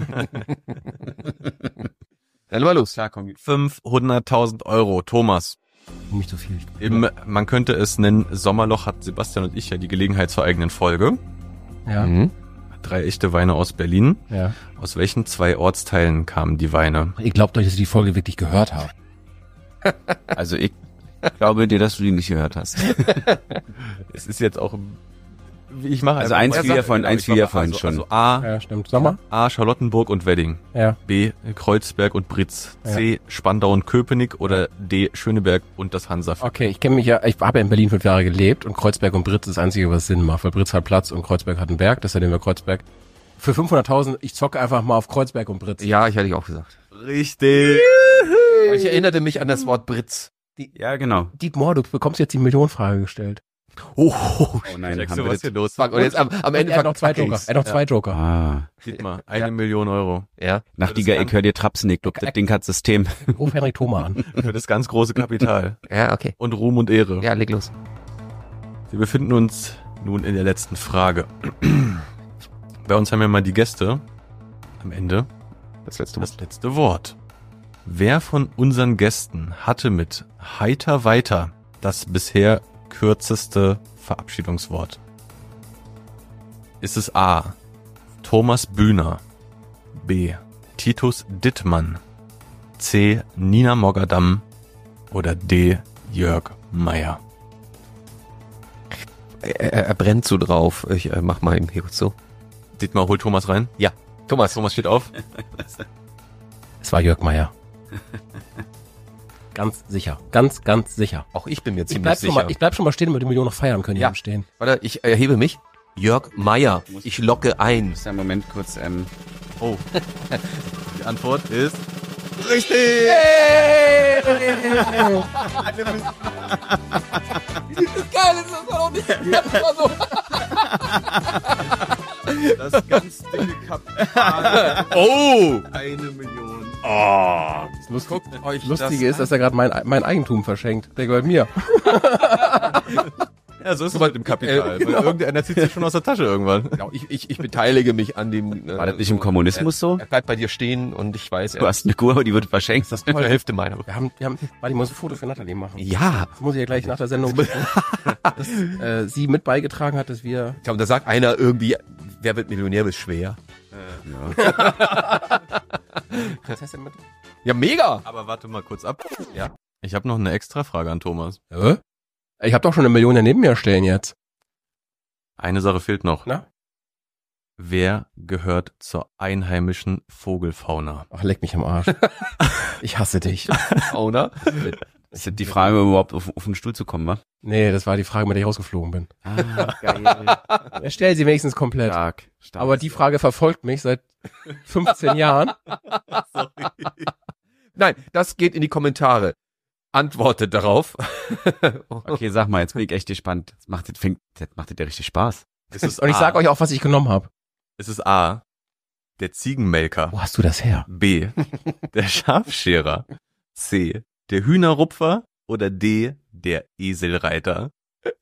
Dann mal los. Klar, komm. 500.000 Euro. Thomas. Nicht so viel. Man könnte es nennen, Sommerloch hat Sebastian und ich ja die Gelegenheit zur eigenen Folge. Ja. Mhm. 3 echte Weine aus Berlin. Ja. Aus welchen 2 Ortsteilen kamen die Weine? Ihr glaubt euch, dass ich die Folge wirklich gehört habe. Also ich glaube dir, dass du die nicht gehört hast. Es ist jetzt auch, ich mache Also einfach eins mal- wie ihr vorhin- Genau, eins ich wie ihr mache vorhin also, schon. Also A, Ja, stimmt. Sommer? A, Charlottenburg und Wedding. Ja. B, Kreuzberg und Britz. C, Spandau und Köpenick oder D, Schöneberg und das Hansafeld. Okay, ich kenne mich ja, ich habe ja in Berlin 5 Jahre gelebt und Kreuzberg und Britz ist das Einzige, was Sinn macht, weil Britz hat Platz und Kreuzberg hat einen Berg, deshalb nehmen wir Kreuzberg. Für 500.000, ich zocke einfach mal auf Kreuzberg und Britz. Ja, ich hätte ich auch gesagt. Richtig. Ich erinnerte mich an das Wort Britz. Ja, genau. Dietmar, du bekommst jetzt die Millionenfrage gestellt. Oh, Oh nein, Checkst haben du, wir was das. hier los fuck. Und jetzt am Ende Er hat noch zwei verkacke Joker. ich's. Er hat noch zwei Joker. Ah, Dietmar, 1 Million Euro. Ja. Nachtiger, ich höre dir Trapsen, ich glaub, das Ding hat System. Ruf Henrik Thoma an. Für das ganz große Kapital. Ja, okay. Und Ruhm und Ehre. Ja, leg los. Wir befinden uns nun in der letzten Frage. Bei uns haben ja mal die Gäste am Ende Das letzte das letzte Wort. Wer von unseren Gästen hatte mit heiter weiter das bisher kürzeste Verabschiedungswort? Ist es A. Thomas Bühner, B. Titus Dittmann, C. Nina Mogadam oder D. Jörg Meier? Er brennt so drauf. Ich mach mal eben hier kurz so. Dietmar, hol Thomas rein. Thomas. Thomas steht auf. Es war Jörg Meier. Ganz sicher. Ganz, ganz sicher. Auch ich bin mir Ich ziemlich bleib, sicher. ich bleib schon mal stehen, damit die Millionen noch feiern können, hier Ja. im Stehen. Warte, ich erhebe mich. Jörg Meier. Ich locke ein. Ist ja Moment kurz, Oh. Die Antwort ist das ganz dicke Kapital. Oh! 1 Million. Das Lustige ist, dass er gerade mein Eigentum verschenkt. Der gehört mir. Ja, so ist es mit dem Kapital. Weil irgendeiner zieht sich schon aus der Tasche irgendwann. Genau, ich beteilige mich an dem. war das nicht im Kommunismus so? Er bleibt bei dir stehen und ich weiß, Du hast eine Kurve, die wird verschenkt. das ist die Hälfte meiner. Wir haben, warte, ich muss ein Foto für Nathalie machen. Ja. Das muss ich ja gleich nach der Sendung machen. Dass sie mit beigetragen hat, dass wir... Ich glaube, da sagt einer irgendwie, wer wird Millionär, ist schwer. Was heißt denn mit? Ja, mega. Aber warte mal kurz ab. Ja. Ich habe noch eine extra Frage an Thomas. Ich habe doch schon 1 Million ja neben mir stehen jetzt. Eine Sache fehlt noch. Na? Wer gehört zur einheimischen Vogelfauna? Ach, leck mich am Arsch. Ich hasse dich. Oder? Ist das die Frage, überhaupt auf den Stuhl zu kommen, wa? Nee, das war die Frage, mit der ich rausgeflogen bin. Ah, geil. Stell sie wenigstens komplett. Stark. Aber die Frage verfolgt mich seit 15 Jahren. Nein, das geht in die Kommentare. Antwortet darauf. Okay, sag mal, jetzt bin ich echt gespannt. Das macht das ja richtig Spaß. Ist es Und ich sag euch auch, was ich genommen habe. Ist es A, der Ziegenmelker, Wo hast du das her? B, der Schafscherer, C, der Hühnerrupfer oder D, der Eselreiter?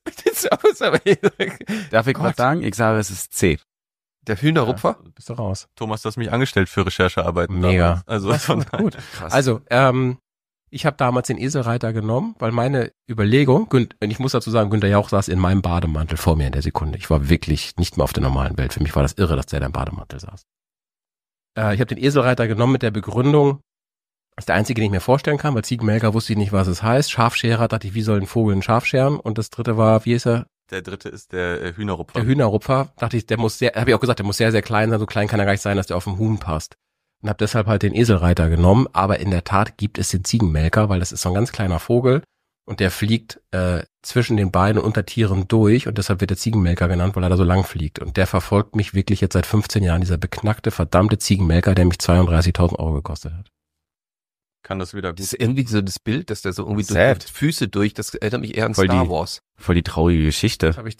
Darf ich was sagen? Ich sage, es ist C. Der Hühnerrupfer? Bist du raus. Thomas, du hast mich angestellt für Recherchearbeiten. Mega. damals. Also von Gut. Krass. Also, ich habe damals den Eselreiter genommen, weil meine Überlegung, und ich muss dazu sagen, Günther Jauch saß in meinem Bademantel vor mir in der Sekunde. Ich war wirklich nicht mehr auf der normalen Welt. Für mich war das irre, dass der in dem Bademantel saß. Ich habe den Eselreiter genommen mit der Begründung, das ist der einzige, den ich mir vorstellen kann, weil Ziegenmelker wusste ich nicht, was es heißt. Schafscherer dachte ich, wie soll ein Vogel ein Schaf scheren? Und das dritte war, wie ist er? der dritte ist der Hühnerrupfer. Der Hühnerrupfer. Dachte ich, der muss sehr, habe ich auch gesagt, der muss sehr, sehr klein sein. So klein kann er gar nicht sein, dass der auf den Huhn passt. Und habe deshalb halt den Eselreiter genommen. Aber in der Tat gibt es den Ziegenmelker, weil das ist so ein ganz kleiner Vogel und der fliegt zwischen den Beinen und unter Tieren durch und deshalb wird der Ziegenmelker genannt, weil er da so lang fliegt. Und der verfolgt mich wirklich jetzt seit 15 Jahren, dieser beknackte, verdammte Ziegenmelker, der mich 32.000 Euro gekostet hat. Kann das wieder Das gut. ist irgendwie so das Bild, dass der so irgendwie durch Sad. die Füße durch, das erinnert mich eher an Voll Star die- Wars. Voll die traurige Geschichte. Jetzt habe ich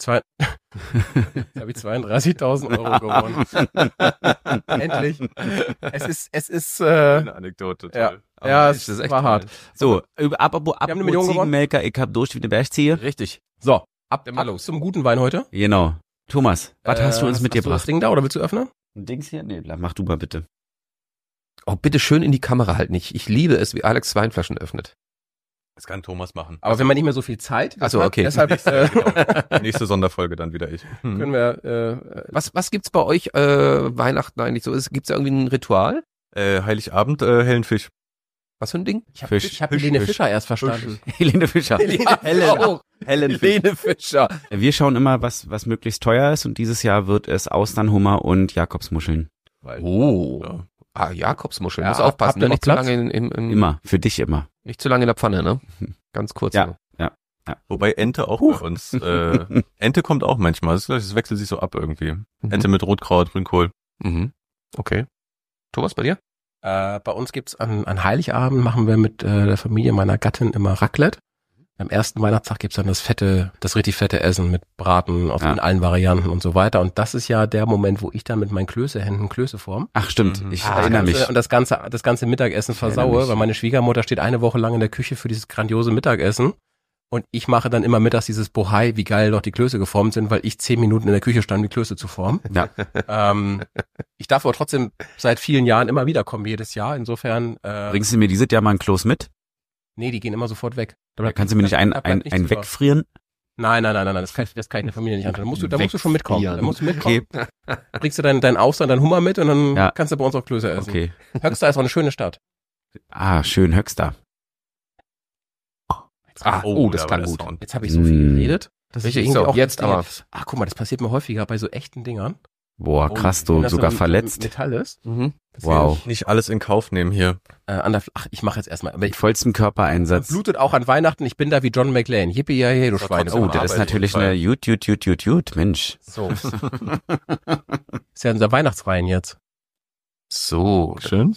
32.000 Euro gewonnen. Endlich. Es ist Eine Anekdote. ja. Toll. Ja, das es ist echt war toll. hart. So, apropos Wir haben eine Million gewonnen. Ziegenmelker, ich hab durch wie eine Bergziehe. Richtig. So, ab Dann mal los. zum guten Wein heute. Genau. Thomas, was hast du uns Hast du das mitgebracht? Ding da oder willst du öffnen? Ein Dings hier? Nee, mach du mal bitte. Oh, bitte schön in die Kamera halten. Ich liebe es, wie Alex Weinflaschen öffnet. Das kann Thomas machen. Aber wenn man nicht mehr so viel Zeit, Ach so, okay. deshalb Nächste Sonderfolge dann wieder ich. können wir Was gibt's bei euch Weihnachten eigentlich so? Gibt's da irgendwie ein Ritual? Heiligabend, hellen Fisch. Was für ein Ding? ich habe Fisch. Helene Fisch. Fischer erst verstanden. Helene Fischer. Helen. Helen Helene Fischer. Wir schauen immer, was möglichst teuer ist und dieses Jahr wird es Austernhummer und Jakobsmuscheln. Oh. Ja. Ah, Jakobsmuscheln. Ja, muss aufpassen, habt ihr ne? noch Nicht zu Platz? lange im Immer. Für dich immer. nicht zu lange in der Pfanne, ne? Ganz kurz. Ja. nur. Wobei Ente auch bei uns. Ente kommt auch manchmal. Das wechselt sich so ab irgendwie. Ente mit Rotkraut, Grünkohl. Mhm. Okay. Thomas, bei dir? Bei uns gibt's an Heiligabend machen wir mit der Familie meiner Gattin immer Raclette. Am ersten Weihnachtstag gibt's dann das richtig fette Essen mit Braten in allen Varianten und so weiter. Und das ist ja der Moment, wo ich dann mit meinen Klößehänden Klöße form. Ach stimmt, ich erinnere mich. Und das ganze Mittagessen versaue, weil meine Schwiegermutter steht eine Woche lang in der Küche für dieses grandiose Mittagessen. Und ich mache dann immer mittags dieses Bohai, wie geil doch die Klöße geformt sind, weil ich 10 Minuten in der Küche stand, die Klöße zu formen. Ja. Ich darf aber trotzdem seit vielen Jahren immer wieder kommen, jedes Jahr. Insofern. Bringst du mir dieses Jahr mal ein Kloß mit? Nee, die gehen immer sofort weg. Kannst du mir nicht einen wegfrieren? Nein, das kann ich der Familie nicht antun. Da musst du schon mitkommen. Da musst du mitkommen. Okay. Bringst du deinen Austern, deinen Hummer mit und dann kannst du bei uns auch Klöße essen. Okay. Höxter ist auch eine schöne Stadt. Ah, schön, Höxter. Das klang gut. Jetzt habe ich so viel geredet. Dass Richtig, ich irgendwie so, auch jetzt aber. Ach, guck mal, das passiert mir häufiger bei so echten Dingern. Boah, krass, Wenn du das sogar so verletzt. Metall ist. Wow. Nicht alles in Kauf nehmen hier. Ich mache jetzt erstmal. Aber Mit vollstem Körpereinsatz. blutet auch an Weihnachten. Ich bin da wie John McClane. Yippie, ja, du Schweine. Oh, das ist natürlich eine Jut, Mensch. So. Ist ja unser Weihnachtswein jetzt. So. Schön.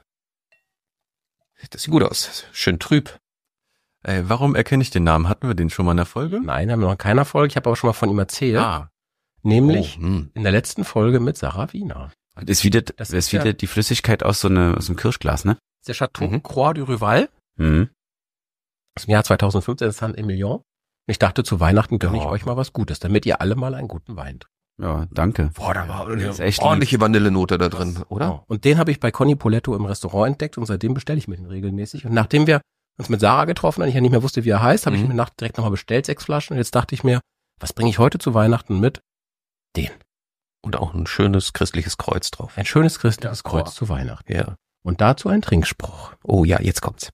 Das sieht gut aus. Schön trüb. Warum erkenne ich den Namen? Hatten wir den schon mal in der Folge? Nein, haben wir noch in keiner Folge. Ich habe aber schon mal von ihm erzählt. Nämlich in der letzten Folge mit Sarah Wiener. Das ist wieder die Flüssigkeit aus einem Kirschglas, ne? Das ist der Chateau Croix du Rival Mhm. aus dem Jahr 2015 in Saint-Emilion. Und ich dachte, zu Weihnachten gönne ich euch mal was Gutes, damit ihr alle mal einen guten Wein trinkt. Ja, danke. Boah, da war Das ist echt ordentliche Vanillenote da drin, oder? Genau. Und den habe ich bei Conny Poletto im Restaurant entdeckt und seitdem bestelle ich mir den regelmäßig. Und nachdem wir uns mit Sarah getroffen haben, ich ja nicht mehr wusste, wie er heißt, habe ich mir direkt nochmal bestellt, 6 Flaschen. Und jetzt dachte ich mir, was bringe ich heute zu Weihnachten mit? Den. Und auch ein schönes christliches Kreuz drauf. Ein schönes christliches Kreuz zu Weihnachten. Ja. Und dazu ein Trinkspruch. Oh ja, jetzt kommt's.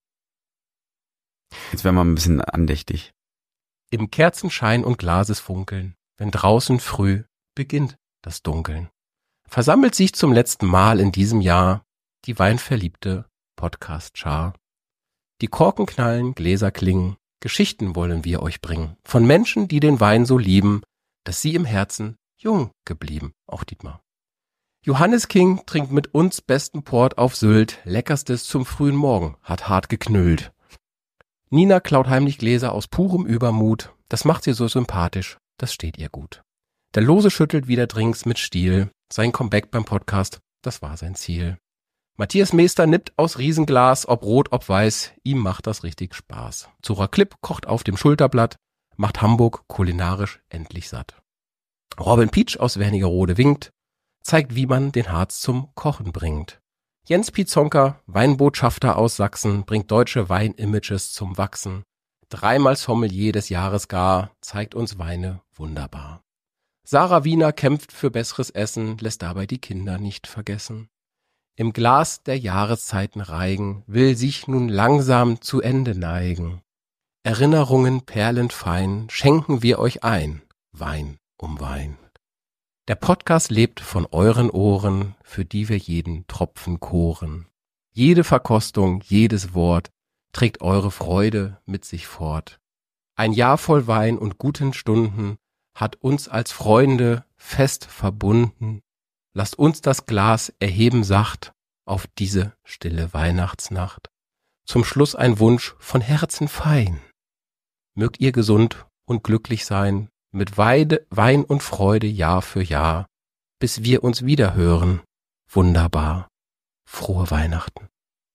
Jetzt werden wir mal ein bisschen andächtig. Im Kerzenschein und Glasesfunkeln, wenn draußen früh beginnt das Dunkeln, versammelt sich zum letzten Mal in diesem Jahr die weinverliebte Podcast-Schar. Die Korken knallen, Gläser klingen, Geschichten wollen wir euch bringen. Von Menschen, die den Wein so lieben, dass sie im Herzen jung geblieben. Auch Dietmar. Johannes King trinkt mit uns besten Port auf Sylt, leckerstes zum frühen Morgen, hat hart geknüllt. Nina klaut heimlich Gläser aus purem Übermut, das macht sie so sympathisch, das steht ihr gut. Der Lose schüttelt wieder Drinks mit Stil, sein Comeback beim Podcast, das war sein Ziel. Matthias Meester nippt aus Riesenglas, ob rot, ob weiß, ihm macht das richtig Spaß. Zora Klipp kocht auf dem Schulterblatt, macht Hamburg kulinarisch endlich satt. Robin Pietsch aus Wernigerode winkt, zeigt, wie man den Harz zum Kochen bringt. Jens Pietzonka, Weinbotschafter aus Sachsen, bringt deutsche Weinimages zum Wachsen. 3-mal Sommelier des Jahres gar, zeigt uns Weine wunderbar. Sarah Wiener kämpft für besseres Essen, lässt dabei die Kinder nicht vergessen. Im Glas der Jahreszeiten reigen, will sich nun langsam zu Ende neigen. Erinnerungen perlenfein schenken wir euch ein, Wein um Wein. Der Podcast lebt von euren Ohren, für die wir jeden Tropfen koren. Jede Verkostung, jedes Wort trägt eure Freude mit sich fort. Ein Jahr voll Wein und guten Stunden hat uns als Freunde fest verbunden. Lasst uns das Glas erheben sacht auf diese stille Weihnachtsnacht. Zum Schluss ein Wunsch von Herzen fein. Mögt ihr gesund und glücklich sein, mit Wein und Freude Jahr für Jahr, bis wir uns wieder hören. Wunderbar. Frohe Weihnachten.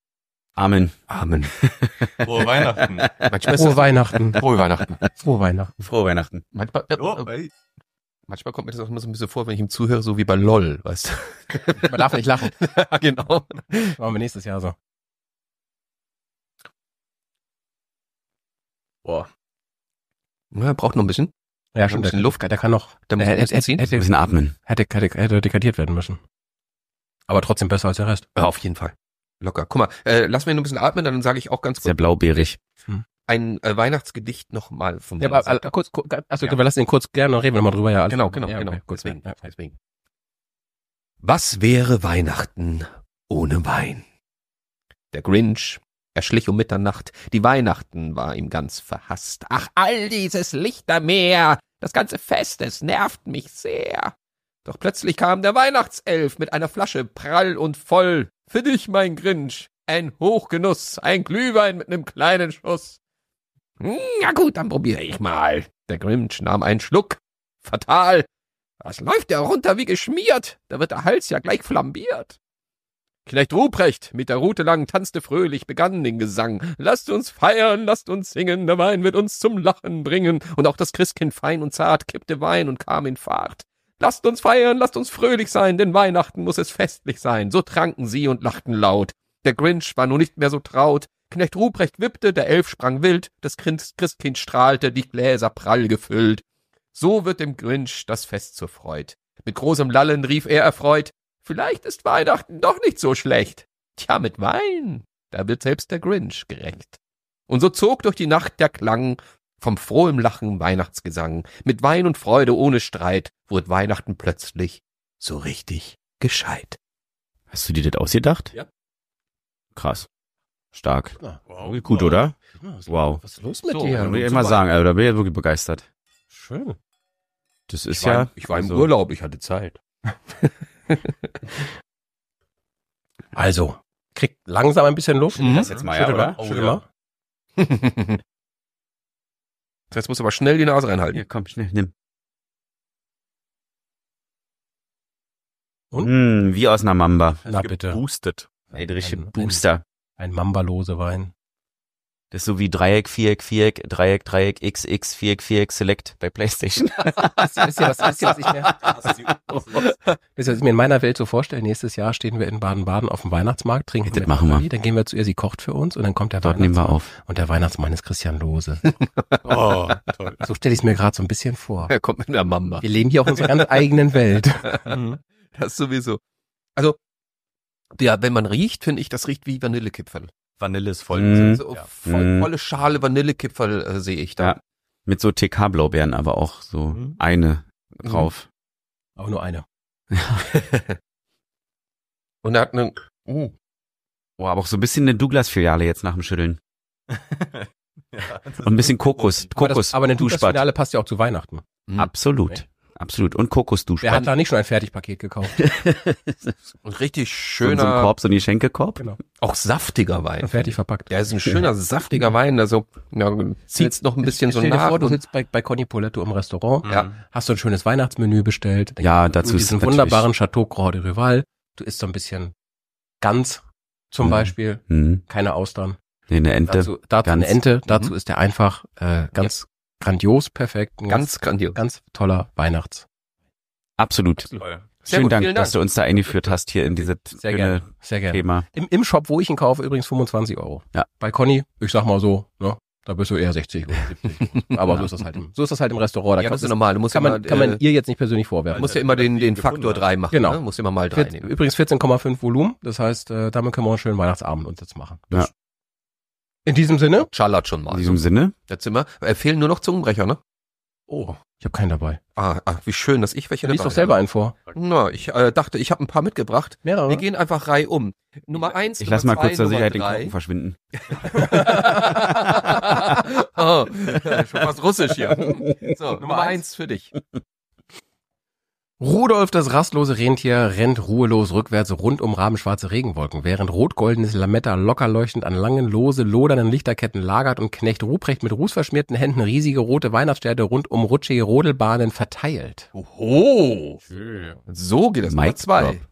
Amen. Amen. Frohe Weihnachten. Manchmal ist Frohe das, Weihnachten. frohe Weihnachten. Frohe Weihnachten. Frohe Weihnachten. Manchmal kommt mir das auch immer so ein bisschen vor, wenn ich ihm zuhöre, so wie bei LOL, weißt du. Man darf nicht lachen. Ja, genau. Machen wir nächstes Jahr so. Boah. Ja, braucht noch ein bisschen. Ja, schon. Ein bisschen Luft. Der kann noch. Da muss man ein bisschen ziehen. Ein bisschen atmen. Hätte dekadiert werden müssen. Aber trotzdem besser als der Rest. Ja, auf jeden Fall. Locker. Guck mal, lass mir nur ein bisschen atmen, dann sage ich auch ganz Sehr kurz blaubeerig. ein Weihnachtsgedicht nochmal von Ja, meiner aber Seite. kurz, also wir lassen ihn kurz gerne und reden wir nochmal drüber. Ja, alles Genau, gut. genau, Ja, genau. okay, gut. Deswegen, Ja. deswegen. Was wäre Weihnachten ohne Wein? Der Grinch, er schlich um Mitternacht, die Weihnachten war ihm ganz verhasst. Ach, all dieses Lichtermeer, das ganze Fest, es nervt mich sehr. Doch plötzlich kam der Weihnachtself mit einer Flasche prall und voll. Für dich, mein Grinch, ein Hochgenuss, ein Glühwein mit nem kleinen Schuss. Na gut, dann probiere ich mal. Der Grinch nahm einen Schluck. Fatal. Was läuft der runter wie geschmiert? Da wird der Hals ja gleich flambiert. Knecht Ruprecht mit der Rute lang tanzte fröhlich, begann den Gesang. Lasst uns feiern, lasst uns singen, der Wein wird uns zum Lachen bringen. Und auch das Christkind fein und zart kippte Wein und kam in Fahrt. Lasst uns feiern, lasst uns fröhlich sein, denn Weihnachten muss es festlich sein. So tranken sie und lachten laut. Der Grinch war nun nicht mehr so traut. Knecht Ruprecht wippte, der Elf sprang wild, das Christkind strahlte, die Gläser prall gefüllt. So wird dem Grinch das Fest zur Freud. Mit großem Lallen rief er erfreut, vielleicht ist Weihnachten doch nicht so schlecht. Tja, mit Wein, da wird selbst der Grinch gerecht. Und so zog durch die Nacht der Klang vom frohem Lachen Weihnachtsgesang. Mit Wein und Freude ohne Streit wurde Weihnachten plötzlich so richtig gescheit. Hast du dir das ausgedacht? Ja. Krass. Stark. Wow. Gut, oder? Wow. Was ist los mit So, dir? Muss ich immer sagen, also da bin ich wirklich begeistert. Schön. Das ist Ich war im also- Urlaub, ich hatte Zeit. Also, kriegt langsam ein bisschen Luft. Das jetzt mal, ja, Schüttel oder? mal. Schüttel mal. Jetzt musst du aber schnell die Nase reinhalten. Hier, komm, schnell, nimm. Und? Wie aus einer Mamba. Na bitte. Boosted. Ey, der richtige Ein- Booster. Ein Mambalose Wein. Das ist so wie Dreieck, Viereck, Viereck, Dreieck, Dreieck, XX, Viereck, Viereck, Select bei PlayStation. Wisst ihr, was ich mir in meiner Welt so vorstelle? Nächstes Jahr stehen wir in Baden-Baden auf dem Weihnachtsmarkt, trinken Das mit machen wir. Nathalie, dann gehen wir zu ihr, sie kocht für uns und dann kommt der Dort nehmen wir Weihnachtsmann. auf. Und der Weihnachtsmann ist Christian Lose. Oh, toll. So stelle ich es mir gerade so ein bisschen vor. Er kommt mit einer Mamba. Wir leben hier auf unserer ganz eigenen Welt. Das sowieso. Also, ja, wenn man riecht, finde ich, das riecht wie Vanillekipferl. Vanille ist voll. Mhm. So Mhm. volle Schale Vanillekipferl sehe ich da. Ja. Mit so TK-Blaubeeren, aber auch so eine drauf. Aber nur eine. Und er hat einen, Oh, aber auch so ein bisschen eine Douglas-Filiale jetzt nach dem Schütteln. Und ein bisschen Kokos. Kokos. Aber eine Duschbad. Duschfinale passt ja auch zu Weihnachten. Absolut. Absolut. Und Wer hat Kokosduschbad. da nicht schon ein Fertigpaket gekauft? ein richtig So ein schöner, Korb, so ein Geschenkekorb. Genau. auch saftiger Wein. Fertig verpackt. Der ist ein schöner, saftiger Wein, also ja, zieht's noch ein bisschen so Stell dir nach. vor, du und- sitzt bei Conny Poletto im Restaurant, Ja. hast so ein schönes Weihnachtsmenü bestellt. Dann Ja, gibt's dazu ist diesen natürlich- wunderbaren Chateau Grand de Rival. Du isst so ein bisschen Gans zum Mhm. Beispiel, Hm. keine Austern. Nee, eine Ente. Dazu eine Gans. Ente, dazu ist der einfach ganz grandios, perfekt, ein ganz grandios. ganz toller Weihnachts. Absolut. Sehr Schönen gut, Dank, vielen dass du uns da eingeführt hast hier in dieses Sehr schöne gerne, sehr gerne. Thema. Im Shop, wo ich ihn kaufe, übrigens 25 €. Ja. Bei Conny, ich sag mal so, ne, da bist du eher 60 oder 70. Aber so ist das halt im Restaurant. Da Ja, kann, das ist normal. Du musst kann ja man, mal, kann man ihr jetzt nicht persönlich vorwerfen. musst ja immer den gefunden Faktor hast. 3 machen. Genau. Ne? Musst immer mal 3 nehmen. Übrigens 14,5 Volumen. Das heißt, damit können wir einen schönen Weihnachtsabend uns jetzt machen. Ja. In diesem Sinne. Schallert schon mal. In diesem Sinne. Jetzt sind wir. Fehlen nur noch Zungenbrecher, ne? Oh, ich habe keinen dabei. Wie schön, dass ich welche Lies dabei doch selber habe. einen vor. Na, ich dachte, ich habe ein paar mitgebracht. Mehrere. Wir gehen einfach Reihe um. Nummer 1, Ich Nummer lasse mal 2, kurz zur Nummer Sicherheit den 3. Korken verschwinden. Oh, schon fast russisch hier. So, Nummer 1 für dich. Rudolf, das rastlose Rentier, rennt ruhelos rückwärts rund um rabenschwarze Regenwolken, während rot-goldenes Lametta locker leuchtend an langen, lose, lodernden Lichterketten lagert und Knecht Ruprecht mit rußverschmierten Händen riesige rote Weihnachtssterne rund um rutschige Rodelbahnen verteilt. Oho. So geht es. Nummer Mic 2.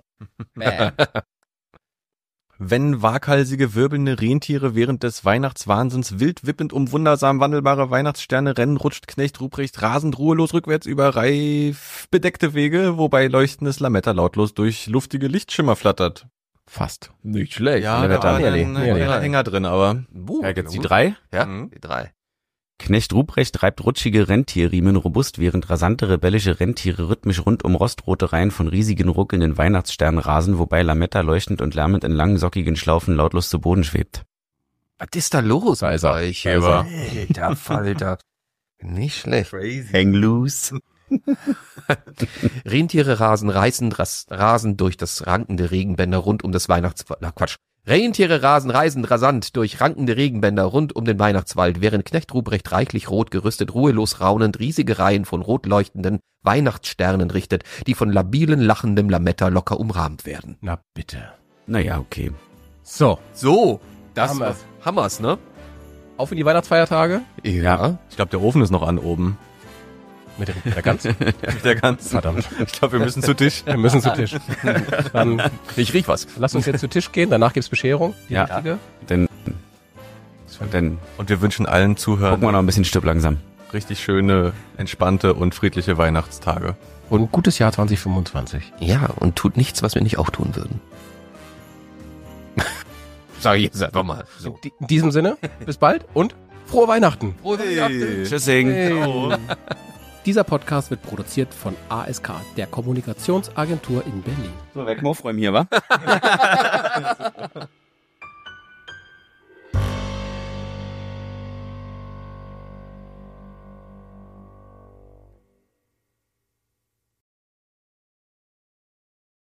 Wenn waghalsige, wirbelnde Rentiere während des Weihnachtswahnsinns wild wippend um wundersam wandelbare Weihnachtssterne rennen, rutscht Knecht Ruprecht rasend ruhelos rückwärts über reifbedeckte Wege, wobei leuchtendes Lametta lautlos durch luftige Lichtschimmer flattert. Fast. Nicht schlecht. Ja, da war Nearly, ein nearly. kleiner Hänger drin, aber Ja, jetzt die 3. Ja, Mhm. die 3. Knecht Ruprecht treibt rutschige Rentierriemen robust, während rasante rebellische Rentiere rhythmisch rund um rostrote Reihen von riesigen ruckelnden Weihnachtssternen rasen, wobei Lametta leuchtend und lärmend in langen sockigen Schlaufen lautlos zu Boden schwebt. Was ist da los Da ist bei er. euch? Eber. Alter Falter. Nicht schlecht. Hang loose. Rentiere rasen reißend rasend durch das rankende Regenbänder rund um das Rentiere reisen rasant durch rankende Regenbänder rund um den Weihnachtswald, während Knecht Ruprecht reichlich rot gerüstet, ruhelos raunend riesige Reihen von rot leuchtenden Weihnachtssternen richtet, die von labilen, lachendem Lametta locker umrahmt werden. Na bitte. Naja, okay. So, So, das Hammer. war's. Hammers, ne? auf in die Weihnachtsfeiertage. Ja. Ich glaube, der Ofen ist noch an oben. Mit der Gans. Der ganz. Verdammt. Ich glaube, wir müssen zu Tisch. Wir müssen zu Tisch. Dann Ich riech was. lass uns jetzt zu Tisch gehen, danach gibt's Bescherung. Die Ja. richtige. Dann Und wir wünschen allen Zuhörern gucken wir noch ein bisschen Stück langsam. richtig schöne, entspannte und friedliche Weihnachtstage. Und ein gutes Jahr 2025. Ja, und tut nichts, was wir nicht auch tun würden. Sag ich jetzt einfach mal. So. In diesem Sinne, bis bald und frohe Weihnachten. Tschüssing. Hey. Dieser Podcast wird produziert von ASK, der Kommunikationsagentur in Berlin. So, weg, Morfräum hier, wa?